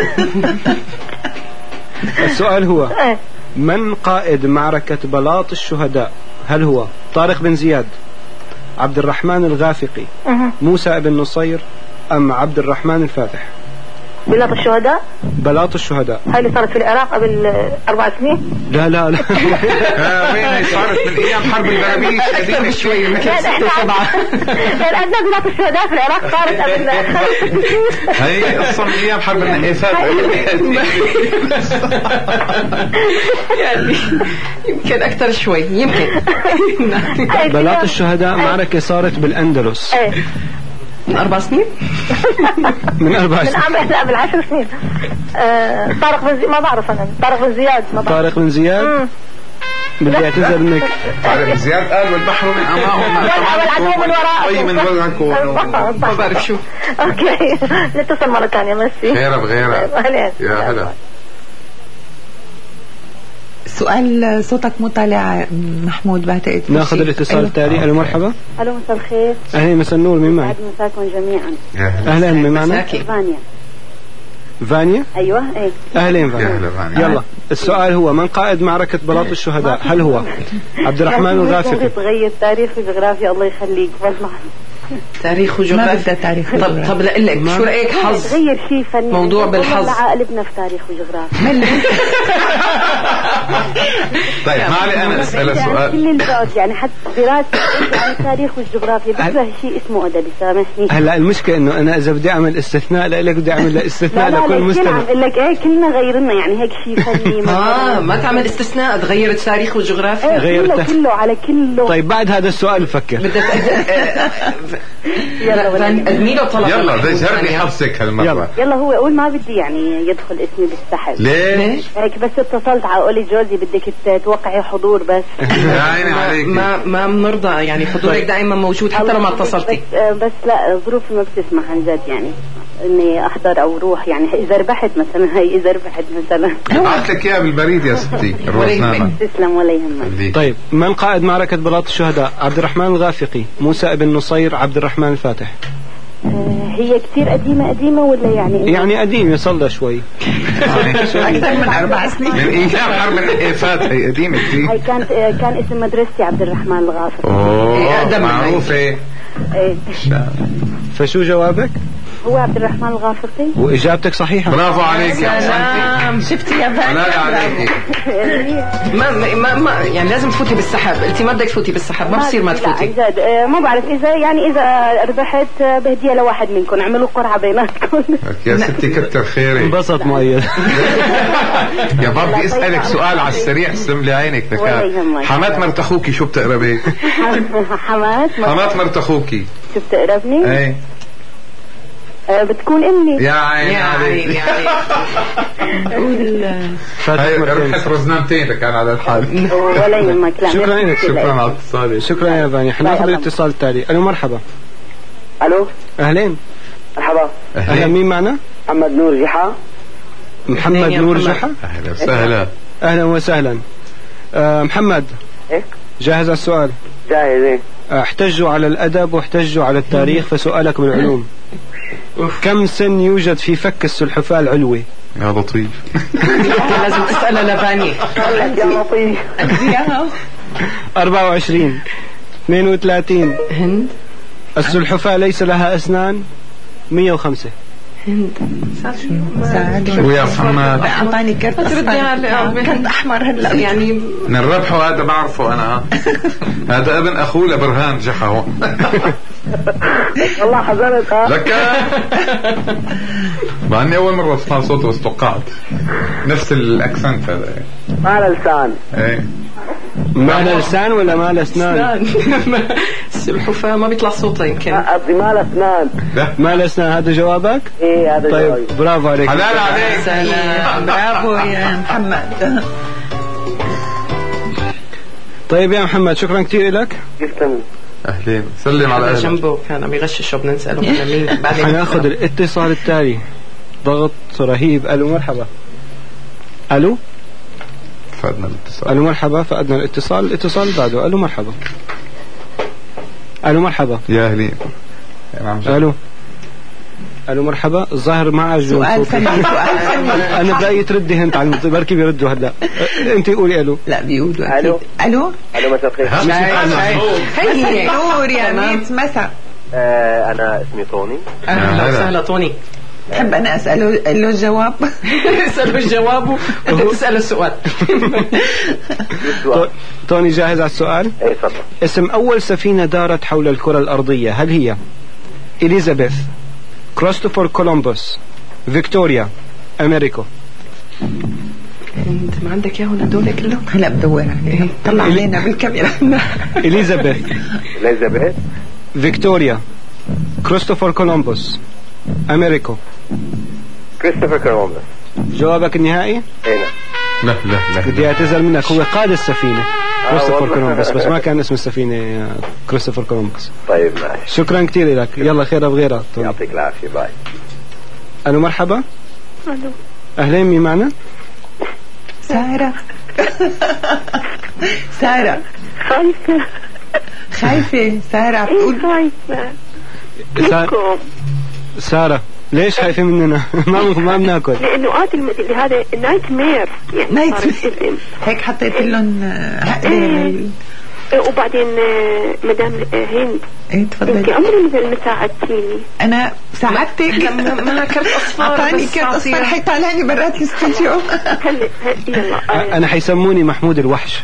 السؤال هو من قائد معركة بلاط الشهداء؟ هل هو طارق بن زياد، عبد الرحمن الغافقي، موسى بن نصير، أم عبد الرحمن الفاتح؟ بلاط الشهداء. بلاط الشهداء هاي اللي صارت في العراق قبل 4 سنين. لا لا لا. وين هي صارت من ايام حرب البراميل قديمه شوي يمكن 6 7. كان عندنا بلاط الشهداء في العراق صارت قبل 5 سنين. هي قصه من ايام حرب النقيفات. يعني يمكن اكثر شوي يمكن. بلاط الشهداء معركة صارت بالأندلس من 4 سنين. من 4 سنين. لا قبل 10 سنين. طارق بن زياد ما بعرف أنا. طارق بن زياد ما بعرف. طارق بن زياد. بدي اعتذر منك. طارق بن زياد قال والبحر من امامهم والعدو من وراءكم. طيب من وراءكم. ما بعرف شو. اوكي نتصل مرة ثانية. ميرسي. خير بغيرها. يا هلا. سؤال صوتك مو طالع محمود بعتقد. ناخذ الاتصال التالي. الو مرحبا. الو مساء الخير. اهلا مساء النور. مين معي؟ مساكم جميعا. اهلا. مين معنا؟ فانيا. فانيا. ايوه ايه. اهلا فانيا. يلا السؤال هو من قائد معركة بلاط الشهداء؟ هل هو عبد الرحمن الغافقي؟ تغير تاريخ وجغرافيا الله يخليك والله. تاريخ وجغرافيا. ما بدها تاريخ. طب لأقول لك شو رأيك حظ؟ تغير شيء فني. موضوع بالحظ. قلبنا في تاريخ وجغرافيا. طيب ما علي انا اسال سؤال. كل البعد يعني حتى دراسة عن التاريخ والجغرافيا بكره شيء اسمه أدبي. سامحني. هلا المشكلة انه انا اذا بدي اعمل استثناء لك بدي اعمل استثناء لكل مستمع. بقول لك ايه كلنا غيرنا يعني هيك شيء فني. ما تعمل استثناء تغير التاريخ والجغرافيا. كله على كله. طيب بعد هذا السؤال بفكر. يلا ادميله طلب. يلا جربي حظك هالمرة. يلا هو يقول ما بدي يعني يدخل اسمي بالسحب. ليش؟ هيك بس اتصلت على قولي جوزي بدك توقعي حضور بس. يا عيني عليك. ما بنرضى يعني حضورك دائما موجود حتى لو ما اتصلتي. بس لا ظروفي ما بتسمح عن جد يعني اني احضر او روح يعني اذا ربحت مثلا. هي اذا ربحت مثلا. بعت لك اياها بالبريد يا ستي. تسلم ولا يهمك. طيب من قائد معركة بلاط الشهداء؟ عبد الرحمن الغافقي، موسى بن نصير، عبد الرحمن الفاتح. هي كتير قديمة ولا يعني قديم يصل شوي. أكثر من 4 سنين. من ايام حرب النقيفات. هي قديمة كثير. هي كان اسم مدرستي عبد الرحمن الغافقي. اوه معروفة. ايه. فشو جوابك؟ هو عبد الرحمن الغافقي. واجابتك صحيحة. برافو عليك يا سلام. شفتي يا فندم. ما يعني لازم تفوتي بالسحب. انت ما بدك تفوتي بالسحب. ما بصير ما تفوتي. ما بعرف اذا ربحت بهدية لواحد منكم. اعملوا قرعة بيناتكم. يا ستي كتر خيرك. انبسط مؤيد. يا بدي اسالك سؤال على السريع. اسلم لي عينك. حمات مرت اخوكي شو بتقربي؟ حمات مرت اخوكي شو بتقربني؟ ايه بتكون امي. يا عيني عليك. هاي ربحت رزنامتين كان على الحال. ولا يهمك. شكرا لك. شكرا على اتصالك. شكرا يا فاني. حناخذ الاتصال التالي. الو مرحبا. الو اهلين. مرحبا. اهلا. مين معنا؟ محمد نور جحا. محمد نور جحا. اهلا وسهلا. اهلا وسهلا. محمد. ايه جاهز السؤال؟ جاهز. ايه احتجوا على الادب واحتجوا على التاريخ فسؤالك بالعلوم. كم سن يوجد في فك السلحفاة العلوي؟ يا لطيف. لازم تسألها لباني. يا لطيف. 24 32 هند. السلحفاة ليس لها أسنان 105. هند. شو يا محمد؟ أعطاني كرت أحمر هلا يعني من الربح. وهذا بعرفه أنا. هذا ابن أخوه لبرهان جحا هون. والله حزنت. لك مع اني اول مره اسمع صوته بس توقعت نفس الاكسنت هذا. ما له لسان. ايه ما له لسان ولا ما له اسنان؟ السلحفاة ما بيطلع صوتها يمكن. قصدي ما الأسنان. ما الأسنان. هذا جوابك؟ إيه هذا جوابي. طيب برافو عليك. حلال عليك. سلام. برافو يا محمد. طيب يا محمد شكرا كثير لك. يسلم. أهلين. سلم على أهلك. جنبه كان عم يغششه بدنا نسأله من مين. بعدين حناخذ الاتصال التالي. ضغط رهيب. ألو مرحبا. ألو. فقدنا الاتصال. ألو مرحبا. فقدنا الاتصال بعده. ألو مرحبا. ألو مرحبا. يا أهلين. ألو مرحبا. الظاهر ما عجبهم سؤال فني. أنا برأيي تردي هنت عن بركي بيردوا هلا. أنت قولي ألو. لا بيقولوا ألو. ألو. مساء الخير. هي نور يا ميت مساء. أنا اسمي طوني. أهلا وسهلا طوني. تحب أنا أسأله له الجواب؟ اسأله الجواب وأنت تسأل السؤال. توني جاهز على السؤال؟ إيه تفضل. اسم أول سفينة دارت حول الكرة الأرضية هل هي إليزابيث، كريستوفر كولومبوس، فيكتوريا، أمريكو؟ أنت ما عندك ياهن هدول كلهم؟ هلا بدور عليه. طلع علينا بالكاميرا. إليزابيث، فيكتوريا، كريستوفر كولومبوس، أمريكو. كريستوفر كولومبوس. جوابك النهائي؟ ايه لا بدي اعتذر منك. هو قاد السفينة كريستوفر كولومبوس بس ما كان اسم السفينة كريستوفر كولومبوس. طيب ماشي. شكرا كثير لك. يلا خير بغيرها. يعطيك العافية. باي. ألو مرحبا. ألو. أهلين. مين معنا؟ سارة. سارة. خايفة سارة بتقول. خايفة. سارة ليش خايفة مننا؟ ما بناكل. لأنه قاتل هذا نايت مير. نايت مير. هيك حطيت لهم عقلي. وبعدين مدام هند. ايه تفضلي. انت عمري ما ساعدتيني. انا ساعدتك. ما كرت اصفار. اعطاني كرت اصفار حيطلعني برات الاستوديو. يلا. انا حيسموني محمود الوحش.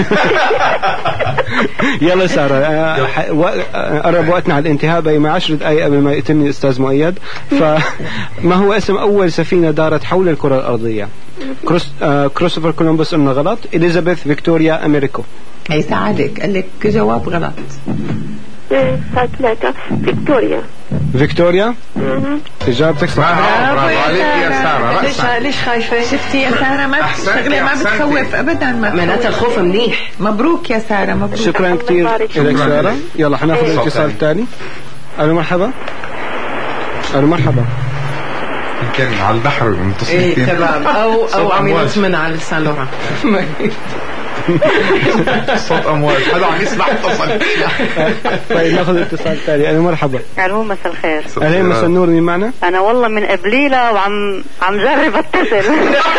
يلا سارة. قرب وقتنا على الانتهاء. بقي مع 10 دقائق قبل ما يقتلني الاستاذ مؤيد. فما هو اسم اول سفينة دارت حول الكرة الارضية؟ كريستوفر كولومبوس قلنا غلط. إليزابيث، فيكتوريا، أمريكو. هي ساعدك قال لك جواب غلط. ثلاثة. فيكتوريا. إجابتك صح. برافو عليك يا سارة. ليش خايفة؟ شفتي يا سارة ما شغلة ما بتخوف أبدا. معناتها الخوف منيح. مبروك يا سارة. مبروك. شكرا كثير لك سارة. يلا حناخذ الاتصال الثاني. ألو مرحبا. ألو مرحبا. يمكن على البحر متصلين. ايه تمام. او عم ينط من على لسان لورا. صوت امواج. حدا عم يسمع اتصل. طيب ناخذ الاتصال التالي. ألو مرحبا. الو مساء الخير. أهلين. مساء النور. مين معنا؟ انا والله من قبليله وعم جرب اتصل.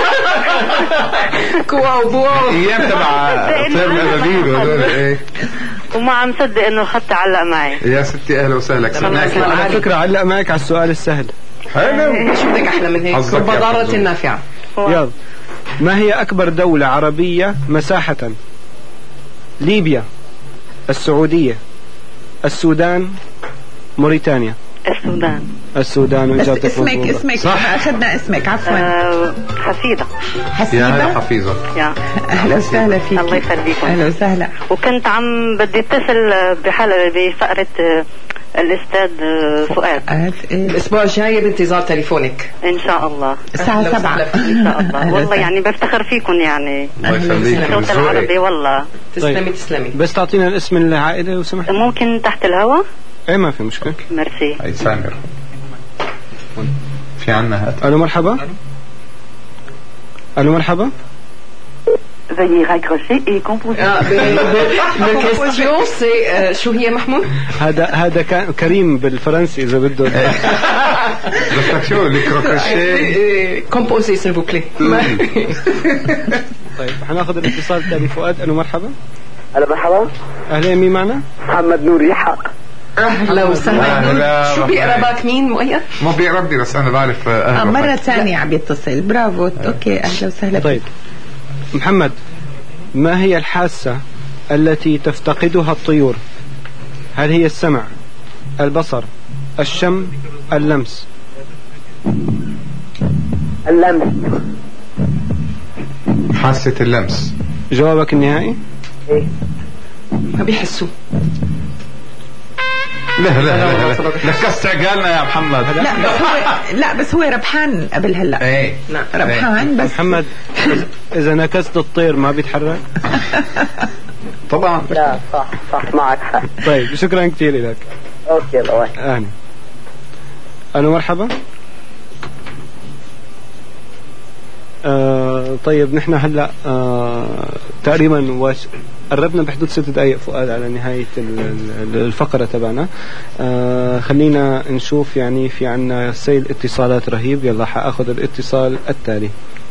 كواو ايام تبع فيلم ابابيل وهدول. ايه وما عم صدق انه الخط علق معي. يا ستي اهلا وسهلا. على فكرة علق معك على السؤال السهل. حلو. شو بدك احلى من هيك؟ بضارة النافعة. يلا. ما هي أكبر دولة عربية مساحة؟ ليبيا، السعودية، السودان، موريتانيا. السودان. وإجابتك اسمك صح. أخذنا اسمك. عفوا. حفيظة. يا حفيظة. أهلا وسهلا فيك. الله يخليكم. أهلا وسهلا. وكنت بدي اتصل بفقرة الأستاذ فؤاد. الأسبوع الجاي بانتظار تليفونك إن شاء الله الساعة 7 إن شاء الله. والله يعني بفتخر فيكم يعني. الله يخليك. الصوت العربي والله. تسلمي. بس تعطينا الاسم العائلة لو سمحت. ممكن تحت الهواء. ايه ما في مشكلة. ميرسي. أي سامر. في عنا هات. ألو مرحبا. ألو مرحبا. Veuillez raccrocher et composer. La question c'est شو هي محمود؟ هذا كريم بالفرنسي إذا بده. بدك شو الكروكوشي؟ composer s'il vous plaît. طيب حناخذ الاتصال التالي. فؤاد. ألو مرحبا. ألو مرحبا. أهلين. مين معنا؟ محمد نور يحق. أهلا وسهلا. شو بيقربك مين مؤيد؟ ما بيقربني بس أنا بعرف. مرة ثانية عم يتصل. برافو. أوكي أهلا وسهلا. طيب محمد. ما هي الحاسة التي تفتقدها الطيور؟ هل هي السمع، البصر، الشم، اللمس؟ اللمس. حاسة اللمس. جوابك النهائي؟ ايه ما بيحسوا. لا لكست عقالنا يا محمد. لا بس هو ربحان قبل هلا. ايه ربحان بس محمد اذا نكست الطير ما بيتحرك. طبعا. لا صح معك حق. طيب شكرا كثير لك. اوكي الله اهلا. الو مرحبا. طيب نحن هلا تقريبا قربنا بحدود 6 دقائق فؤاد على نهاية الفقرة تبعنا. خلينا نشوف يعني في عنا سيل اتصالات رهيب. يلا حاخذ الاتصال التالي.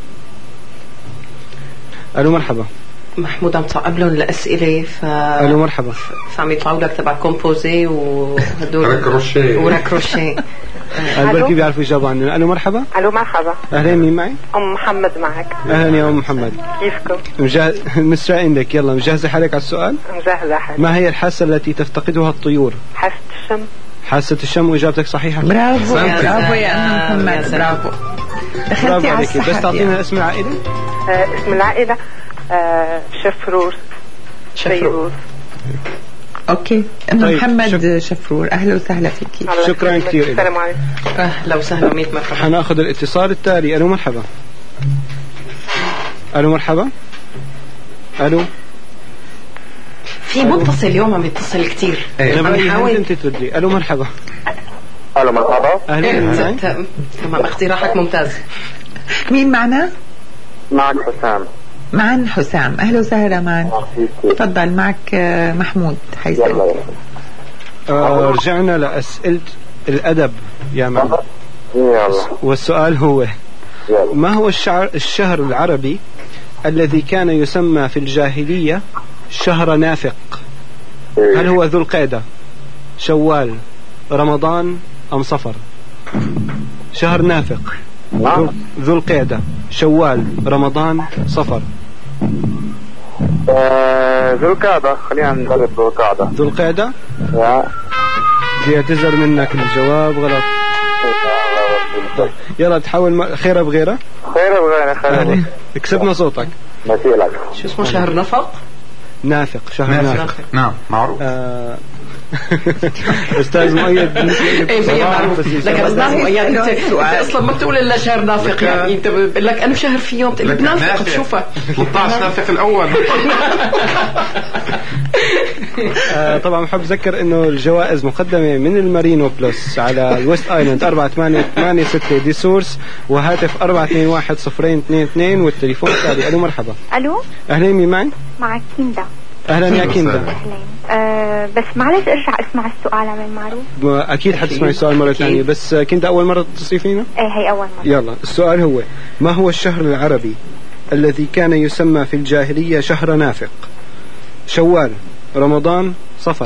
الو مرحبا. محمود عم تصعب لهم الأسئلة الو مرحبا. فعم يطلعوا لك تبع كومبوزي وهدول راكروشيه البركي بيعرفوا يجاوبوا عننا. الو مرحبا. الو مرحبا. اهلا مين معي؟ ام محمد معك. اهلا يا ام محمد. كيفكم؟ مستعين لك. يلا مجهزه حالك على السؤال؟ مجهزه حالي. ما هي الحاسه التي تفتقدها الطيور؟ حاسه الشم. حاسه الشم واجابتك صحيحه. برافو يا ام محمد. برافو دخلتي على الصح. بس تعطينا اسم العائله. اسم العائله شفرور. اوكي ام طيب محمد شفرور اهلا وسهلا فيكي. شكرا كثير. السلام عليكم. اهلا وسهلا 100 مرحبا. حناخذ الاتصال التالي. الو مرحبا. الو مرحبا. الو في متصل اليوم عم يتصل كثير. انا بحاول انت تردي. الو مرحبا. الو مرحبا. اهلا. تمام اقتراحك ممتاز. مين معنا؟ معك حسام. معن حسام. اهلا وسهلا معن. تفضل معك محمود حيثم. رجعنا لأسئلة الأدب يا معن. والسؤال هو ما هو الشهر العربي الذي كان يسمى في الجاهلية شهر نافق؟ هل هو ذو القعدة، شوال، رمضان أم صفر؟ شهر نافق. ذو القعدة، شوال، رمضان، صفر. ذو القعدة. خلينا نجرب ذو القعدة. ذو القعدة؟ بيعتذر منك الجواب غلط. يلا تحاول خيرة بغيرة. خيرة. كسبنا صوتك. مثيلك. شو اسمه شهر نفق؟ نافق. شهر نافق. نعم معروف. استاذ مؤيد ايه معروف. لكن استاذ مؤيد انت اصلا ما بتقول الا شهر نافق. يعني انت بقول لك انا شهر في يوم تقول نافق بشوفها 13 نافق الاول. طبعا بحب اذكر انه الجوائز مقدمه من المارينو بلس على الويست ايلاند 4886 دي سورس، وهاتف 421 والتليفون التالي. الو مرحبا. الو اهلا مين معي؟ معك كيندا. اهلا يا كيندا. بس معلش ارجع اسمع السؤال عمل معروف. اكيد حتسمعي السؤال مره ثانيه. بس كيندا اول مره تتصلي فينا؟ ايه هي اول مره. يلا السؤال هو ما هو الشهر العربي الذي كان يسمى في الجاهليه شهر نافق؟ شوال، رمضان، صفر.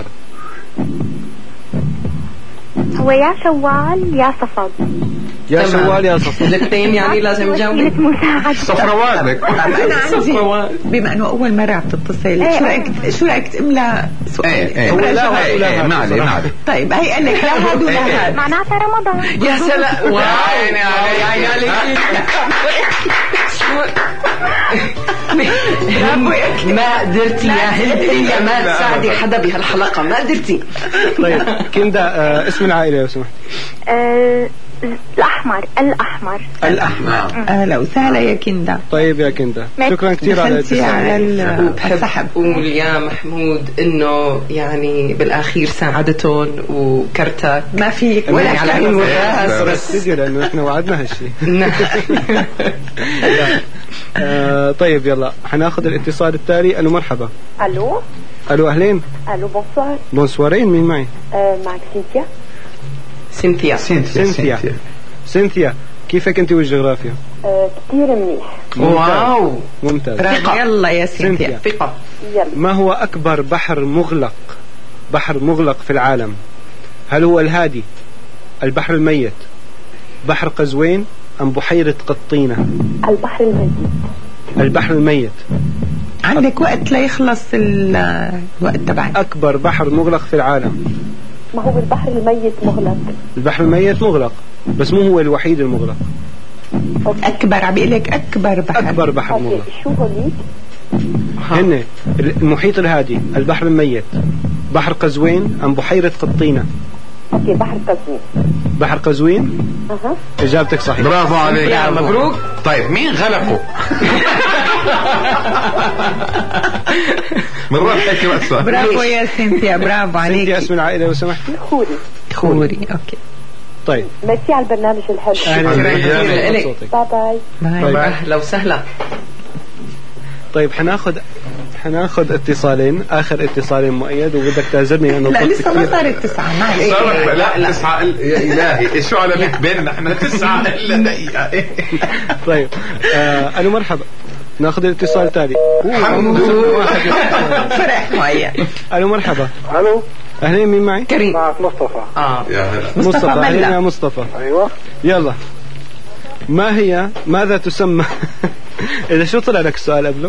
هو يا شوال يا صفر. يا شوال يا صفر. الاثنين يعني لازم جاوبي. صفروات. انا عندي بما انه اول مره عم تتصل. شو رايك تملى سؤال؟ لا ما عليه. طيب هي قال لك لا هاد ولا هاد معناتها رمضان. يا سلام. واو يا عليك. ما قدرتي يا هند ما تساعدي حدا بهالحلقه. ما قدرتي. طيب كندا اسم العائله لو سمحت. الأحمر. أهلا وسهلا يا كندا. طيب يا كندا شكرا كثير على السحب. أقول يا محمود إنه يعني بالأخير ساعدتهم وكرتك ما في ولا على عين والراس بس لأنه إحنا وعدنا هالشيء. طيب يلا حناخذ الاتصال التالي. الو مرحبا. الو اهلين. الو بونسوار. بونسوارين. مين معي؟ معك سينثيا كيفك انت والجغرافيا؟ كثير منيح. واو ممتاز. يلا يا سينثيا. ما هو اكبر بحر مغلق في العالم؟ هل هو الهادي، البحر الميت، بحر قزوين ام بحيرة قطينة؟ البحر الميت. عندك وقت ليخلص الوقت تبعك. اكبر بحر مغلق في العالم. ما هو البحر الميت مغلق. البحر الميت مغلق بس مو هو الوحيد المغلق. أكبر عم بيقول لك أكبر بحر مغلق. شو هوليك؟ هن المحيط الهادي، البحر الميت، بحر قزوين أم بحيرة قطينة؟ اوكي بحر قزوين. بحر قزوين. اجابتك صحيحه. برافو عليك. مبروك. طيب مين غلقه؟ مرات هيك بس. برافو يا سينثيا، برافو عليك. سينثيا اسم العائله لو سمحتي. خوري. اوكي طيب ميرسي على البرنامج الحلو. اهلا باي باي. طيب اهلا وسهلا. طيب حناخذ اتصالين، اخر اتصالين مؤيد، وبدك تعذرني انه لا لسه ما صارت 9 معلش. لا 9 يا الهي شو على بيننا احنا 9 الا دقيقه. طيب الو مرحبا، ناخذ الاتصال التالي. فرح مؤيد. الو مرحبا. الو اهلين، مين معي؟ كريم. معك مصطفى. يا هلا مصطفى. اهلين يا مصطفى. ايوه يلا، ماذا تسمى إذا شو طلع لك السؤال قبله؟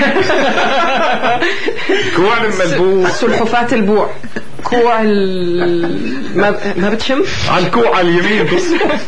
كوع الملبوس. سلحفاة البوع. كوع ما بتشم؟ على الكوع على اليمين بس.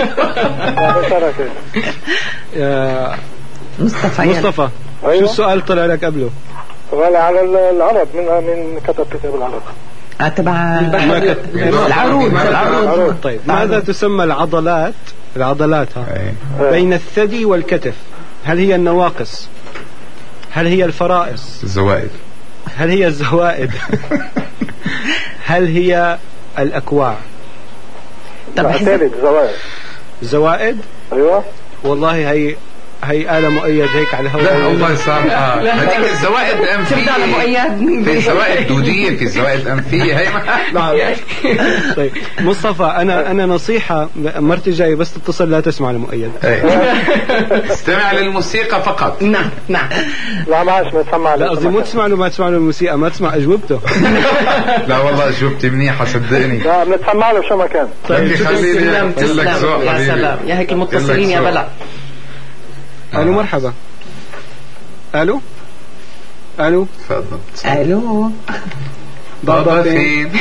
مصطفى أيوة. شو السؤال طلع لك قبله؟ سؤال على العرب، من كتب كتاب العرب. تبع العروض. طيب ماذا تسمى العضلات بين الثدي والكتف؟ هل هي النواقص؟ هل هي الفرائص؟ الزوائد. هل هي الزوائد؟ هل هي الأكواع؟ طب زوائد. ايوه والله هي آلة مؤيد هيك على الهواء. لا الله يسامحها. هذيك الزوائد الأنفية. في زوائد دودية، في زوائد أنفية هي ما. طيب مصطفى، أنا نصيحة مرة جاية بس تتصل لا تسمع لمؤيد. استمع للموسيقى فقط. نعم. لا معلش ما تسمع. لا قصدي مو تسمع له، ما تسمع له الموسيقى، ما تسمع أجوبته. لا والله أجوبتي منيحة صدقني. لا بنتسمع له شو ما كان. طيب خليني أقول لك ذوق يا سلام يا هيك المتصلين يا بلع. الو مرحبا. الو تفضل. الو بابا فين؟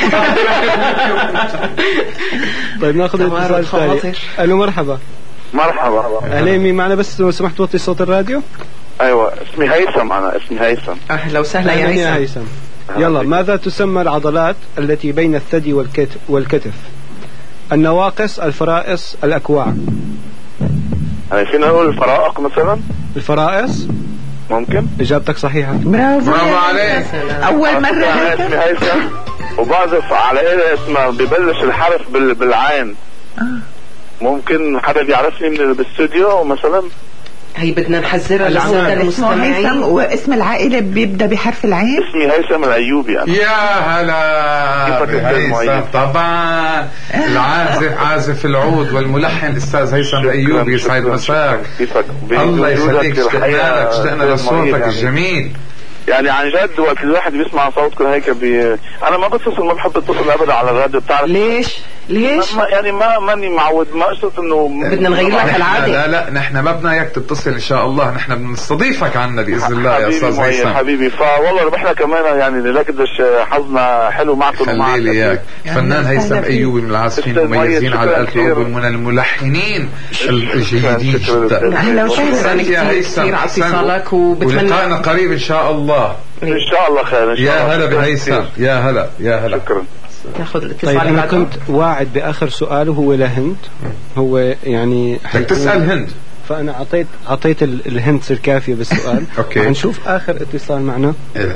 طيب ناخذ الاتصال الثاني. الو مرحبا. اهلين، مين معنا بس لو سمحت توطي صوت الراديو؟ ايوه اسمي هيثم. اهلا وسهلا يا هيثم. يلا، ماذا تسمى العضلات التي بين الثدي والكتف؟ النواقص، الفرائص، الأكواع. يعني فينا نقول الفرائق مثلا. الفرائص ممكن. إجابتك صحيحة. برافو عليك. أول مرة. اسمي هيثم وبعزف على إيه اسمه ببلش الحرف بالعين. ممكن حدا بيعرفني من بالاستوديو مثلا. هي بدنا نحذرها للسادة المستمعين. واسم العائلة بيبدأ بحرف العين. اسمي هيثم الأيوبي يعني. يا هلا هيثم. طبعا عازف العود والملحن الأستاذ هيثم الأيوبي. يسعد مساك. الله يخليك. اشتقنا لصوتك الجميل. يعني عن جد وقت الواحد بيسمع صوتكم هيك انا ما بتصل، ما بحب اتصل ابدا على الراديو. بتعرف ليش؟ يعني ماني معود، ما قصدت انه بدنا نغير لك العاده. لا نحن ما بدنا اياك تتصل ان شاء الله، نحن بنستضيفك عنا باذن الله يا استاذ هيثم حبيبي. فوالله ربحنا كمان يعني لك قديش حظنا حلو معكم ومعك. خلي لي اياك. فنان هيثم ايوبي من العازفين المميزين على الآلة العود ومن الملحنين الجيدين جدا. اهلا وسهلا يا هيثم. اتصالك ولقائنا قريب ان شاء الله. ان شاء الله خير. يا هلا بهيثم. يا هلا. شكرا. ناخذ الاتصال. طيب أنا كنت واعد بآخر سؤال وهو لهند. هو يعني بدك تسأل هند، فأنا أعطيت الهنت الكافية بالسؤال. أوكي. هنشوف آخر اتصال معنا.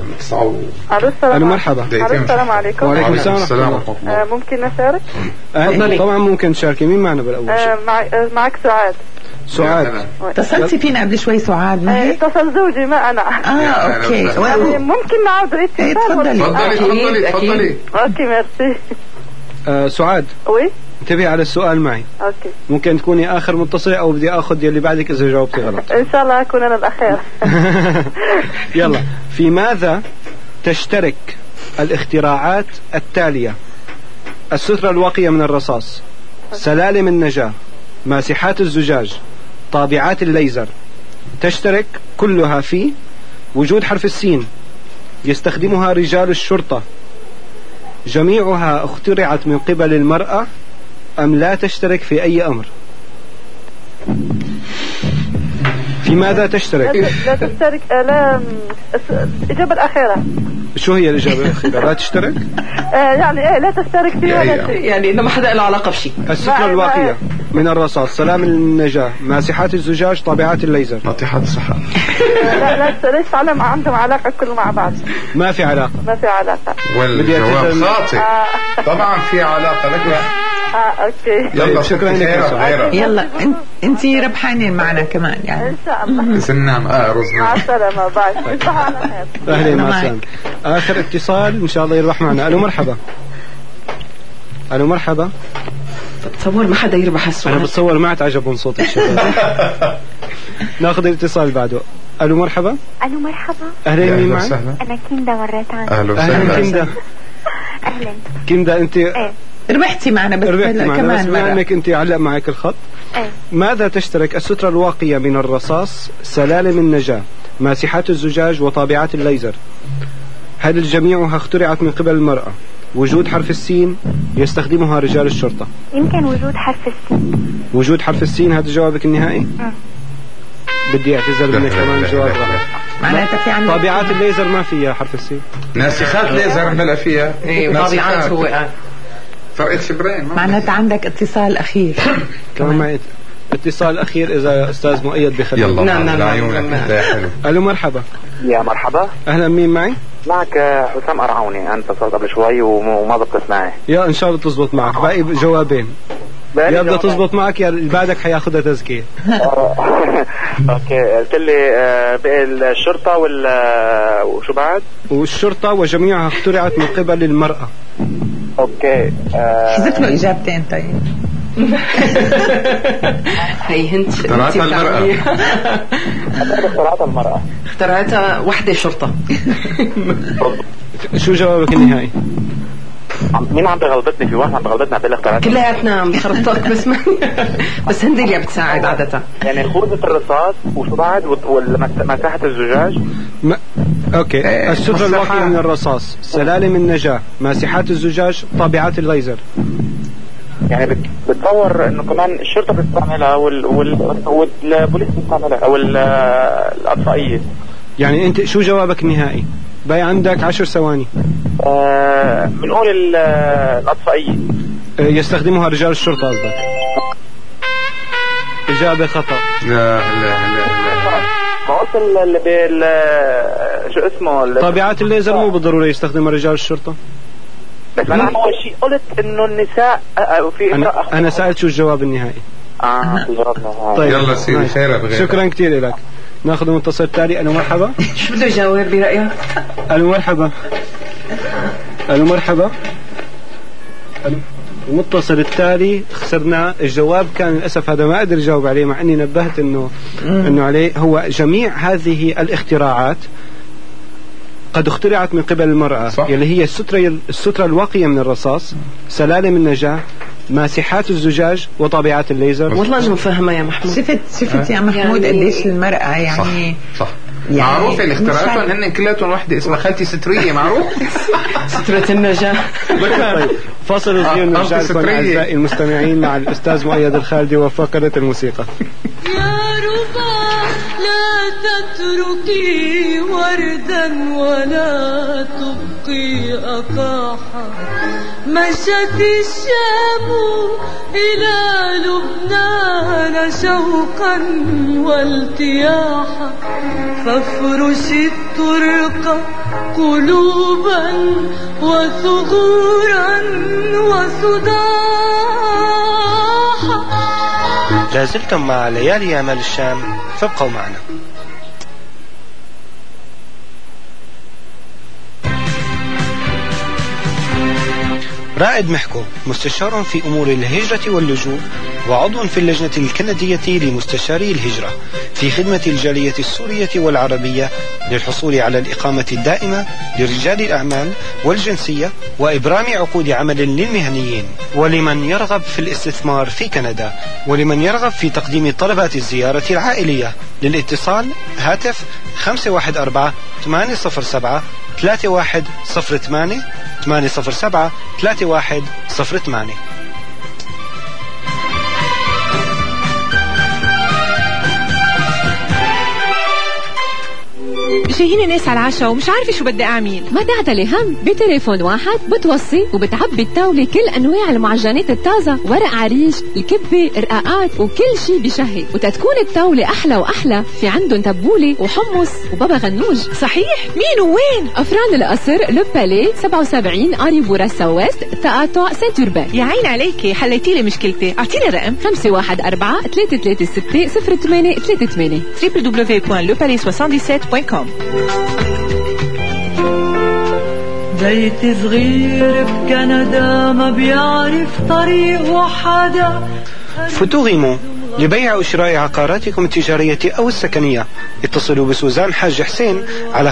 الو مرحبا. السلام عليكم. وعليكم السلام ورحمة الله. ممكن نشارك؟ طبعا ممكن تشاركي. مين معنا بالأول؟ معك سعاد. اتصلتي فينا قبل شوي سعاد؟ اتصل زوجي ما أنا. أوكي. ممكن نعود الاتصال؟ تفضلي. أوكي ميرسي. سعاد. وي. انتبهي على السؤال معي. اوكي. ممكن تكوني اخر متصله او بدي اخذ يلي بعدك اذا جاوبتي غلط. ان شاء الله اكون انا الاخير. يلا، في ماذا تشترك الاختراعات التالية؟ السترة الواقية من الرصاص، سلالم النجاة، ماسحات الزجاج، طابعات الليزر. تشترك كلها في وجود حرف السين، يستخدمها رجال الشرطة، جميعها اخترعت من قبل المرأة، أم لا تشترك في أي أمر؟ في في ماذا تشترك؟ لا تشترك. لا الإجابة الأخيرة. شو هي الإجابة الأخيرة؟ لا تشترك؟ يعني لا تشترك في ولا شيء. يعني إنه ما حدا له علاقة بشيء. السترة الواقية من الرصاص، سلام النجاة، ماسحات الزجاج، طابعات الليزر. ناطحات السحاب. لا ليش على ما عندهم علاقة كله مع بعض. ما في علاقة. ما في علاقة. والجواب خاطئ. طبعا في علاقة لك. اوكي. يلا شكرا لك. يلا انت ربحانين معنا كمان يعني. ان شاء الله. سنام رز. مع السلامة. باي. اهلا مع السلامة. اخر اتصال ان شاء الله يربح معنا. الو مرحبا. الو مرحبا. بتصور ما حدا يربح السؤال. انا بتصور ما عجبهم صوت الشباب. ناخذ الاتصال بعده. الو مرحبا. الو مرحبا. اهلا مين معي؟ انا كندا مرة ثانية. اهلا كندا. اهلا كندا انت ربحتي معنا بس كمان مرة. انك انت علق معك الخط. ماذا تشترك السترة الواقية من الرصاص، سلالم النجاة، ماسحات الزجاج، وطابعات الليزر؟ هل جميعها اخترعت من قبل المرأة؟ وجود حرف السين يستخدمها رجال الشرطة. يمكن وجود حرف السين. وجود حرف السين هذا جوابك النهائي؟ بدي اعتذر منك كمان جواب غلط. معناتها في عندك طابعات الليزر ما فيها حرف السين. ناسخات ليزر بلا فيها. طابعات هو فرقت شبرين. معناتها عندك اتصال أخير. كمان معي اتصال أخير إذا أستاذ مؤيد بخلي. يلا نعم عيونك حلو. ألو مرحبا. يا مرحبا. أهلا مين معي؟ معك حسام أرعوني. أنا اتصلت قبل شوي وما ضبطت معي. يا إن شاء الله تزبط معك. باقي جوابين. يا بدها تزبط معك يا بعدك حياخدها تزكية. اوكي قلت لي الشرطة وشو بعد؟ والشرطة وجميعها اخترعت من قبل المرأة. اوكي. حذف له إجابتين طيب. هي هنت اخترعتها المرأة. اخترعتها المرأة. اخترعتها وحدة شرطة. شو جوابك النهائي؟ مين عم بغلبتني؟ في واحد عم بغلبتنا بالاختراعات. كلياتنا عم بخربطك بس هندي اللي بتساعد عادة. يعني خوذة الرصاص وشو بعد ومساحة الزجاج. اوكي. السترة الواقية من الرصاص، سلالم النجاة، ماسحات الزجاج، طابعات الليزر. يعني بتصور انه كمان الشرطة بتستعملها والبوليس بتستعملها او الاطفائية. يعني انت شو جوابك النهائي؟ باقي عندك 10 ثواني. بنقول الأطفائية. يستخدمها رجال الشرطة قصدك. إجابة خطأ. لا ما قلت شو اسمه طابعات الليزر مو بالضرورة يستخدمها رجال الشرطة. بس أنا أول شيء قلت إنه النساء في أنا سألت شو الجواب النهائي. طيب يلا سيدي خير بغير. شكرا كثير لك. ناخذ المتصل التالي. ألو مرحبا. شو بده يجاوب برأيك؟ ألو مرحبا. ألو مرحبا. المتصل التالي خسرنا. الجواب كان للأسف هذا ما أقدر أجاوب عليه مع أني نبهت إنه عليه. هو جميع هذه الاختراعات قد اخترعت من قبل المرأة. اللي هي السترة الواقية من الرصاص، سلالم النجاة، ماسحات الزجاج، وطابعات الليزر. والله أنا فاهمة يا محمود. شفت يا محمود قديش المرأة يعني صح. يعني معروف اللي اخترعتهم هن كلاتهم وحده اسمها خالتي سترية. معروف. سترة النجاة. طيب فاصل صغير نرجع لكم أعزائي المستمعين مع الأستاذ مؤيد الخالدي وفقرة الموسيقى. يا ربا لا تتركي وردا ولا تبقي أقاحا. مشت الشام إلى لبنان شوقا والتياحا. فافرش الطرق قلوبا وثغورا وصداحا. لازلتم مع ليالي أمل الشام، فابقوا معنا. رائد محكو مستشار في أمور الهجرة واللجوء وعضو في اللجنة الكندية لمستشاري الهجرة في خدمة الجالية السورية والعربية للحصول على الإقامة الدائمة لرجال الأعمال والجنسية وإبرام عقود عمل للمهنيين ولمن يرغب في الاستثمار في كندا ولمن يرغب في تقديم طلبات الزيارة العائلية. للاتصال هاتف 514-807-3108 807-3108. جايين ناس على العشاء ومش عارفة شو بدي أعمل. ما تعتلي هم، بتليفون واحد بتوصي وبتعبي الطاولة كل أنواع المعجنات الطازة، ورق عريش، الكبة، رقاقات وكل شي بشهي. وتتكون الطاولة أحلى وأحلى في عندهم تبولة وحمص وبابا غنوج. صحيح؟ مين ووين؟ أفران القصر، لو بالي 77 أري بوراسا ويست، تقاطع سانت أوربان. يا عين عليكي، حليتي لي مشكلتي. أعطيني رقم 514-336-0838 www.lepalais77.com. بيت صغير بكندا ما بيعرف طريق حدا. فوتوغيمو لبيع وشراء عقاراتكم التجارية أو السكنية. اتصلوا بسوزان حاج حسين على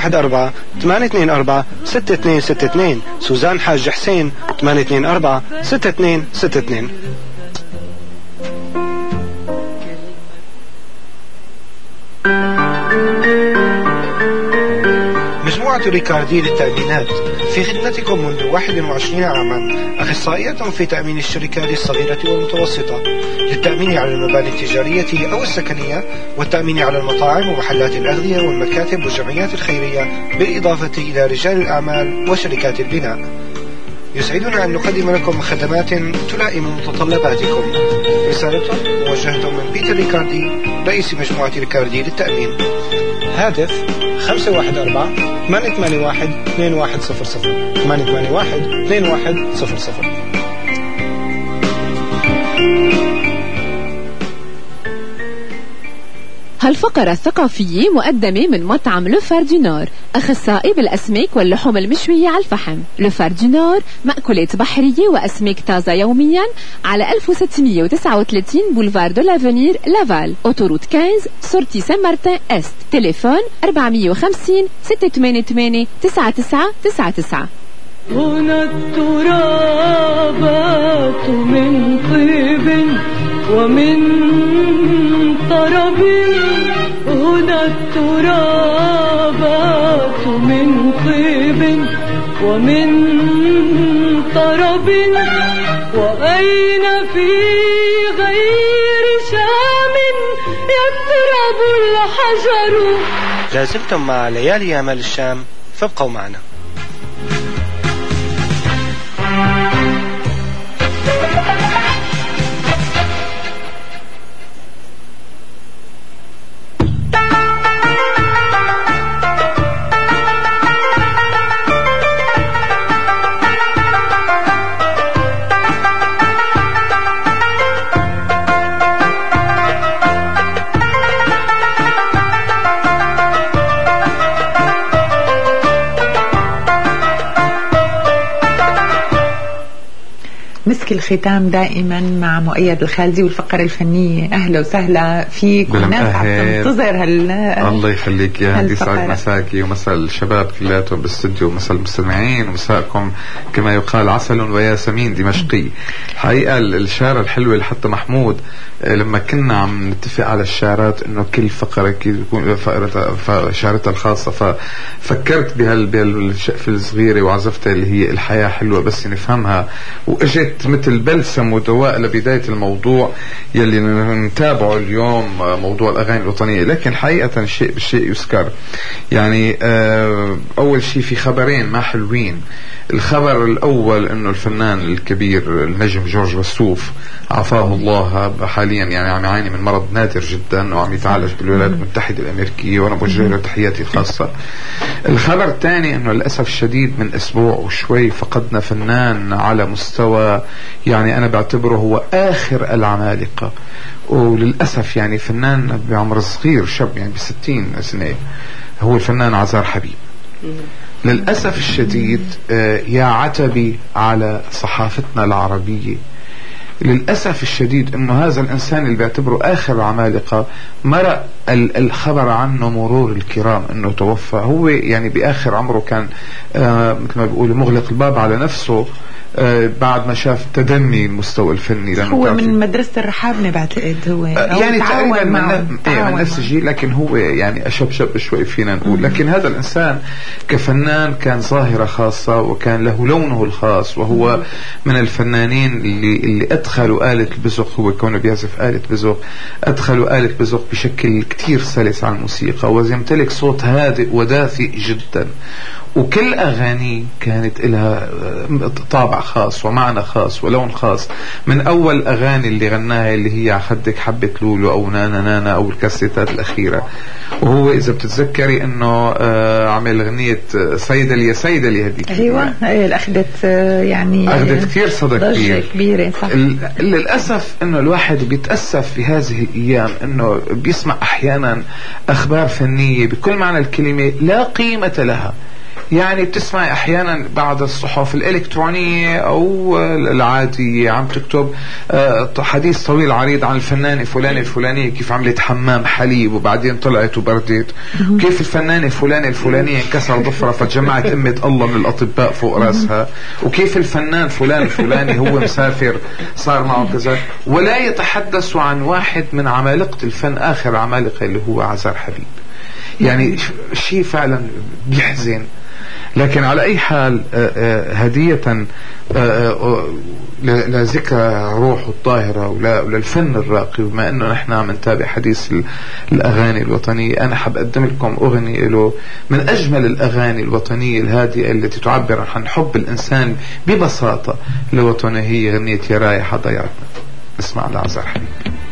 514-824-6262. سوزان حاج حسين 824-6262. مجموعة ريكاردي للتأمينات في خدمتكم منذ 21 عاما، أخصائية في تأمين الشركات الصغيرة والمتوسطة، للتأمين على المباني التجارية أو السكنية، والتأمين على المطاعم ومحلات الأغذية والمكاتب والجمعيات الخيرية، بالإضافة إلى رجال الأعمال وشركات البناء. يسعدنا أن نقدم لكم خدمات تلائم متطلباتكم. رسالة موجهة من بيتر ريكاردي، رئيس مجموعة ريكاردي للتأمين. هاتف 514-881-2100 881-2100. هالفقرة الثقافية مقدمة من مطعم لو فار دو نور، أخصائي بالأسماك واللحوم المشوية على الفحم. لو فار دو نور مأكولات بحرية وأسماك طازة يوميا على 1639 بولفار دو لافونير لافال، أوتوروت 15 سورتي سان مارتن است. تليفون 450-688-9999. هنا الترابات من طيب ومن طرب. هنا الترابات من طيب ومن طرب. وأين في غير شام يضرب الحجر. لازلتم مع ليالي أعمال الشام، فابقوا معنا. مسك الختام دائما مع مؤيد الخالدي والفقرة الفنية. أهلا وسهلا فيك، وناس عم تنتظر الله يخليك يا هندي، سعد مساكي ومساء الشباب كلاتهم بالاستوديو ومساء المستمعين ومساءكم كما يقال عسل وياسمين دمشقي. الحقيقة الشعر الحلوة اللي حتى محمود لما كنا عم نتفق على الشعرات انه كل فقرة يكون شعرتها الخاصة، ففكرت بهالشقفة الصغيرة وعزفتها اللي هي الحياة حلوة بس نفهمها، واجت مثل بلسم ودواء لبداية الموضوع يلي نتابعه اليوم، موضوع الأغاني الوطنية. لكن حقيقة الشيء بالشيء يذكر. يعني أول شيء في خبرين ما حلوين. الخبر الأول أنه الفنان الكبير النجم جورج وسوف عافاه الله حاليا، يعني عم يعاني من مرض نادر جدا وعم يتعالج بالولايات المتحدة الأمريكية، وأنا بوجه له تحياتي الخاصة. الخبر الثاني أنه للأسف الشديد من أسبوع وشوي فقدنا فنان على مستوى يعني أنا بعتبره هو آخر العمالقة، وللأسف يعني فنان بعمر صغير شاب يعني ب60 سنة، هو الفنان عزار حبيب. للأسف الشديد يا عتبي على صحافتنا العربية، للأسف الشديد أنه هذا الإنسان اللي بيعتبره آخر عمالقة مرق الخبر عنه مرور الكرام أنه توفى. هو يعني بآخر عمره كان مثل ما بيقول مغلق الباب على نفسه بعد ما شاف تدني المستوى الفني. هو من مدرسة الرحابنة بعتقد هو يعني تقريبا من نفس الجيل، لكن هو يعني أشبشب شوي فينا نقول. لكن هذا الإنسان كفنان كان ظاهرة خاصة وكان له لونه الخاص، وهو من الفنانين اللي أدخلوا آلة البزق، هو كونه بيعزف آلة بزق، أدخلوا آلة بزق بشكل كتير سلس على الموسيقى، ويمتلك صوت هادئ ودافئ جدا، وكل أغاني كانت لها طابع خاص ومعنى خاص ولون خاص. من أول أغاني اللي غناها اللي هي عخدك حبة لولو أو نانا نانا أو الكاسيتات الأخيرة، وهو إذا بتتذكري إنه عمل أغنية صيدلي يا صيدلي هذيك. أيوة أخذت يعني أخذت كثير صدى كبيرة صح. للأسف إنه الواحد بيتأسف في هذه الأيام إنه بيسمع أحيانا أخبار فنية بكل معنى الكلمة لا قيمة لها. يعني بتسمع احيانا بعض الصحف الالكترونيه او العاديه عم تكتب حديث طويل عريض عن الفنانه فلانه الفلانيه كيف عملت حمام حليب وبعدين طلعت وبردت، وكيف الفنانه فلانه الفلانيه انكسر ضفرها فجمعت امه الله من الاطباء فوق راسها، وكيف الفنان فلان الفلاني هو مسافر صار معه كذا، ولا يتحدثوا عن واحد من عمالقه الفن اخر عمالقه اللي هو عزار حبيب. يعني شيء فعلا بيحزن. لكن على أي حال هدية لذكرى روحه الطاهرة وللفن الراقي، وما أنه نحن عم نتابع حديث الأغاني الوطنية، أنا حاب أقدم لكم أغنية له من أجمل الأغاني الوطنية الهادئة التي تعبر عن حب الإنسان ببساطة لوطنه، هي أغنية يا رايحة ضيعتنا. اسمع لعزار حبيب.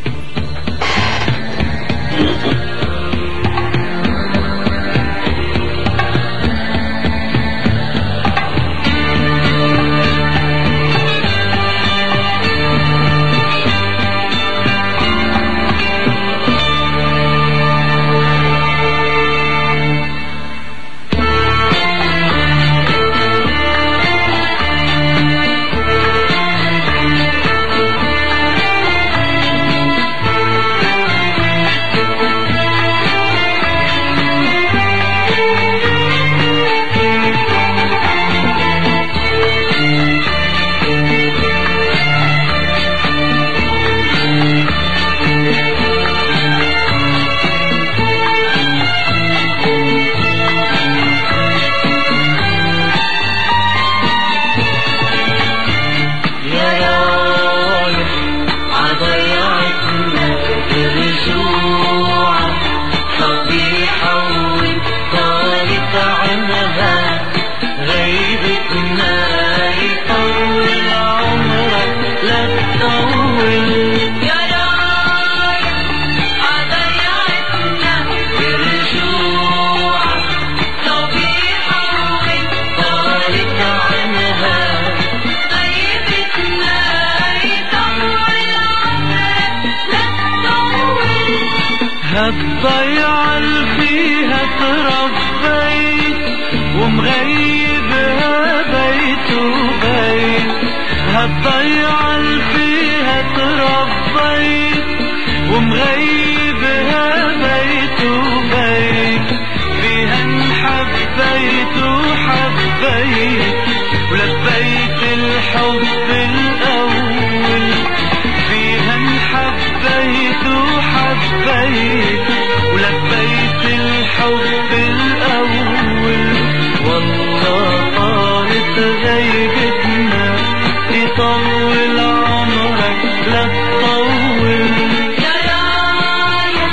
هالضيعة اللي فيها تربيت ومغيبها بيت وبيت، هالضيعة اللي فيها تربيت ومغيبها بيت وبيت، فيها انحبيت وحبيت ولبيت الحب الأول، فيها انحبيت وحبيت ولبيت الحب الأول، والله طالت غيبتنا يطول عمرك لا تطول. يا رايح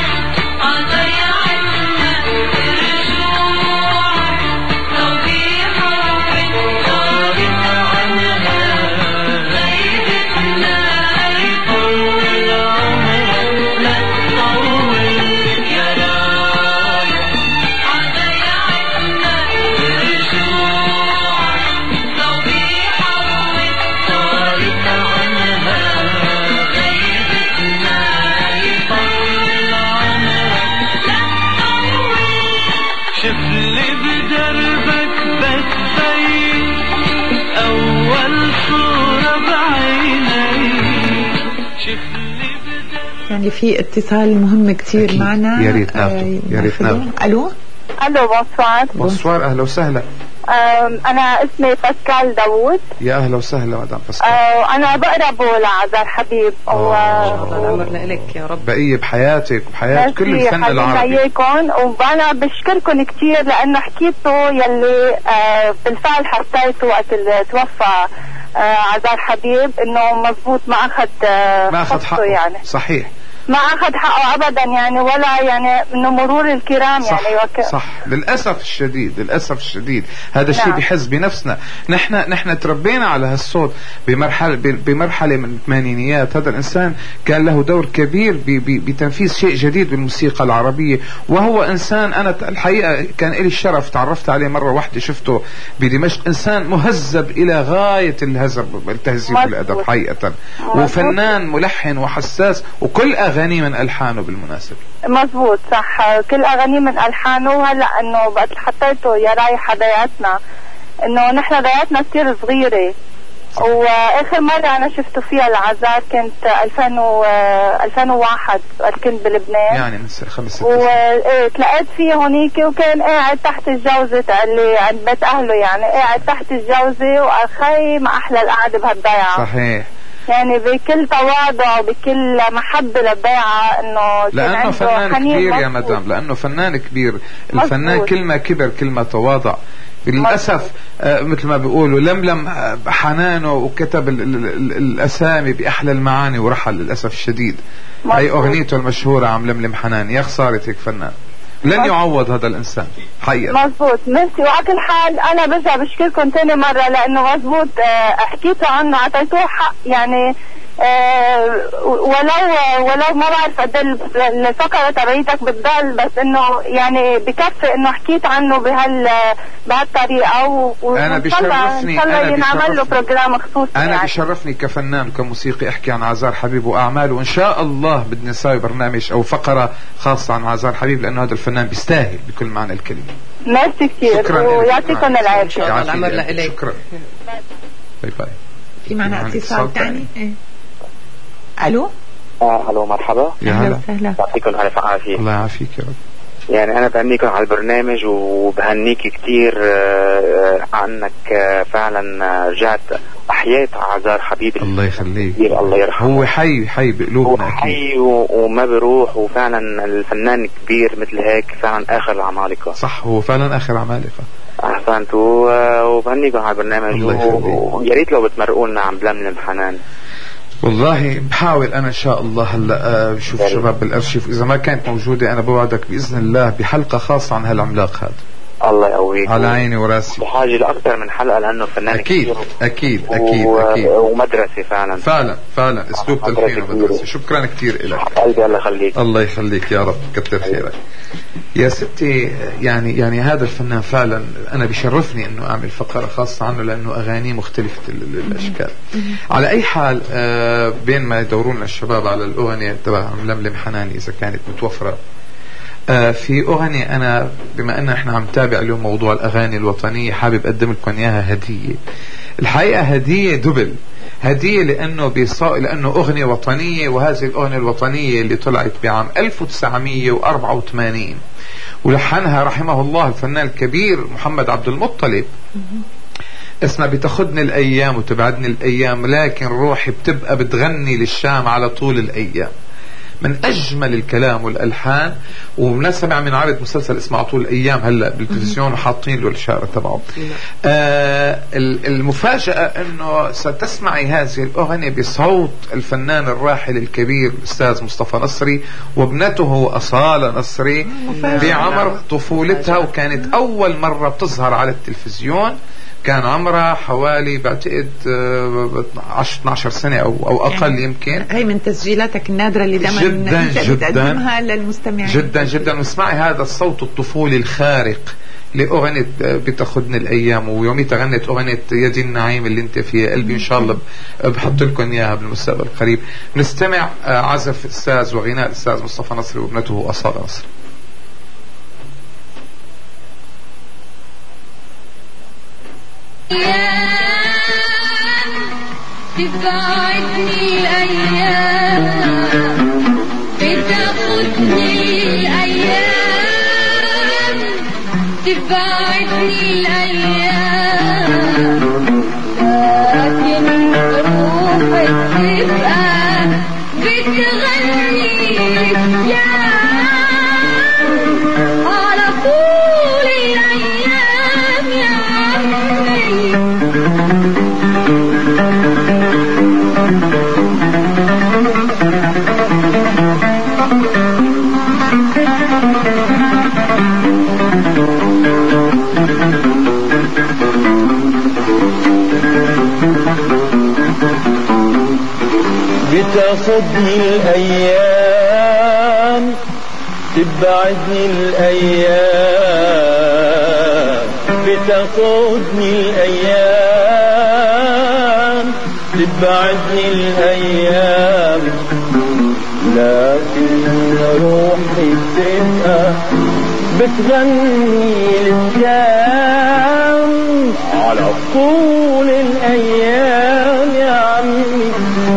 ضيعتنا برجوعك صبيحة وانطارت عنها غيبتنا يطول عمرك لا تطول. يا رايح ضيعتنا برجوعك صبيحة وانطارت عنها غيبتنا يطول عمرك لا تطول. شوف لي بدربك بتبين أول صورة بعيني، شوف لي يعني في اتصال مهم كتير معنا. يا ريت ناخده. الو الو بونسوار. بونسوار، اهلا وسهلا. أنا اسمي باسكال داوود. يا أهلا وسهلا مدام باسكال. أنا بقربه لعذار حبيب. العمر لك يا رب. بقية بحياتك وبحياة كل الفن العربي. وأنا بشكركم كتير لأنه حكيتوا يلي بالفعل حسيته وقت اللي توفى عذار حبيب إنه مزبوط ما أخذ حقه يعني. صحيح. ما أخذ حقه أبدا يعني، ولا يعني إنه مرور الكرام. صح يعني صح. للأسف الشديد هذا الشيء بحس بنفسنا. نحن تربينا على هالصوت بمرحلة من الثمانينيات. هذا الإنسان كان له دور كبير بتنفيذ شيء جديد بالموسيقى العربية، وهو إنسان أنا الحقيقة كان لي الشرف تعرفت عليه مرة واحدة، شفته بدمشق. إنسان مهذب إلى غاية التهذيب والأدب حقيقة، وفنان ملحن وحساس، وكل أغاني من ألحانه بالمناسبة. مزبوط صح، كل أغاني من ألحانه. هلأ إنه بقت حطيته يا رايحة ضيعتنا، إنه نحن ضيعتنا كتير صغيرة. وآخر مرة أنا شفته فيها العذار كنت 2001 كنت بلبنان، يعني من 5-6 سنين. وتلاقيت فيه هونيك، وكان قاعد تحت الجوزة اللي عند بيت أهله، يعني قاعد تحت الجوزة، وأخي ما أحلى القعدة بهالضيعة. صحيح. يعني بكل تواضع وبكل محبة للضيعة، انه لانه فنان كبير يا مدام، لانه فنان كبير. الفنان كل ما كبر كل ما تواضع. للأسف مثل ما بيقولوا لملم حنانه وكتب الأسامي بأحلى المعاني ورحل للأسف الشديد. هي أغنيته المشهورة عم لملم حنان. يا خسارة هيك فنان لن يعوض هذا الإنسان حقيقة. مظبوط. ميرسي. وعلى كل حال أنا برجع بشكركم تاني مرة، لأنه مظبوط حكيتوا عنه، أعطيتوه حق يعني. ولو ما بعرف قد الفقرة تبعيتك بتضل، بس انه يعني بكفي انه حكيت عنه بهالطريقة. انا بيشرفني نعمل له بروجرام خصوصي. انا يعني بيشرفني كفنان كموسيقي احكي عن عذار حبيب واعماله، وان شاء الله بدنا نسوي برنامج او فقرة خاصة عن عذار حبيب، لانه هذا الفنان بيستاهل بكل معنى الكلمة. ميرسي كثير ويعطيكم العافية. العمر لإليك. شكرا. باي باي. في معنا اتصال ثاني. الو. الو مرحبا. اهلا وسهلا. يعطيكم الف عافيه. الله يعافيك يا رب. يعني انا بهنيكم على البرنامج وبهنيك كثير عنك فعلا رجعت احييت عذار حبيب. الله يخليك. الله يرحمه. هو حي بقلوبنا اكيد. حي وما بروح، وفعلا الفنان كبير مثل هيك فعلا اخر العمالقه. صح، هو فعلا اخر عمالقه. احسنت. وبهنيكم على البرنامج، ويا ريت لو بتمرقوا لنا عم بلملم حنان. والله بحاول انا ان شاء الله هلا بشوف شباب بالارشيف، اذا ما كانت موجوده انا بوعدك باذن الله بحلقه خاصه عن هالعملاق هذا. الله يقويك. على عيني وراسي. بحاجه لاكثر من حلقه، لانه فنان اكيد ومدرسه فعلا اسلوب تلحين ومدرسه. شكرا كثير لك قلبي. الله يخليك. الله يخليك يا رب، كثر خيرك يا ستي. يعني هذا الفنان فعلا انا بيشرفني انه اعمل فقره خاصه عنه، لانه اغانيه مختلفه الاشكال. على اي حال بين ما يدورون الشباب على الاغنيه تبع لملم حنان اذا كانت متوفره، في أغنية أنا بما أن احنا عم نتابع اليوم موضوع الأغاني الوطنية حابب أقدم لكم إياها هدية. الحقيقة هدية دبل، هدية لأنه أغنية وطنية، وهذه الأغنية الوطنية اللي طلعت بعام 1984 ولحنها رحمه الله الفنان الكبير محمد عبد المطلب. اسمها بتاخدني الأيام وتبعدني الأيام، لكن روحي بتبقى بتغني للشام على طول الأيام. من أجمل الكلام والألحان. ومناسبة من عرض مسلسل اسمه طول الأيام هلأ بالتلفزيون، وحاطين له الإشارة تبعه. المفاجأة أنه ستسمعي هذه الأغنية بصوت الفنان الراحل الكبير الأستاذ مصطفى نصري وابنته أصالة نصري بعمر طفولتها، وكانت أول مرة بتظهر على التلفزيون. كان عمرها حوالي بعتقد 12 سنة أو أقل يعني. يمكن هي من تسجيلاتك النادرة اللي دائما تقدمها للمستمعين. جدا. واسمعي هذا الصوت الطفولي الخارق لأغنية بتاخدني الأيام. ويوميتها غنت أغنية يدي النعيم اللي انت فيها قلبي، إن شاء الله بحط لكم إياها بالمستقبل القريب. نستمع عزف الأستاذ وغناء الأستاذ مصطفى نصري وابنته أصالة نصري. تبعدني الأيام بتاخدني الأيام تبعدني الأيام لكن روحي تبقى بتغني يا على طول الأيام يا عمي بتاخدني الأيام تبعدني الأيام بتاخدني الأيام تبعدني الأيام لكن روحي بتبقى بتغني للشام على طول الأيام يا عمي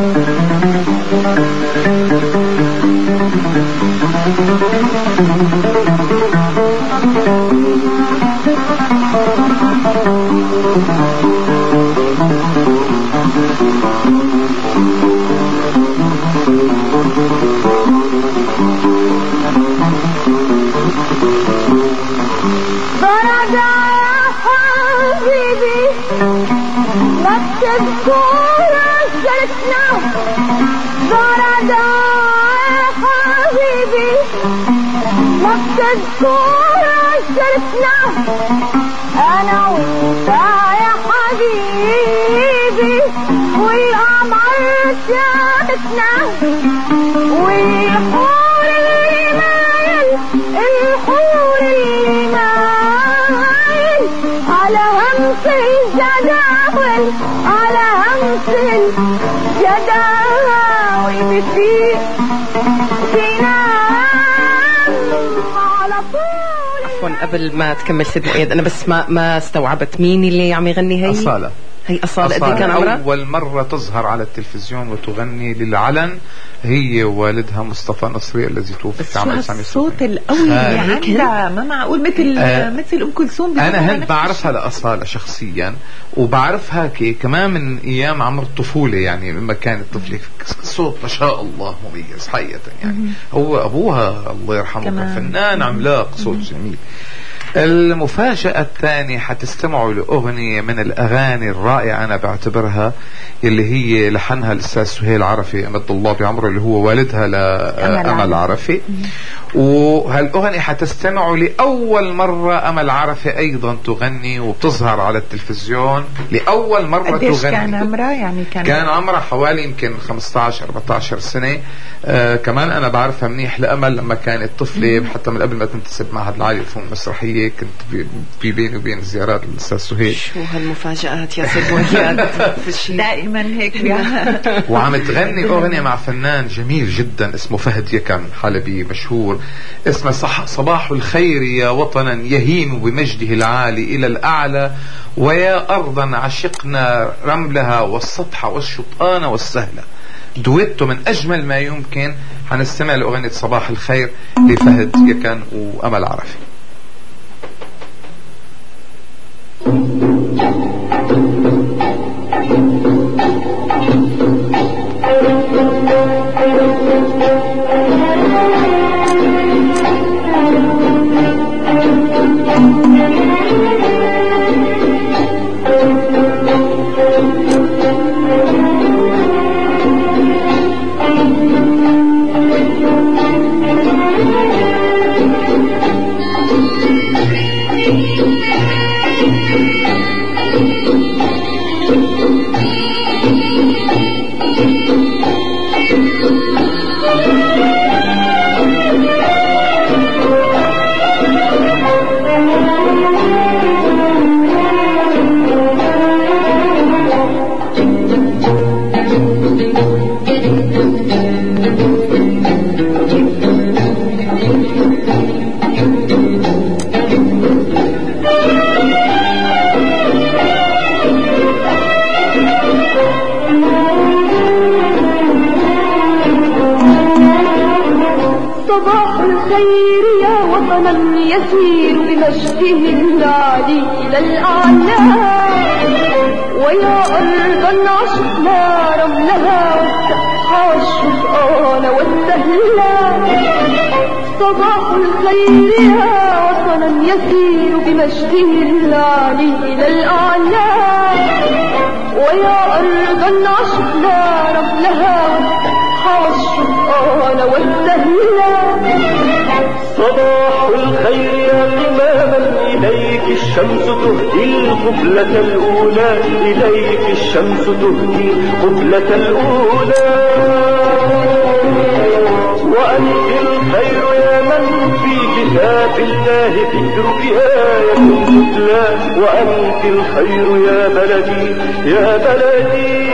برجع يا حبيبي ما تذكر عشرتنا برجع يا حبيبي ما تذكر عشرتنا انا وانت يا حبيبي والقمر شافتنا والحور اللي مايل الحور اللي مايل على همس الجداول على همس الجداول بفيق سنام على طول. عفوا قبل ما تكمل سيد مؤيد انا بس ما استوعبت مين اللي عم يغني هي؟ أصالة. هي أصالة قد كان عمرها؟ أول مرة تظهر على التلفزيون وتغني للعلن هي ووالدها مصطفى نصري الذي توفي في عام 1960. الصوت القوي اللي عندها ما معقول مثل أم كلثوم. أنا هل بعرفها لأصالة شخصيا وبعرفها كمان من أيام عمر الطفولة يعني لما كانت طفلة صوت ما شاء الله مميز حقيقة يعني هو أبوها الله يرحمه كان فنان عملاق صوت جميل. المفاجأة الثانية حتستمعوا لأغنية من الأغاني الرائعة أنا بعتبرها اللي هي لحنها الأستاذ سهيل عرفي أمد الله بعمره اللي هو والدها لأمل عرفي. وهالأغنية حتستمعوا لأول مرة أمل عرفي أيضا تغني وبتظهر على التلفزيون لأول مرة تغني. كان عمرها يعني كان عمرها حوالي يمكن 15-14 سنة. كمان أنا بعرفها منيح لأمل لما كانت طفلة حتى من قبل ما تنتسب معهد العالي للفنون المسرحية كنت في بيني وبين زيارات الأستاذ سهيل. شو هالمفاجآت يا سيد مؤيد دائما هيك وعم تغني أغنية مع فنان جميل جدا اسمه فهد يكن حلبي مشهور اسمه صباح الخير يا وطنا يهيم بمجده العالي إلى الأعلى ويا أرضا عشقنا رملها والسطح والشطآن والسهلة. دويتو من أجمل ما يمكن. هنستمع لأغنية صباح الخير لفهد يكن وأمل عرفي. صباح الخير يا وطنا يسير بمجده العالي إلى الأعلى، ويا أرضا عشقنا رملها والسحى والشفقان والسهلة. صباح الخير يا وطنا يسير بمجده العالي إلى الأعلى، ويا أرضا عشقنا رملها والسحى والشفقان والسهلة. صباح الخير يا إماما إليك الشمس تهدي القبلة الأولى، إليك الشمس تهدي القبلة الأولى. وأنت الخير يا من في كتاب الله ذكرك آية تتلى، وأنت الخير يا بلدي يا بلدي.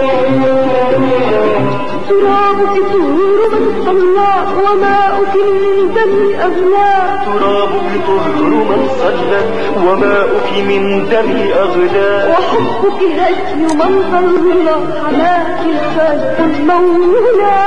ترابك طهر من صلى وماؤك من دم أغلى، ترابك طهر من صلى وماؤك من دم أغلى، وحبك هدي من ظل حماك الخالق المولى،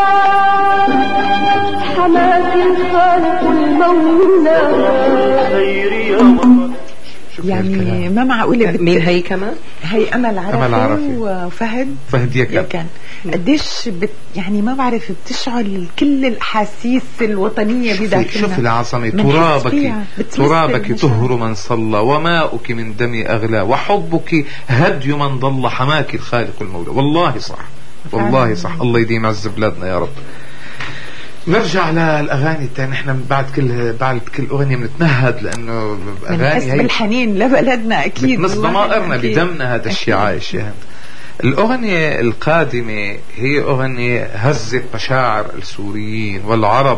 حماك الخالق المولى. خير يا وطن. يعني ما معقولة مين هي كمان؟ هي أمل عرفي وفهد يكن. قديش يعني ما بعرف بتشعر كل الأحاسيس الوطنية بداخلنا. شوف العظمة. ترابك طهر من صلى وماؤك من دم أغلى وحبك هدي من ضل حماك الخالق المولى. والله صح، والله صح. الله يديم عز بلادنا يا رب. نرجع للأغاني التانية. نحن بعد كل أغنية بنتنهد لأنه أغاني هي بالحنين لبلدنا أكيد بتمس ضمائرنا بدمنا. هذا الشيء عايش. يعني الأغنية القادمة هي أغنية هزت مشاعر السوريين والعرب.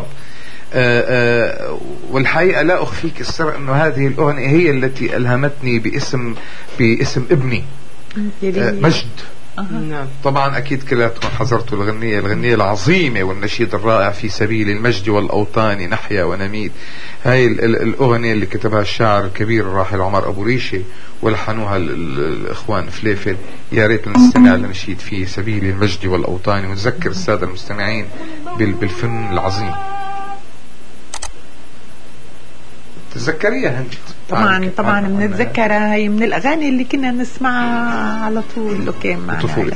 والحقيقة لا أخفيك السر أنه هذه الأغنية هي التي ألهمتني باسم ابني مجد. نعم. طبعا أكيد كلاتكم حضرتوا الغنية العظيمة والنشيد الرائع في سبيل المجد والأوطان نحيا ونميد. هاي الأغنية اللي كتبها الشاعر الكبير الراحل عمر أبو ريشة ولحنوها الإخوان فليفل. يا ريت نستمع لنشيد في سبيل المجد والأوطان ونذكر السادة المستمعين بالفن العظيم. تتذكريها انت؟ طبعا بنتذكرها. هي من الأغاني اللي كنا نسمعها على طول وكان معنا.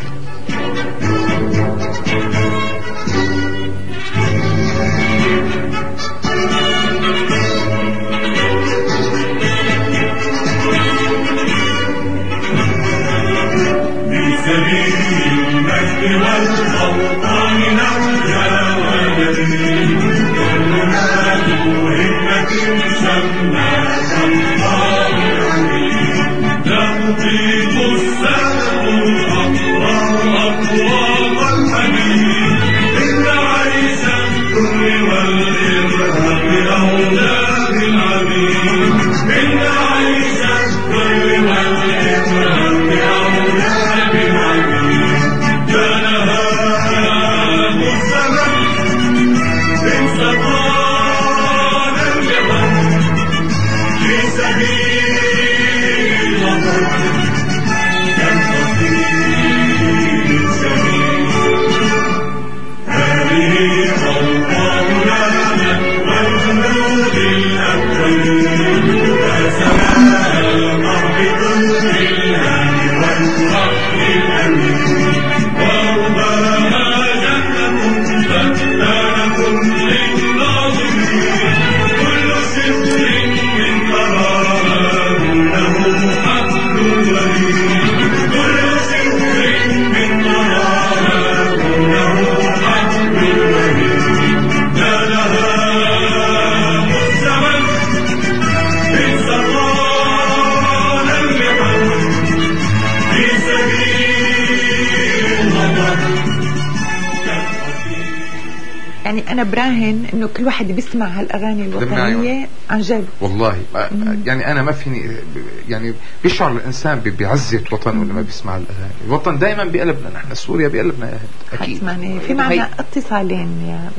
يعني أنا براهن إنه كل واحد بيسمع هالأغاني الوطنية عن جد. والله يعني أنا ما فيني يعني بيشعر الإنسان بعزة وطنه لما بيسمع الأغاني. الوطن دائما بقلبنا. نحن سوريا بقلبنا يا هند. أكيد. في معنا اتصالين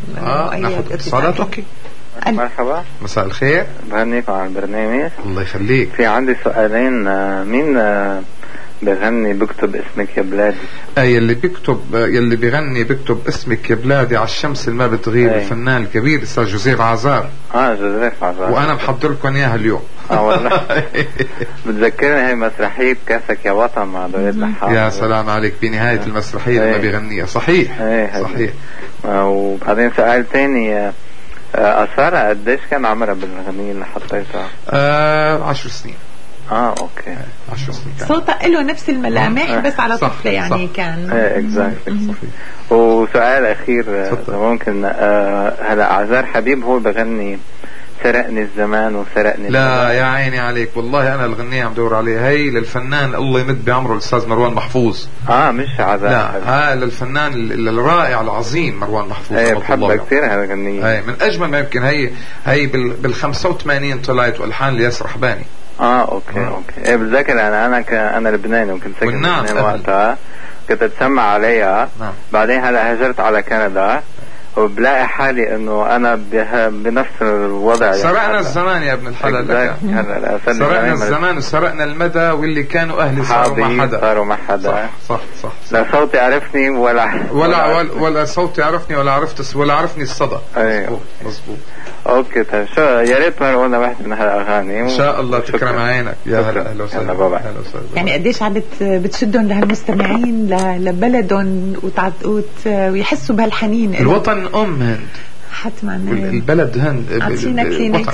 يا ناخذ اتصالات. أوكي. مرحبا. مساء الخير. بهنيكم على البرنامج. الله يخليك. في عندي سؤالين. مين بغني بكتب اسمك يا بلادي. يلي بيغني بكتب اسمك يا بلادي على الشمس اللي ما بتغيب. الفنان الكبير الاستاذ جوزيف عزار. جوزيف عزار، وانا بحضر لكم اياها اليوم. والله بتذكرني هي مسرحية كاسك يا وطن مع دولة نحاس. يا سلام عليك بنهاية المسرحية لما بيغنيها. صحيح. صحيح. وبعدين سؤال تاني، أسارة قديش كان عمرها بالغنية اللي حطيتها؟ 10 سنين. اوكي 10 سنين. صوتها له نفس الملامح بس على طفلة يعني. صح. كان اكزاكتلي. وسؤال اخير ممكن، هلا عزار حبيب هو بغني سرقني الزمان وسرقني لا يا عيني عليك، والله انا الغنية عم دور عليها. هي للفنان الله يمد بعمره الاستاذ مروان محفوظ. مش عزار. لا ها للفنان الرائع العظيم مروان محفوظ. بحبها كثير هذا الغنية. من اجمل ما يمكن. هي بال 85 طلعت، والحان لياس رحباني. اوكي. بتذكر انا لبناني وكنت ساكن بلبنان وقتها، كنت اتسمع عليها. بعدين هلا هاجرت على كندا وبلاقي حالي انه انا بنفس الوضع. سرقنا الزمان يا ابن الحلال. سرقنا الزمان وسرقنا المدى، واللي كانوا اهلي صاروا ما حدا. صح. لا صوتي عرفني ولا صوتي عرفني ولا عرفني الصدى. مظبوط. اوكي طيب، شو يا ريت مرقونا واحدة من هالاغاني ان شاء الله. تكرم عينك. يا هلا. اهلا وسهلا. يعني قديش عم بتشدهم لهالمستمعين لبلدهم ويحسوا بهالحنين. الوطن هند حتما. البلد هند. اعطينا كلينكس.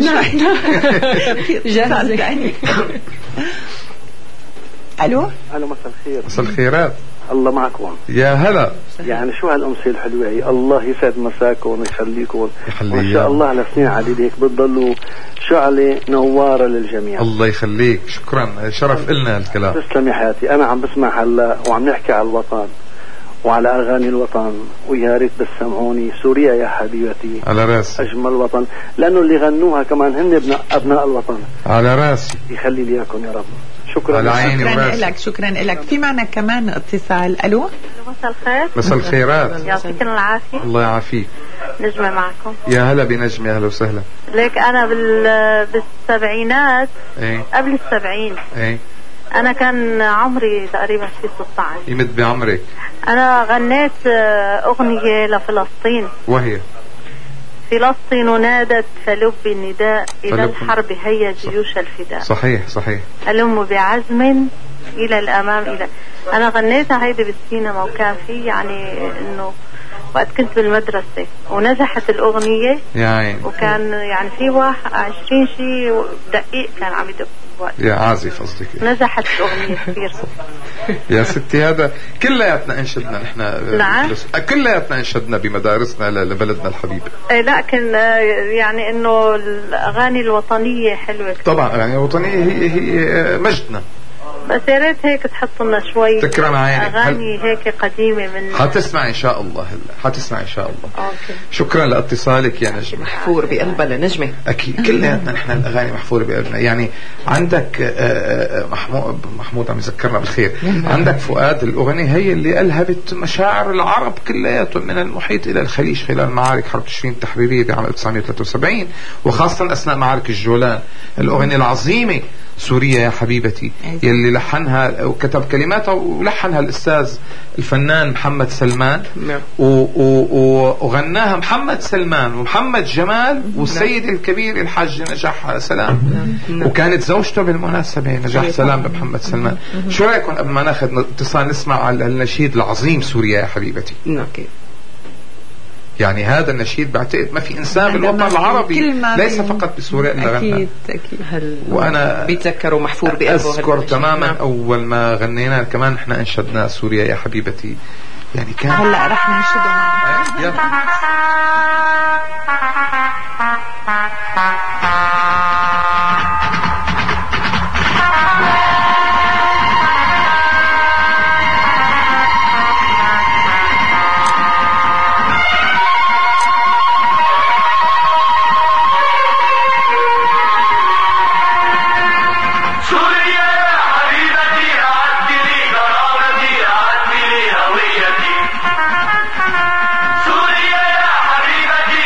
جاهزة. الو مساء الخير. مساء الخيرات. الله معكم. يا هلا. يعني شو هالأمسية الحلوة هي، الله يسعد مساكم ويخليكم، وإن شاء الله لسنين عديدة هيك بتضلوا شعلة نوارة للجميع. الله يخليك، شكرا، شرف إلنا الكلام. تسلم يا حياتي. أنا عم بسمع هلا وعم نحكي على الوطن وعلى أغاني الوطن، ويا ريت بس سمعوني سوريا يا حبيبتي على راسي، أجمل وطن، لأنه اللي غنوها كمان هن أبناء الوطن. على راسي، يخلي لي إياكم يا رب. شكرا. على عيني وراسي. شكرا لك. في معنا كمان اتصال. الو مساء الخير. مساء الخيرات. يعطيكم العافية. الله يعافيك. نجمة معكم. يا هلا بنجمة. يا هلا وسهلا. ليك أنا بالسبعينات. قبل 70. أنا كان عمري تقريبا في 16. يمد بعمرك. أنا غنيت أغنية لفلسطين، وهي فلسطين نادت فلب النداء إلى الحرب هيا جيوش الفداء. صحيح. ألم بعزم إلى الأمام. أنا غنيتها هيدي بالسينما، وكان في يعني إنه وقت كنت بالمدرسة ونجحت الأغنية يعني، وكان يعني في 20 شيء دقيق كان عم يدق يا عازف قصدك. نجحت الأغنية كثير. يا ستي هذا كلياتنا انشدنا نحن. نعم. كلياتنا انشدنا بمدارسنا لبلدنا الحبيب. لكن يعني انه الأغاني الوطنية حلوة كثير. طبعا الأغاني الوطنية هي مجدنا. بس يا ريت هيك تحط لنا شوي تكرم عينك أغاني هيك قديمة من حتسمع إن شاء الله. حتسمع إن شاء الله. أوكي. شكرا لاتصالك يا نجمة. محفور بقلبنا نجمة. أكيد كلنا نحن الأغاني محفورة بقلبنا. يعني عندك محمود عم يذكرنا بالخير. عندك فؤاد، الأغنية هي اللي ألهبت مشاعر العرب كلياتهم من المحيط إلى الخليج خلال معارك حرب تشرين التحريرية بعام 1973، وخاصة أثناء معارك الجولان. الأغنية العظيمة سوريا يا حبيبتي يلي لحنها وكتب كلماتها ولحنها الأستاذ الفنان محمد سلمان، وغناها محمد سلمان ومحمد جمال والسيد الكبير الحاج نجاح سلام، وكانت زوجته بالمناسبة نجاح سلام بمحمد سلمان. شو رأيكم قبل ما ناخذ اتصال نسمع على النشيد العظيم سوريا يا حبيبتي؟ اوكي. يعني هذا النشيد بعتقد ما في إنسان بالوطن العربي ليس فقط بسوريا إلا غنى. أكيد. وأنا بيتذكروا محفور بقلبه. أذكر تماما أول ما غنينا كمان إحنا أنشدنا سوريا يا حبيبتي. يعني كان هلا رح ننشده معك. سوريا يا حبيبتي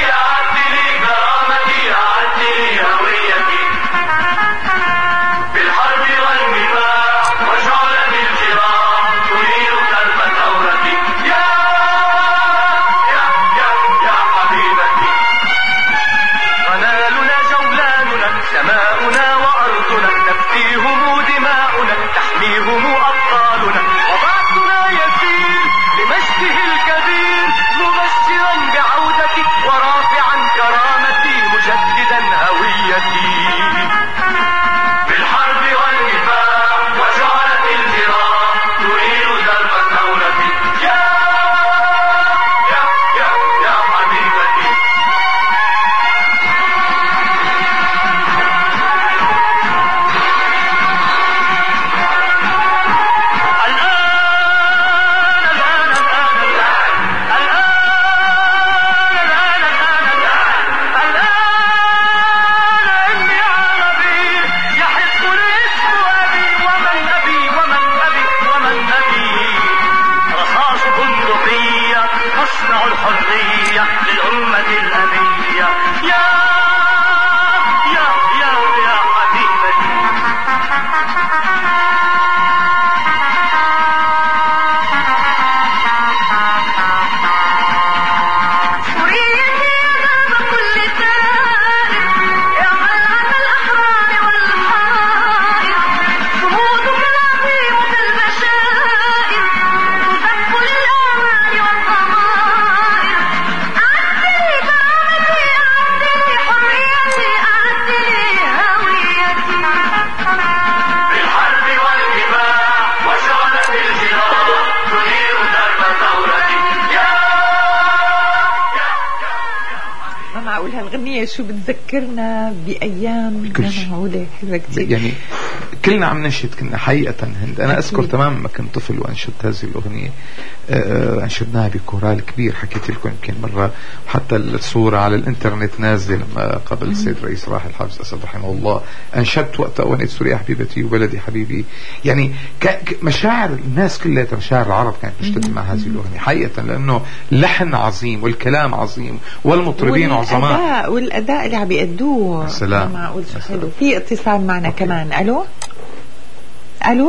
معقول هالغنية شو بتذكرنا بأيام معقولة حلوة كتير. يعني كلنا عم ننشد كنا حقيقة هند. أنا أذكر تمام ما كنت طفل وأنشدت هذه الأغنية. أنشدناها بكورال كبير، حكيت لكم يمكن مرة، وحتى الصورة على الإنترنت نازلة لما قبل السيد رئيس راحل حافظ أسد رحمه الله. أنشدت وقت أغنية سوريا حبيبتي وبلدي حبيبي. يعني مشاعر الناس كلها، مشاعر العرب كانت تشتد مع هذه الأغنية حقيقة، لأنه لحن عظيم والكلام عظيم والمطربين عظماء والأداء اللي عم يأدوه. سلام. معقول حلو. في اتصال معنا كمان. ألو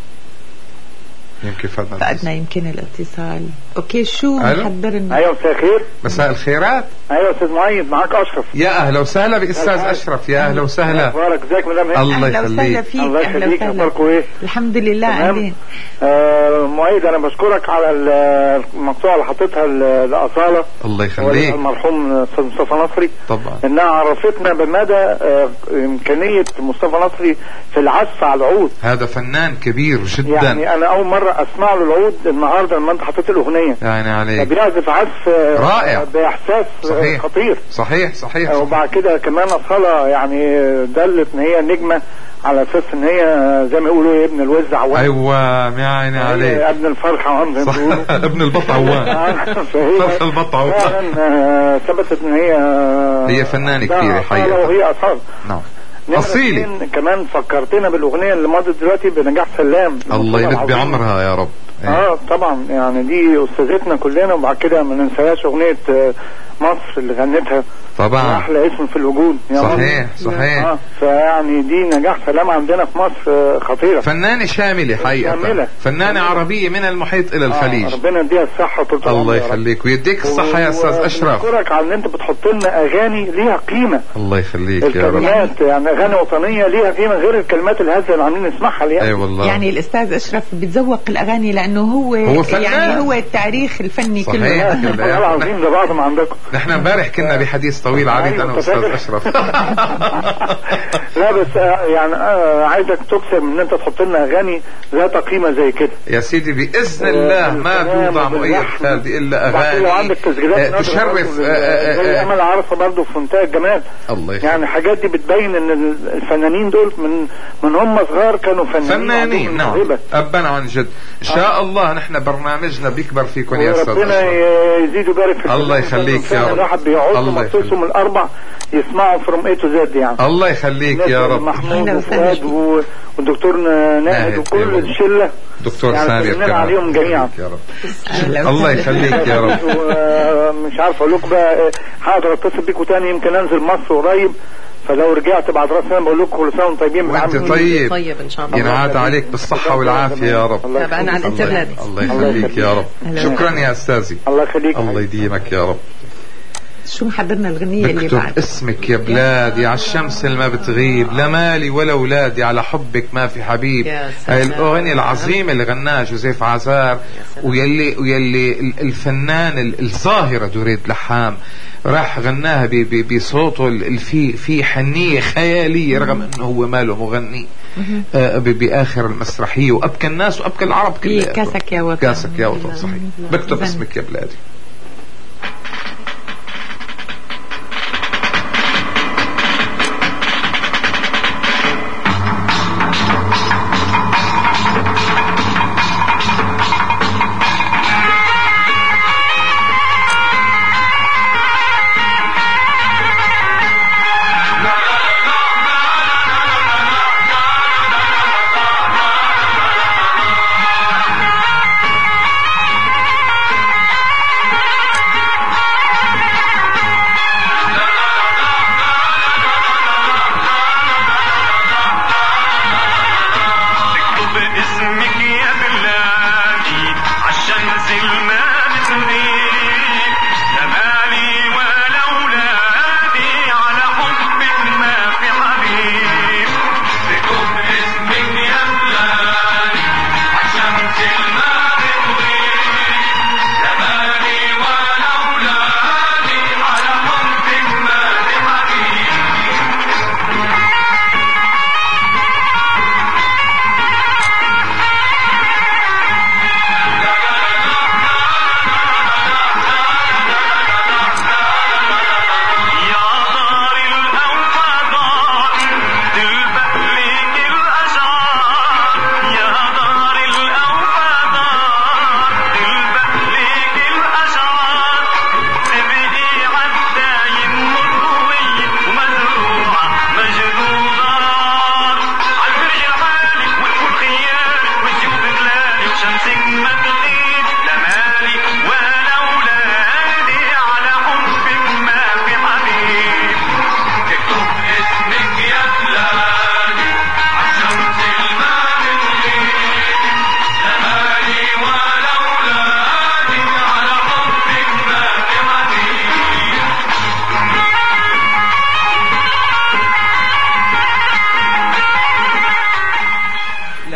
يمكن فقدنا يمكن الاتصال. اوكي شو محضرنا؟ ايوه مساء الخير. مساء الخيرات. ايوه استاذ معيد، معك اشرف. يا اهلا وسهلا باستاذ اشرف. يا اهلا وسهلا. اخبارك؟ ازيك مدام هند؟ الله يخليك. الله يخليك. اخباركم ايه؟ الحمد لله. اهلين. معيد انا بشكرك على المقطوعه اللي حطيتها لاصاله. الله يخليك. المرحوم استاذ مصطفى نصري طبعا، انها عرفتنا بمدى امكانيه مصطفى نصري في العزف على العود. هذا فنان كبير جدا. يعني انا اول مره اسمع له العود النهارده لما انت حطيت الاغنيه. يعني عليك. بيعزف عزف رائع باحساس صحيح. خطير. صحيح. وبعد كده كمان اصاله يعني دلت ان هي نجمه على اساس ان هي زي ما يقولوا ايه ابن الوز عوان. ايوه يعني عليك. ابن الفرخ عوان زي ما بيقولوا. ابن البط عوان. فرخ البط عوان. فعلا ثبتت ان هي فنانه كبيره حقيقه. وهي اصاله. نعم. أصيلي. كمان فكرتنا بالأغنية اللي مضت دلوقتي بنجاح سلام. الله يمد بعمرها يا رب. طبعا يعني دي أستاذتنا كلنا. وبعد كده ما ننساهاش أغنية مصر اللي غنتها طبعا، أحلى اسم في الوجود. صحيح. فيعني دي نجاح سلام عندنا في مصر خطيرة. فنانة شاملة حقيقة. فنانة عربية من المحيط إلى الخليج. ربنا يديها الصحة طول العمر. الله يخليك ويديك الصحة يا أستاذ أشرف. بشكرك على إن أنت بتحط لنا أغاني ليها قيمة. الله يخليك يا رب. الكلمات يعني أغاني وطنية ليها قيمة غير الكلمات الهزة اللي عاملين نسمعها يعني. والله. يعني الأستاذ أشرف بتذوق الأغاني لأنه هو فنان. يعني هو التاريخ الفني كله. والله العظيم ده بعض ما عندكم. نحن امبارح كنا بحديث طويل عريض أنا وأستاذ أشرف. لا بس يعني عايزك تكسر من ان انت تحط لنا اغاني ذات قيمه زي كده يا سيدي باذن الله. ما بيوضع مؤيد خالدي الا اغاني عندك تسجيلات تشرف. زي امل عارفه برضه في منتهى الجمال. الله يخليك. يعني حاجات دي بتبين ان الفنانين دول من هم صغار كانوا فنانين. نعم ابا عن جد. ان شاء الله نحن برنامجنا بيكبر فيكم يا استاذ. ربنا يزيد ويبارك فيك. الله يخليك يا رب. الواحد بيقعد مخصوصهم الاربع يسمعوا فروم اي تو زد يعني. الله يخليك يا رب. محمود وفؤاد والدكتور ناهد وكل الشله. دكتور سامي كمان عليهم جميعا يا رب. الله يخليك يا رب. مش عارف اقول لكم بقى، هقدر اتصل بيكم تاني يمكن انزل مصر قريب، فلو رجعت بعد راس سنه بقول لكم كل سنه وانتم طيبين. وانت طيب ان شاء الله. ينعاد عليك بالصحه والعافيه يا رب. تابعنا على الانترنت. الله يخليك يا رب. شكرا يا استاذي. الله يخليك. الله يديمك يا رب. شو محضرنا الغنية اللي بكتب بعد؟ اسمك يا بلادي على الشمس اللي ما بتغيب، لا مالي ولا اولادي على حبك ما في حبيب. هاي الاغنية العظيمة اللي غناها جوزيف عزار، ويلي الفنان الظاهرة دريد لحام راح غناها بصوته في حنية خيالية رغم انه هو ماله مغني. باخر المسرحية وابكى الناس وابكى العرب كلها. كاسك يا وطن. كاسك يا وطن صحيح. بكتب اسمك يا بلادي.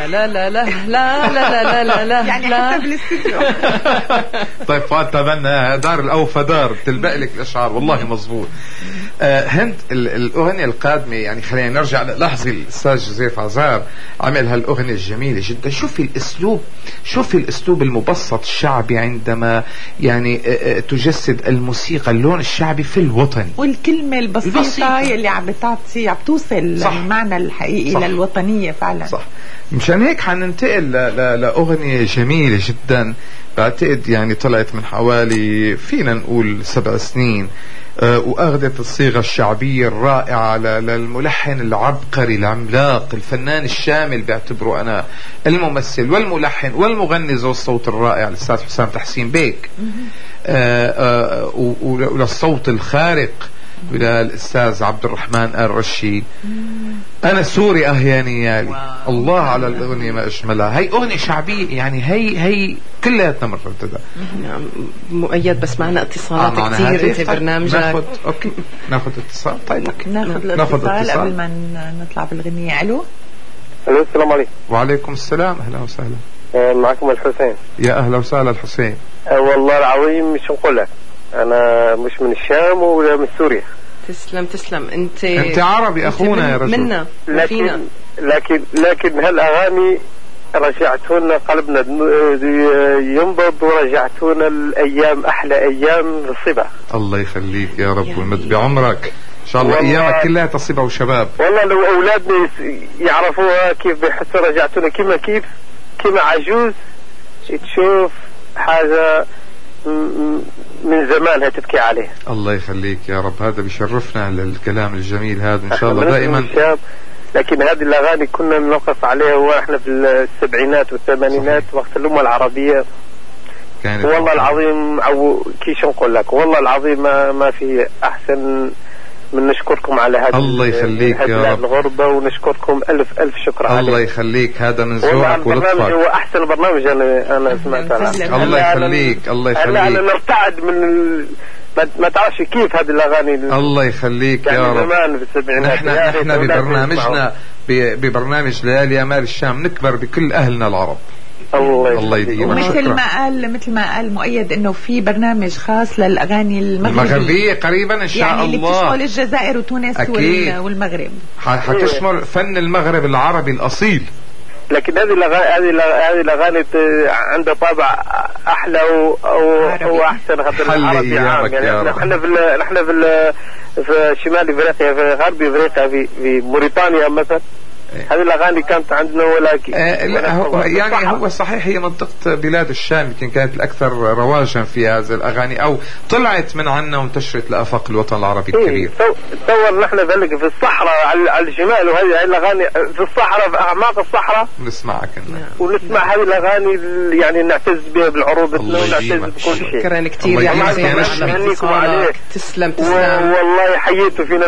لا لا لا لا لا لا لا يعني حتى بالاستديو. طيب فؤاد تابعنا دار الأوفى دار تلبق لك الأشعار والله مزبوط. هند الأغنية القادمة يعني خلينا نرجع لحظة الأستاذ جوزيف عزار عمل هالأغنية الجميلة جدا. شوفي الأسلوب المبسط الشعبي عندما يعني تجسد الموسيقى اللون الشعبي في الوطن والكلمة البسيطة اللي عم توصل المعنى الحقيقي للوطنية فعلا. صح. مشان هيك حننتقل لأغنية جميلة جدا بعتقد يعني طلعت من حوالي فينا نقول 7 سنين وأخذت الصيغة الشعبية الرائعة للملحن العبقري العملاق الفنان الشامل بعتبره أنا الممثل والملحن والمغني ذو الصوت الرائع الأستاذ حسام تحسين بيك وللصوت الخارق للأستاذ عبد الرحمن آل رشيد. أنا سوري أهياني يالي الله على الأغنية ما أجملها. هي أغنية شعبية يعني هي كلياتنا مرددة. مؤيد بس معنا اتصالات كثير في برنامجك. ناخذ اتصال. طيب ناخذ اتصال قبل ما نطلع بالغنية. ألو السلام عليكم. وعليكم السلام. أهلا وسهلا. معكم الحسين. يا أهلا وسهلا الحسين. والله العظيم مش نقول لك أنا مش من الشام ولا من سوريا. تسلم انت عربي اخونا يا رجل. منا لكن هالاغاني رجعتونا قلبنا ينبض ورجعتونا الايام احلى ايام الصبا. الله يخليك يا رب ويمد بعمرك ان شاء الله ايامك كلها تصبا وشباب. والله لو اولادنا يعرفوها كيف بيحسوا رجعتونا كما عجوز تشوف حاجه من زمان هتبكي عليه. الله يخليك يا رب. هذا بيشرفنا للكلام الجميل هذا ان شاء الله دائما. لكن هذه الاغاني كنا نوقف عليها واحنا في السبعينات والثمانينات وقت الامه العربيه كانت والله العظيم كيش نقول لك والله العظيم ما في احسن من نشكركم على هذا. الله يخليك يا رب. الغربة ونشكركم ألف شكر عليك. الله يخليك. هذا من ذوقك ولطفك. هو أحسن برنامج أنا سمعت عنه. الله يخليك. الله يخليك. أنا نرتعد من ما تعرفش كيف هذه الأغاني. الله يخليك يعني يا رب. زمان في السبعينات. نحن ببرنامج ليالي أمال الشام نكبر بكل أهلنا العرب. الله يديمك. مثل ما قال مؤيد انه في برنامج خاص للاغاني المغربية قريبا ان شاء يعني الله اللي بتشمل الجزائر وتونس والمغرب. حتشمل فن المغرب العربي الاصيل. لكن هذه الاغاني عندها طابع احلى او احسن خاطر العربي عام. يعني نحن في شمال افريقيا في غرب افريقيا في موريتانيا مثلا هذه الأغاني كانت عندنا ولكن هو صحيح هي منطقة بلاد الشام يمكن كانت الأكثر رواجا في هذه الأغاني أو طلعت من عنا وانتشرت لآفاق الوطن العربي الكبير. تصور نحن ذلك في الصحراء على الجمال وهذه الأغاني في الصحراء في أعماق الصحراء ونسمعها ونسمع هذه الأغاني يعني نعتز بها بالعروض ونعتز بكل شيء. شكرا كثير عليك. تسلم والله حييتوا فينا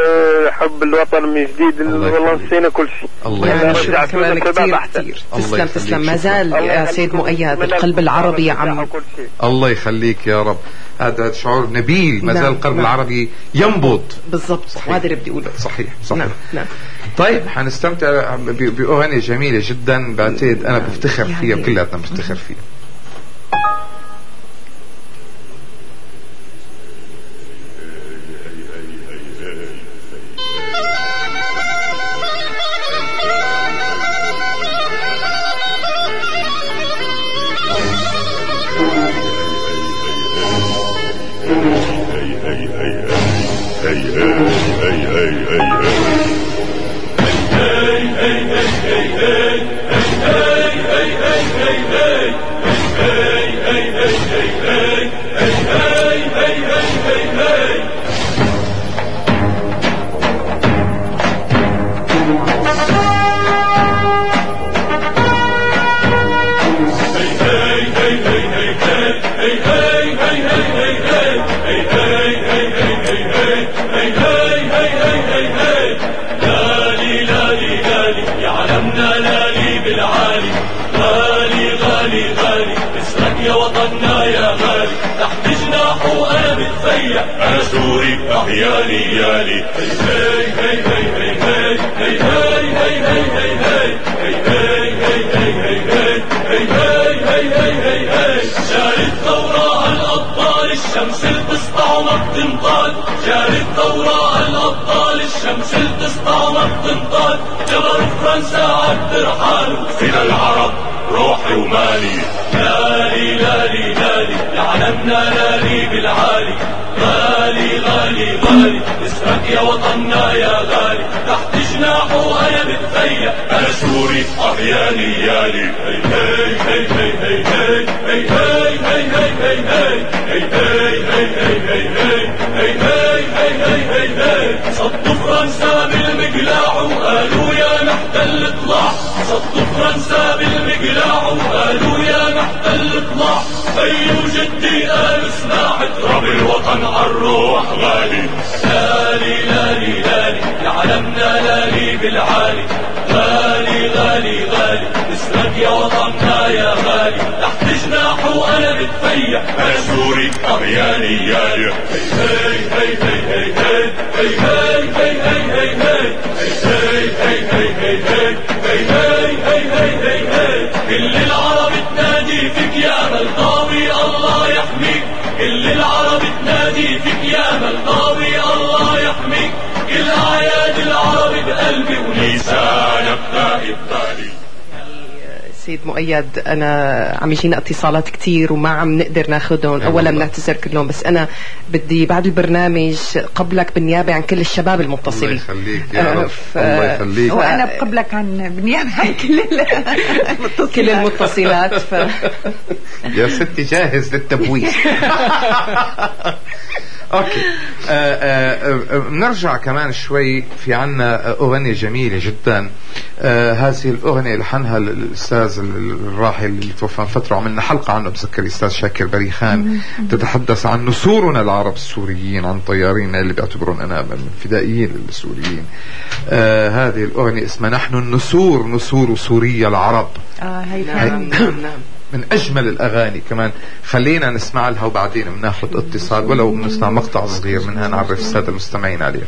حب الوطن من جديد والله نسينا كل شيء. الله كثير. تسلم ما زال يا سيد مؤيد القلب العربي عم. الله يخليك يا رب. هذا شعور نبيل ما زال القلب العربي ينبض. بالضبط هذا اللي بدي اقوله. صحيح. نعم. طيب حنستمتع بأغنية جميلة جدا بعتقد انا بفتخر فيها وكلاتنا بنفتخر فيها. Hey, hey, hey, hey, hey, hey, hey, hey, hey, hey, hey, hey, hey, hey, hey, جاري الثورة الأبطال الشمس تسطع وما بتنطال جاري الثورة الأبطال الشمس تسطع وما بتنطال جبر فرنسا عالترحال فينا العرب روحي ومالي لالي لالي لالي لعلمنا لالي بالعالي غالي غالي غالي اسمك يا وطننا يا غالي تحت جناحه انا بتفيا انا سوري احياني يالي هي هي هي هي هي هي هي هي هي هي هي صدوا فرنسا بالمقلاع وقالوا يا محتل اطلع صدوا فرنسا بالمقلاع وقالوا يا محتل اطلع أي جدي قالوا اسمع اضرب الوطن عالروح غالي لالي لالي لالي لعلمنا لالي بالعالي غالي غالي غالي اسمك يا وطننا يا غالي تحت جناحه انا بتفيا انا سوري ابياني يالي هي هي هي هي هي هي هي هي هي هي كل العرب تنادي فيك يا ملقاوي الله يحميك كل العرب تنادي فيك يا ملقاوي الله يحميك كل اعياد العرب بقلبي ولسانك غائب بالي. سيد مؤيد أنا عم يجينا اتصالات كتير وما عم نقدر ناخدهم. أولا بنعتذر كلهم بس أنا بدي بعد البرنامج قبلك بالنيابة عن كل الشباب المتصلين. الله يخليك يا رب الله يخليك. وأنا بقبلك بالنيابة عن كل المتصلات يا ستي جاهز للتبويس. اوكي نرجع كمان شوي في عنا اغنية جميلة جدا. هذه الاغنية لحنها الاستاذ الراحل اللي توفى من فترة وعملنا حلقة عنه بذكر الاستاذ شاكر بريخان تتحدث عن نسورنا العرب السوريين عن طيارين اللي بيعتبرون انا من فدائيين السوريين. هذه الاغنية اسمها نحن النسور نسور سوريا العرب. من أجمل الأغاني كمان. خلينا نسمع لها وبعدين بناخد اتصال ولو بنسمع مقطع صغير منها نعرف السادة المستمعين عليه.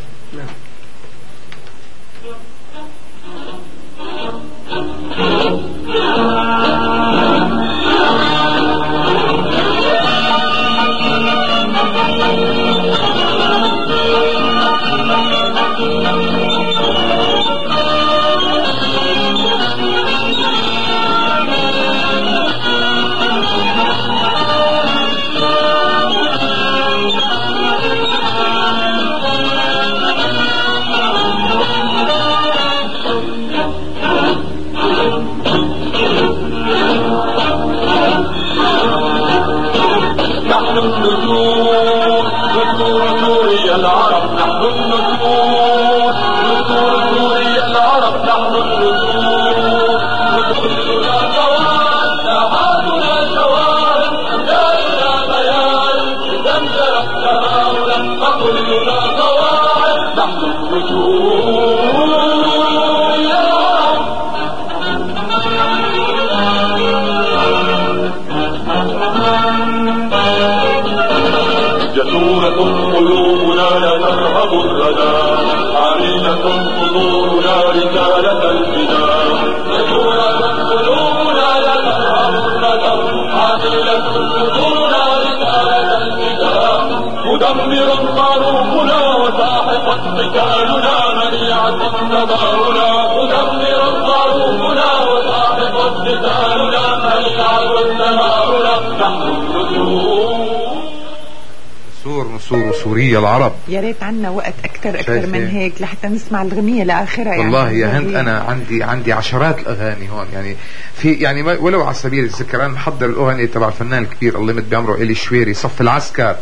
نسور سوريا العرب. يا ريت عنا وقت أكثر من هيك لحتى نسمع الأغنية لآخرها. والله يعني يا هند أنا عندي عشرات الأغاني هون يعني في يعني ولو على سبيل الذكر أنا محضر الأغنية تبع الفنان الكبير الله يمد بعمره إلي شويري صف العسكر.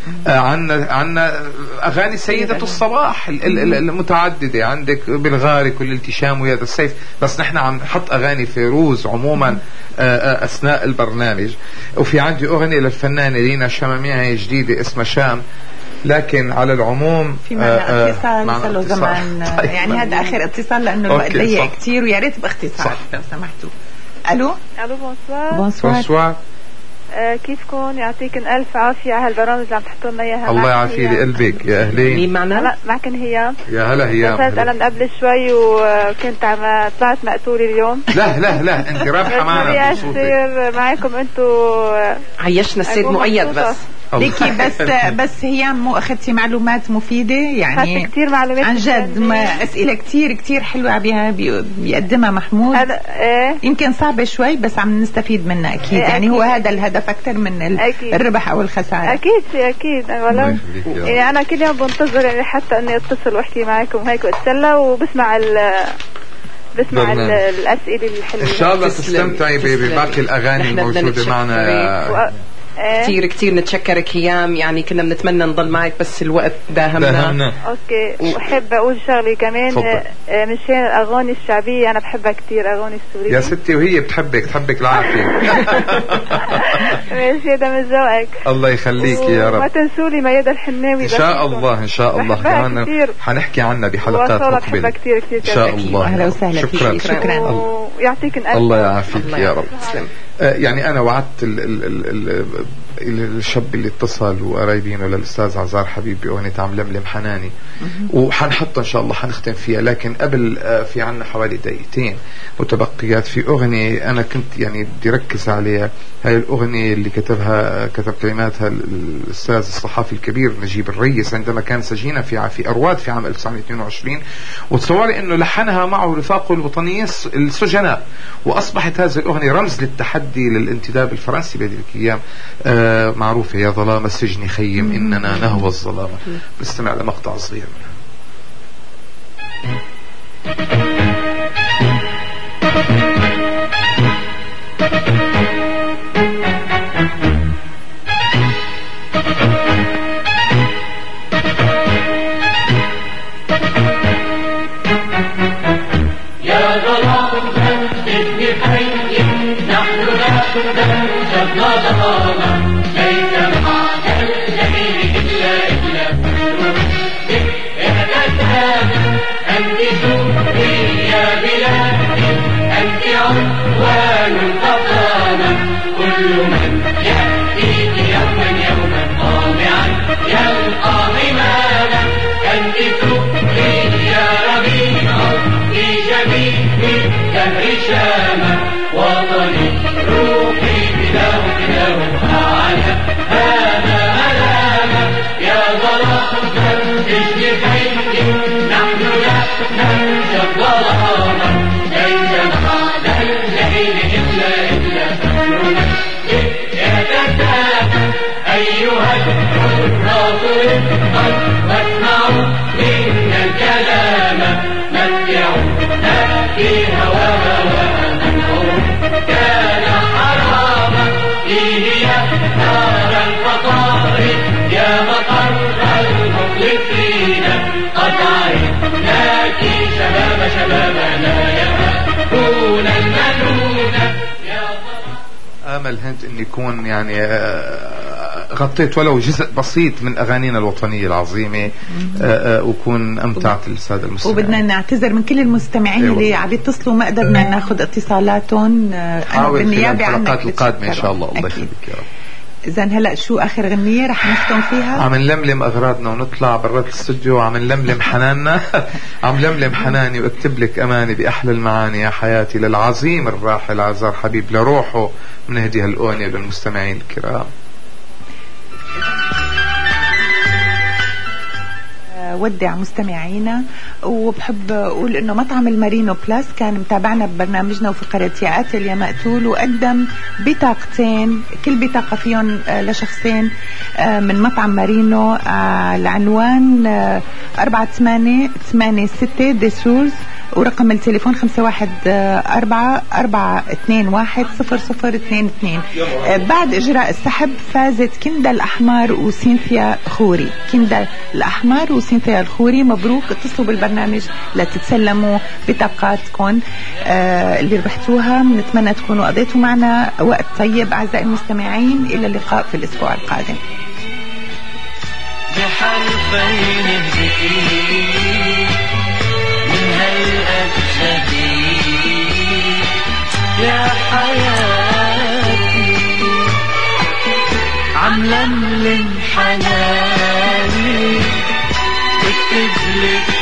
عنا أغاني سيدة الصباح المتعددة عندك بالغاري كل التشام ويا السيف بس نحن عم نحط أغاني فيروز عموما أثناء البرنامج. وفي عندي أغنية للفنانة لينا شمامية جديدة اسمها شام لكن على العموم في معنا اتصال صار له زمان يعني هذا آخر اتصال لأنه الوقت ضيق كتير ويا ريت باختصار لو سمحتوا. ألو بونسوار. بونسوار. كيفكم؟ يعطيكم ألف عافية على هالبرامج اللي عم تحطوا لنا إياها. الله يعافي لي قلبك. يا أهلين. مين معنا؟ معكن هيام. يا هلا هيام. اتصلت أنا من قبل شوي وكنت طلعت مقتولة اليوم. لا أنت رابحة معنا بصوتك. معاكم أنتوا. عيشنا السيد مؤيد بس. ليكي بس هي مو اخذتي معلومات مفيده يعني كثير معلومات عن جد. اسئله كثير حلوه بها بيقدمها محمود. يمكن صعبه شوي بس عم نستفيد منها اكيد. يعني هو هذا الهدف اكثر من الربح او الخساره. اكيد ولو يعني انا كل يوم بنتظر يعني حتى اني اتصل واحكي معكم هيك واتسلى وبسمع الاسئله الحلوه. ان شاء الله تستمتعي بباقي الاغاني الموجوده معنا. كتير نتشكرك هيام. يعني كنا بنتمنى نضل معك بس الوقت داهمنا. اوكي. وحب اقول شغله كمان مشان الاغاني الشعبيه انا بحبها كتير اغاني السوريه يا ستي وهي بتحبك العافيه. ماشي ده من ذوقك. الله يخليك يا رب. ما تنسوا لي ميادة الحناوي ان شاء الله كمان حنحكي عنها بحلقات مقبله كتير ان شاء الله. اهلا وسهلا فيك. شكرا. ويعطيكم الف. الله يعافيك يا رب. يعني أنا وعدت الشاب اللي اتصل وقرايبينه للأستاذ عزار حبيب بأغنية عم لملم حناني وحنحطها إن شاء الله حنختم فيها. لكن قبل في عنا حوالي دقيقتين متبقيات في أغنية أنا كنت يعني بدي ركز عليها. هاي الأغنية اللي كتب كلماتها الأستاذ الصحافي الكبير نجيب الريس عندما كان سجينا في أرواد في عام 1922. وتصوري أنه لحنها معه رفاقه الوطنيين السجناء. وأصبحت هذه الأغنية رمز للتحدي للانتداب الفرنسي بهذه الأيام. معروفة يا ظلام السجن خيم إننا نهوى الظلام. نستمع لمقطع صغير منها. يا ظلام السجن خيم نحن لا شبنا ظلاما ليس معنا الذي إلا احتجنا أنت سوري يا بلادي أنت عنوان الفطانة كل من يأتيك يوما طامعا يلقى غماما أنت سوري يا ربيع في جميع الدهر شاما وطني روحي بلاه أعلى هذا ملاما يا ظلام السجن خيم نحن لا ننشب ظلاما ليس معنا الليل إلا فكرنا يتسامى أيها الحراس رفقا واسمعوا منا الكلام متعونا في هواها ومنعوا كان حراما فيه نار الفطار يا مطر المخلصين قد عرفناك شبابنا يهون المنون. آمل هند أن يكون يعني غطيت ولو جزء بسيط من أغانينا الوطنية العظيمة وكون أمتعت السادة المستمعين. وبدنا نعتذر من كل المستمعين اللي عم يتصلوا ما قدرنا ناخذ اتصالاتهم. أنا بالنيابة عنك الحلقات القادمة إن شاء الله. الله يخليك يا رب. إذن هلأ شو آخر غنية رح نختم فيها؟ عم نلملم أغراضنا ونطلع برات الاستوديو وعم نلملم حناننا. عم لملم حناني واكتب لك أماني بأحلى المعاني يا حياتي للعظيم الراحل عزار حبيب لروحه. بنهدي هالأغنية للمستمعين الكرام. ودع مستمعينا وبحب أقول إنه مطعم المارينو بلاس كان متابعنا ببرنامجنا وفقرة يا قاتل يا مقتول وقدم بطاقتين كل بطاقة فيهم لشخصين من مطعم مارينو. العنوان 4886 ديسوز ورقم التليفون 514-421-0022. بعد إجراء السحب فازت كندا الأحمر وسينثيا خوري. كندا الأحمر وسينثيا الخوري مبروك. اتصلوا بالبرنامج لتتسلموا بطاقاتكم اللي ربحتوها. نتمنى تكونوا قضيتوا معنا وقت طيب أعزائي المستمعين. إلى اللقاء في الأسبوع القادم. بحرفين من هالأجهدي يا حياتي ململم حناني، اكتب لك